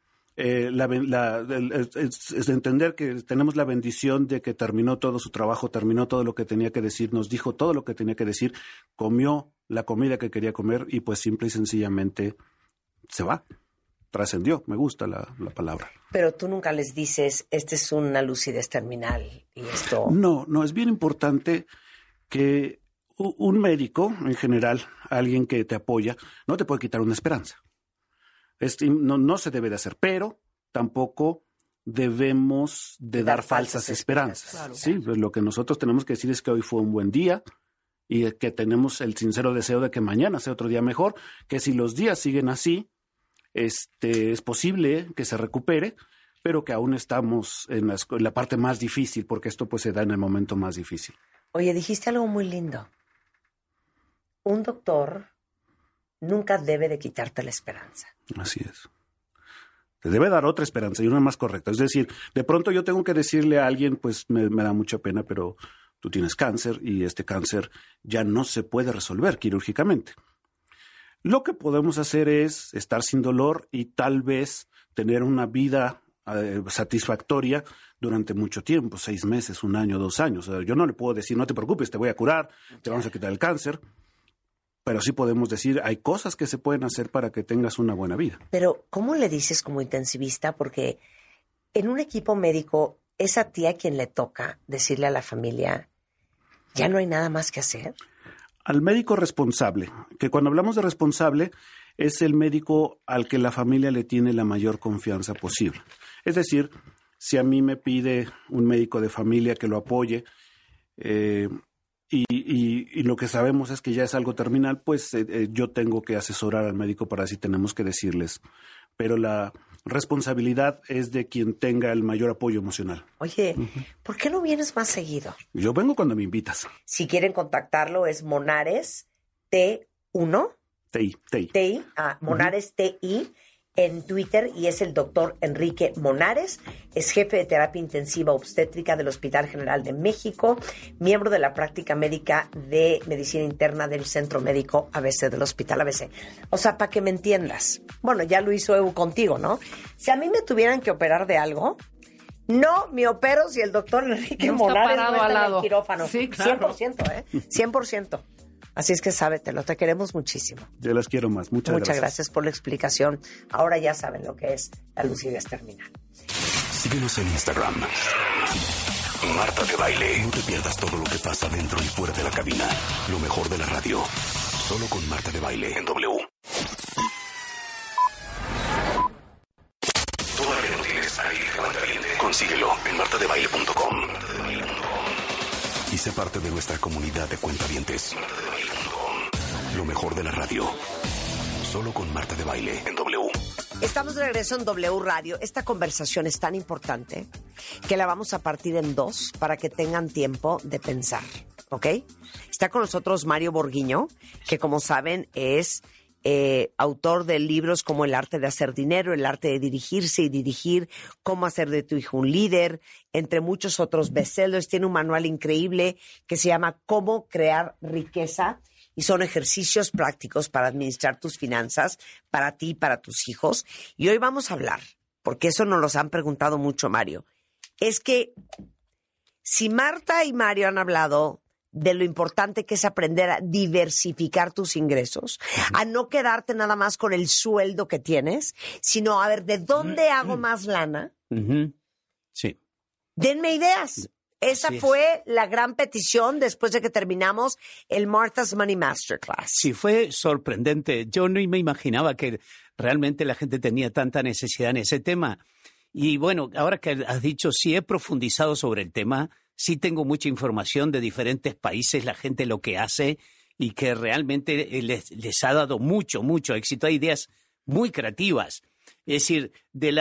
entender que tenemos la bendición de que terminó todo su trabajo, terminó todo lo que tenía que decir, nos dijo todo lo que tenía que decir, comió la comida que quería comer y pues simple y sencillamente se va. Trascendió, me gusta la palabra. Pero tú nunca les dices, esta es una lucidez terminal y esto... No, es bien importante que un médico, en general, alguien que te apoya, no te puede quitar una esperanza. No se debe de hacer, pero tampoco debemos de dar falsas esperanzas. Claro. Sí, pues lo que nosotros tenemos que decir es que hoy fue un buen día y que tenemos el sincero deseo de que mañana sea otro día mejor, que si los días siguen así, es posible que se recupere, pero que aún estamos en la parte más difícil, porque esto pues se da en el momento más difícil. Oye, dijiste algo muy lindo. Un doctor nunca debe de quitarte la esperanza. Así es. Te debe dar otra esperanza y una más correcta. Es decir, de pronto yo tengo que decirle a alguien, pues me da mucha pena, pero tú tienes cáncer y este cáncer ya no se puede resolver quirúrgicamente. Lo que podemos hacer es estar sin dolor y tal vez tener una vida satisfactoria durante mucho tiempo, 6 meses, 1 año, 2 años. O sea, yo no le puedo decir, no te preocupes, te voy a curar, te vamos a quitar el cáncer, pero sí podemos decir, hay cosas que se pueden hacer para que tengas una buena vida. Pero, ¿cómo le dices como intensivista? Porque en un equipo médico es a ti a quien le toca decirle a la familia, ya no hay nada más que hacer. Al médico responsable, que cuando hablamos de responsable, es el médico al que la familia le tiene la mayor confianza posible. Es decir, si a mí me pide un médico de familia que lo apoye, y lo que sabemos es que ya es algo terminal, pues yo tengo que asesorar al médico para si tenemos que decirles. Pero la responsabilidad es de quien tenga el mayor apoyo emocional. Oye, ¿por qué no vienes más seguido? Yo vengo cuando me invitas. Si quieren contactarlo es Monares T1. TI. Monares TI en Twitter y es el doctor Enrique Monares. Es jefe de terapia intensiva obstétrica del Hospital General de México, miembro de la práctica médica de medicina interna del Centro Médico ABC del Hospital ABC. O sea, para que me entiendas. Bueno, ya lo hizo Evo contigo, ¿no? Si a mí me tuvieran que operar de algo, no me opero si el doctor Enrique No Monares está parado no está al en lado. el quirófano. Sí, claro. 100%, 100%. Así es que sábetelo, te queremos muchísimo. Yo las quiero más. Muchas gracias por la explicación. Ahora ya saben lo que es la lucidez terminal. Síguenos en Instagram. Marta de Baile. No te pierdas todo lo que pasa dentro y fuera de la cabina. Lo mejor de la radio. Solo con Marta de Baile en W. Todavía no tienes aire de cuentaviente. Consíguelo en martadebaile.com. Y sé parte de nuestra comunidad de cuentavientes. Lo mejor de la radio. Solo con Marta de Baile en W. Estamos de regreso en W Radio. Esta conversación es tan importante que la vamos a partir en 2 para que tengan tiempo de pensar, ¿ok? Está con nosotros Mario Borguiño, que como saben es autor de libros como El arte de hacer dinero, El arte de dirigirse y dirigir, Cómo hacer de tu hijo un líder, entre muchos otros bestsellers. Tiene un manual increíble que se llama Cómo crear riqueza y son ejercicios prácticos para administrar tus finanzas, para ti y para tus hijos. Y hoy vamos a hablar, porque eso nos los han preguntado mucho, Mario, es que si Marta y Mario han hablado de lo importante que es aprender a diversificar tus ingresos, a no quedarte nada más con el sueldo que tienes, sino a ver, ¿de dónde hago más lana? Sí. Denme ideas. Esa fue la gran petición después de que terminamos el Martha's Money Masterclass. Sí, fue sorprendente. Yo no me imaginaba que realmente la gente tenía tanta necesidad en ese tema. Y bueno, ahora que has dicho, sí he profundizado sobre el tema. Sí tengo mucha información de diferentes países, la gente lo que hace y que realmente les ha dado mucho éxito. Hay ideas muy creativas. Es decir,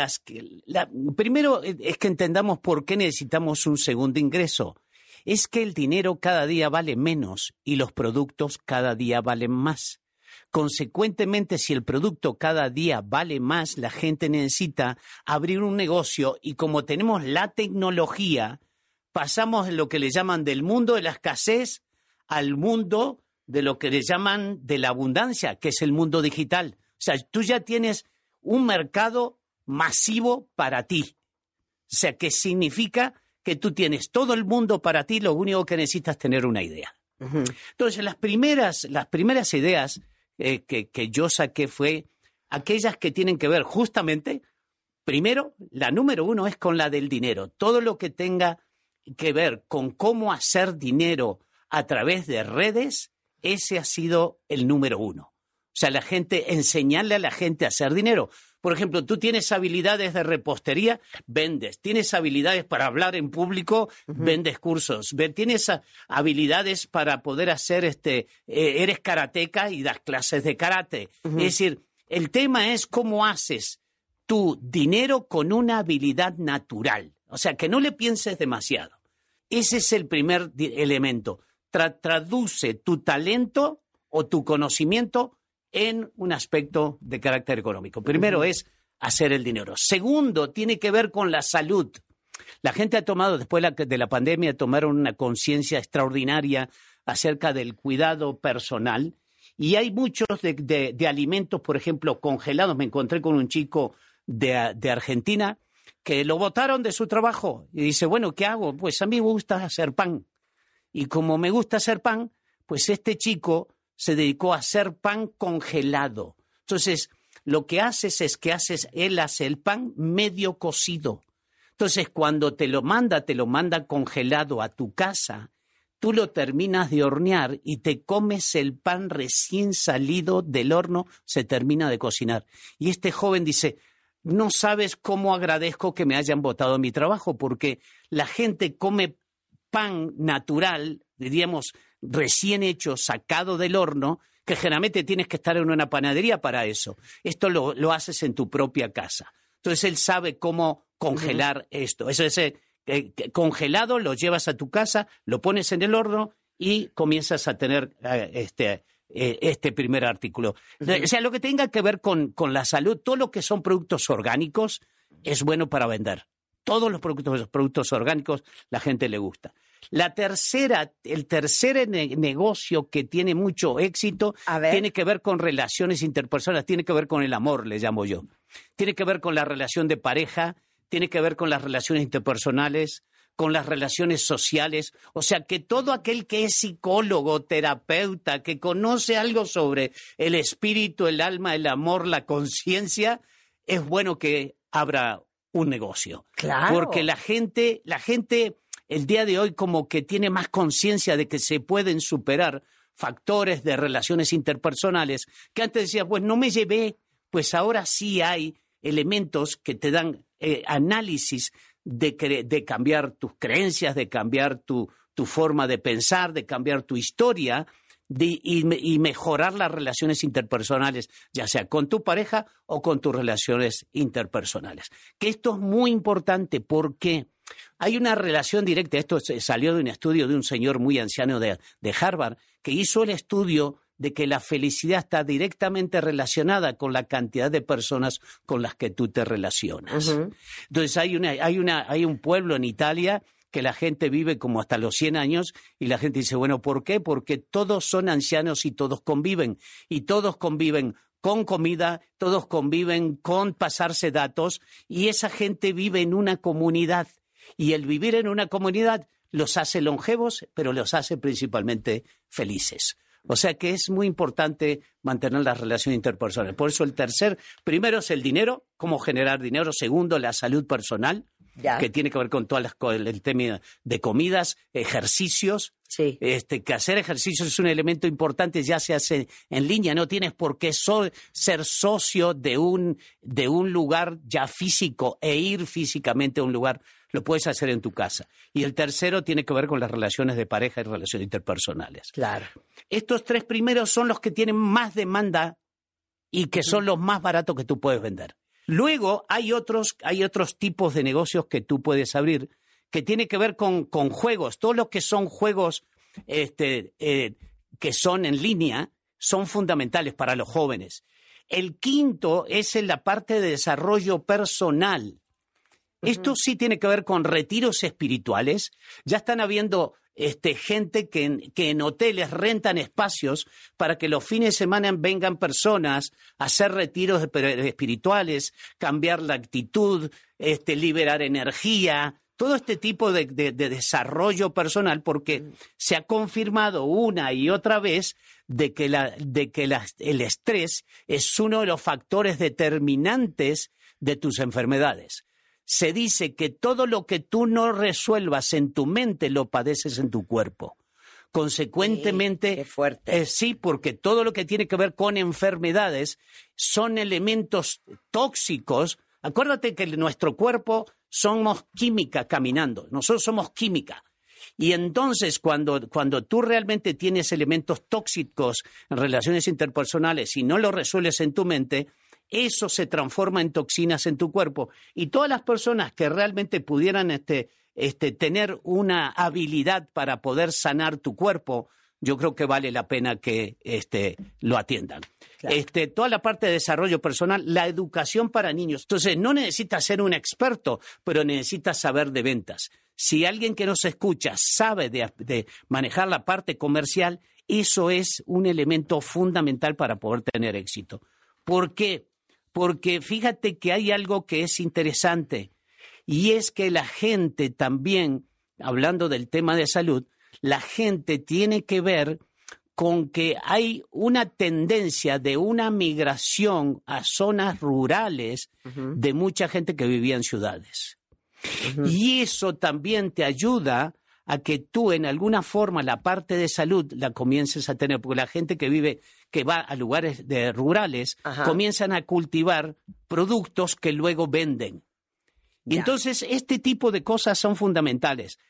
primero es que entendamos por qué necesitamos un segundo ingreso. Es que el dinero cada día vale menos y los productos cada día valen más. Consecuentemente, si el producto cada día vale más, la gente necesita abrir un negocio y como tenemos la tecnología, pasamos de lo que le llaman del mundo de la escasez al mundo de lo que le llaman de la abundancia, que es el mundo digital. O sea, tú ya tienes un mercado masivo para ti. O sea, que significa que tú tienes todo el mundo para ti, lo único que necesitas es tener una idea. Uh-huh. Entonces, las primeras ideas que yo saqué fue aquellas que tienen que ver justamente, primero, la número 1 es con la del dinero. Todo lo que tenga que ver con cómo hacer dinero a través de redes, ese ha sido el número 1. O sea, enseñarle a la gente a hacer dinero. Por ejemplo, tú tienes habilidades de repostería, vendes. Tienes habilidades para hablar en público, vendes cursos. Tienes habilidades para poder hacer, eres karateca y das clases de karate. Es decir, el tema es cómo haces tu dinero con una habilidad natural. O sea, que no le pienses demasiado. Ese es el primer elemento. Traduce tu talento o tu conocimiento en un aspecto de carácter económico. Primero es hacer el dinero. Segundo, tiene que ver con la salud. La gente ha tomado, después de la pandemia, tomaron una conciencia extraordinaria acerca del cuidado personal. Y hay muchos de alimentos, por ejemplo, congelados. Me encontré con un chico de Argentina que lo botaron de su trabajo. Y dice, bueno, ¿qué hago? Pues a mí me gusta hacer pan. Y como me gusta hacer pan, pues este chico se dedicó a hacer pan congelado. Entonces, lo que haces es que él hace el pan medio cocido. Entonces, cuando te lo manda congelado a tu casa, tú lo terminas de hornear y te comes el pan recién salido del horno, se termina de cocinar. Y este joven dice, no sabes cómo agradezco que me hayan botado mi trabajo, porque la gente come pan natural, diríamos, recién hecho, sacado del horno, que generalmente tienes que estar en una panadería para eso. Esto lo haces en tu propia casa. Entonces él sabe cómo congelar esto. Eso es congelado, lo llevas a tu casa, lo pones en el horno y comienzas a tener este primer artículo. O sea, lo que tenga que ver con la salud, todo lo que son productos orgánicos es bueno para vender. Todos los productos orgánicos la gente le gusta. El tercer negocio que tiene mucho éxito tiene que ver con relaciones interpersonales, tiene que ver con el amor, le llamo yo. Tiene que ver con la relación de pareja, tiene que ver con las relaciones interpersonales, con las relaciones sociales. O sea, que todo aquel que es psicólogo, terapeuta, que conoce algo sobre el espíritu, el alma, el amor, la conciencia, es bueno que abra un negocio. Claro. Porque la gente el día de hoy como que tiene más conciencia de que se pueden superar factores de relaciones interpersonales que antes decía, pues no me llevé, pues ahora sí hay elementos que te dan análisis de cambiar tus creencias, de cambiar tu forma de pensar, de cambiar tu historia y mejorar las relaciones interpersonales, ya sea con tu pareja o con tus relaciones interpersonales. Que esto es muy importante porque hay una relación directa. Esto salió de un estudio de un señor muy anciano de Harvard que hizo el estudio de que la felicidad está directamente relacionada con la cantidad de personas con las que tú te relacionas. Entonces hay un pueblo en Italia que la gente vive como hasta los 100 años y la gente dice, bueno, ¿por qué? Porque todos son ancianos y todos conviven con comida, todos conviven con pasarse datos y esa gente vive en una comunidad. Y el vivir en una comunidad los hace longevos, pero los hace principalmente felices. O sea que es muy importante mantener las relaciones interpersonales. Por eso primero es el dinero, cómo generar dinero. Segundo, la salud personal, que tiene que ver con el tema de comidas, ejercicios. Sí. Que hacer ejercicios es un elemento importante, ya se hace en línea. No tienes por qué ser socio de un lugar ya físico e ir físicamente a un lugar. Lo puedes hacer en tu casa. Y el tercero tiene que ver con las relaciones de pareja y relaciones interpersonales. Claro. Estos tres primeros son los que tienen más demanda y que son los más baratos que tú puedes vender. Luego hay otros tipos de negocios que tú puedes abrir que tiene que ver con juegos. Todo lo que son juegos que son en línea son fundamentales para los jóvenes. El quinto es en la parte de desarrollo personal. Esto sí tiene que ver con retiros espirituales. Ya están habiendo gente que en hoteles rentan espacios para que los fines de semana vengan personas a hacer retiros espirituales, cambiar la actitud, liberar energía, todo este tipo de desarrollo personal, porque se ha confirmado una y otra vez de que el estrés es uno de los factores determinantes de tus enfermedades. Se dice que todo lo que tú no resuelvas en tu mente lo padeces en tu cuerpo. Consecuentemente, qué fuerte. Sí, porque todo lo que tiene que ver con enfermedades son elementos tóxicos. Acuérdate que en nuestro cuerpo somos química caminando, nosotros somos química. Y entonces cuando tú realmente tienes elementos tóxicos en relaciones interpersonales y no los resuelves en tu mente, eso se transforma en toxinas en tu cuerpo. Y todas las personas que realmente pudieran tener una habilidad para poder sanar tu cuerpo yo creo que vale la pena que lo atiendan. Claro. Toda la parte de desarrollo personal, la educación para niños. Entonces, no necesitas ser un experto, pero necesitas saber de ventas. Si alguien que nos escucha sabe de manejar la parte comercial, eso es un elemento fundamental para poder tener éxito. ¿Por qué? Porque fíjate que hay algo que es interesante, y es que la gente también, hablando del tema de salud, la gente tiene que ver con que hay una tendencia de una migración a zonas rurales de mucha gente que vivía en ciudades. Y eso también te ayuda a que tú, en alguna forma, la parte de salud la comiences a tener, porque la gente que va a lugares rurales, comienzan a cultivar productos que luego venden. Y entonces, este tipo de cosas son fundamentales.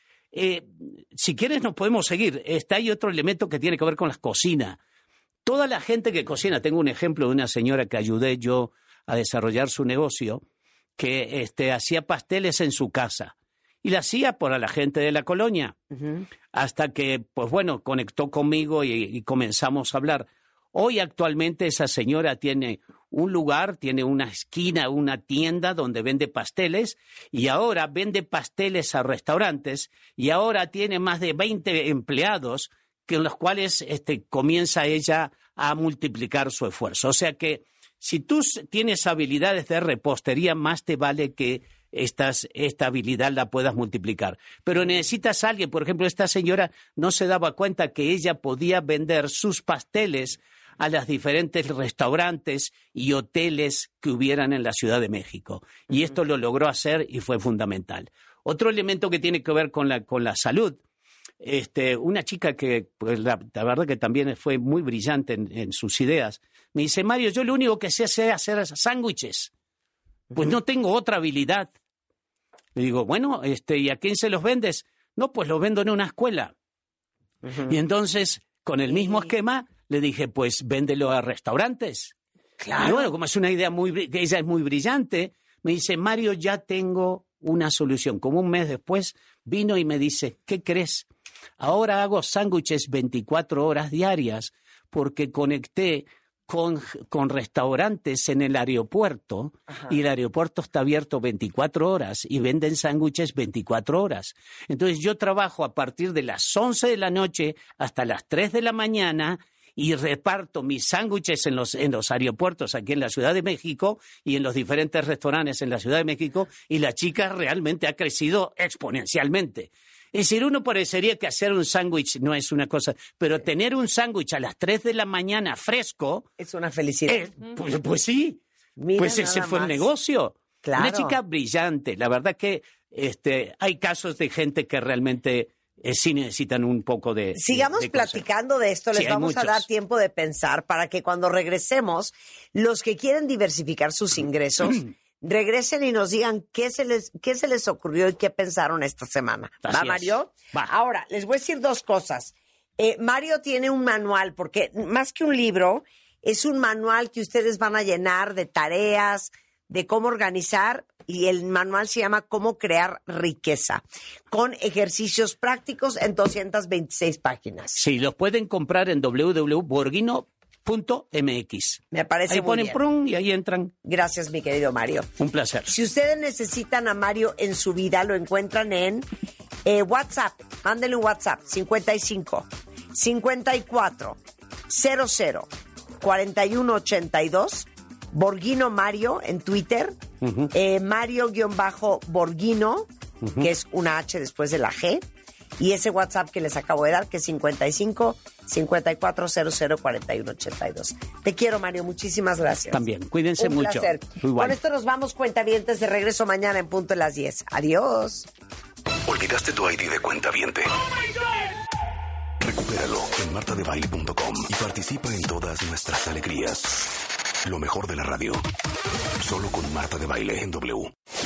Si quieres, nos podemos seguir. Hay otro elemento que tiene que ver con la cocina. Toda la gente que cocina, tengo un ejemplo de una señora que ayudé yo a desarrollar su negocio, que hacía pasteles en su casa. Y la hacía para la gente de la colonia. Hasta que, pues bueno, conectó conmigo y comenzamos a hablar. Hoy actualmente esa señora tiene un lugar, tiene una esquina, una tienda donde vende pasteles, y ahora vende pasteles a restaurantes, y ahora tiene más de 20 empleados con los cuales comienza ella a multiplicar su esfuerzo. O sea que si tú tienes habilidades de repostería, más te vale que esta habilidad la puedas multiplicar. Pero necesitas a alguien. Por ejemplo, esta señora no se daba cuenta que ella podía vender sus pasteles a los diferentes restaurantes y hoteles que hubieran en la Ciudad de México. Y esto lo logró hacer y fue fundamental. Otro elemento que tiene que ver con la salud, una chica que, pues, la verdad que también fue muy brillante en sus ideas, me dice: Mario, yo lo único que sé hacer sándwiches. Pues no tengo otra habilidad. Le digo, bueno, ¿y a quién se los vendes? No, pues los vendo en una escuela. Y entonces, con el mismo esquema, le dije, pues véndelo a restaurantes. Claro. Y bueno, como es una idea ella es muy brillante, me dice, Mario, ya tengo una solución. Como un mes después, vino y me dice, ¿qué crees? Ahora hago sándwiches 24 horas diarias porque conecté con restaurantes en el aeropuerto. Y el aeropuerto está abierto 24 horas y venden sándwiches 24 horas. Entonces yo trabajo a partir de las 11 de la noche hasta las 3 de la mañana y reparto mis sándwiches en los aeropuertos aquí en la Ciudad de México y en los diferentes restaurantes en la Ciudad de México, y la chica realmente ha crecido exponencialmente. Es decir, uno parecería que hacer un sándwich no es una cosa, pero tener un sándwich a las 3 de la mañana fresco... Es una felicidad. Pues sí, mira, pues ese fue el negocio. Claro. Una chica brillante. La verdad que hay casos de gente que realmente sí necesitan un poco de... Sigamos platicando de esto, les vamos a dar tiempo de pensar para que cuando regresemos, los que quieren diversificar sus ingresos... regresen y nos digan qué se les ocurrió y qué pensaron esta semana. ¿Va, Mario? Va. Ahora, les voy a decir dos cosas. Mario tiene un manual, porque más que un libro, es un manual que ustedes van a llenar de tareas, de cómo organizar, y el manual se llama Cómo crear riqueza, con ejercicios prácticos en 226 páginas. Sí, los pueden comprar en www.borghino.mx. Me parece ahí muy ponen bien. PRUN y ahí entran. Gracias, mi querido Mario. Un placer. Si ustedes necesitan a Mario en su vida, lo encuentran en WhatsApp. Mándenle un WhatsApp 55 54 00 41 82. Borghino Mario en Twitter. Mario-Borghino, que es una H después de la G. Y ese WhatsApp que les acabo de dar, que es 55 54 00 41 82. Te quiero, Mario. Muchísimas gracias. También. Cuídense Un mucho. Placer. Igual. Con esto nos vamos, cuentavientes, de regreso mañana en punto de las 10. Adiós. ¿Olvidaste tu ID de cuentaviente? Recupéralo en martadebaile.com y participa en todas nuestras alegrías. Lo mejor de la radio. Solo con Marta de Baile en W.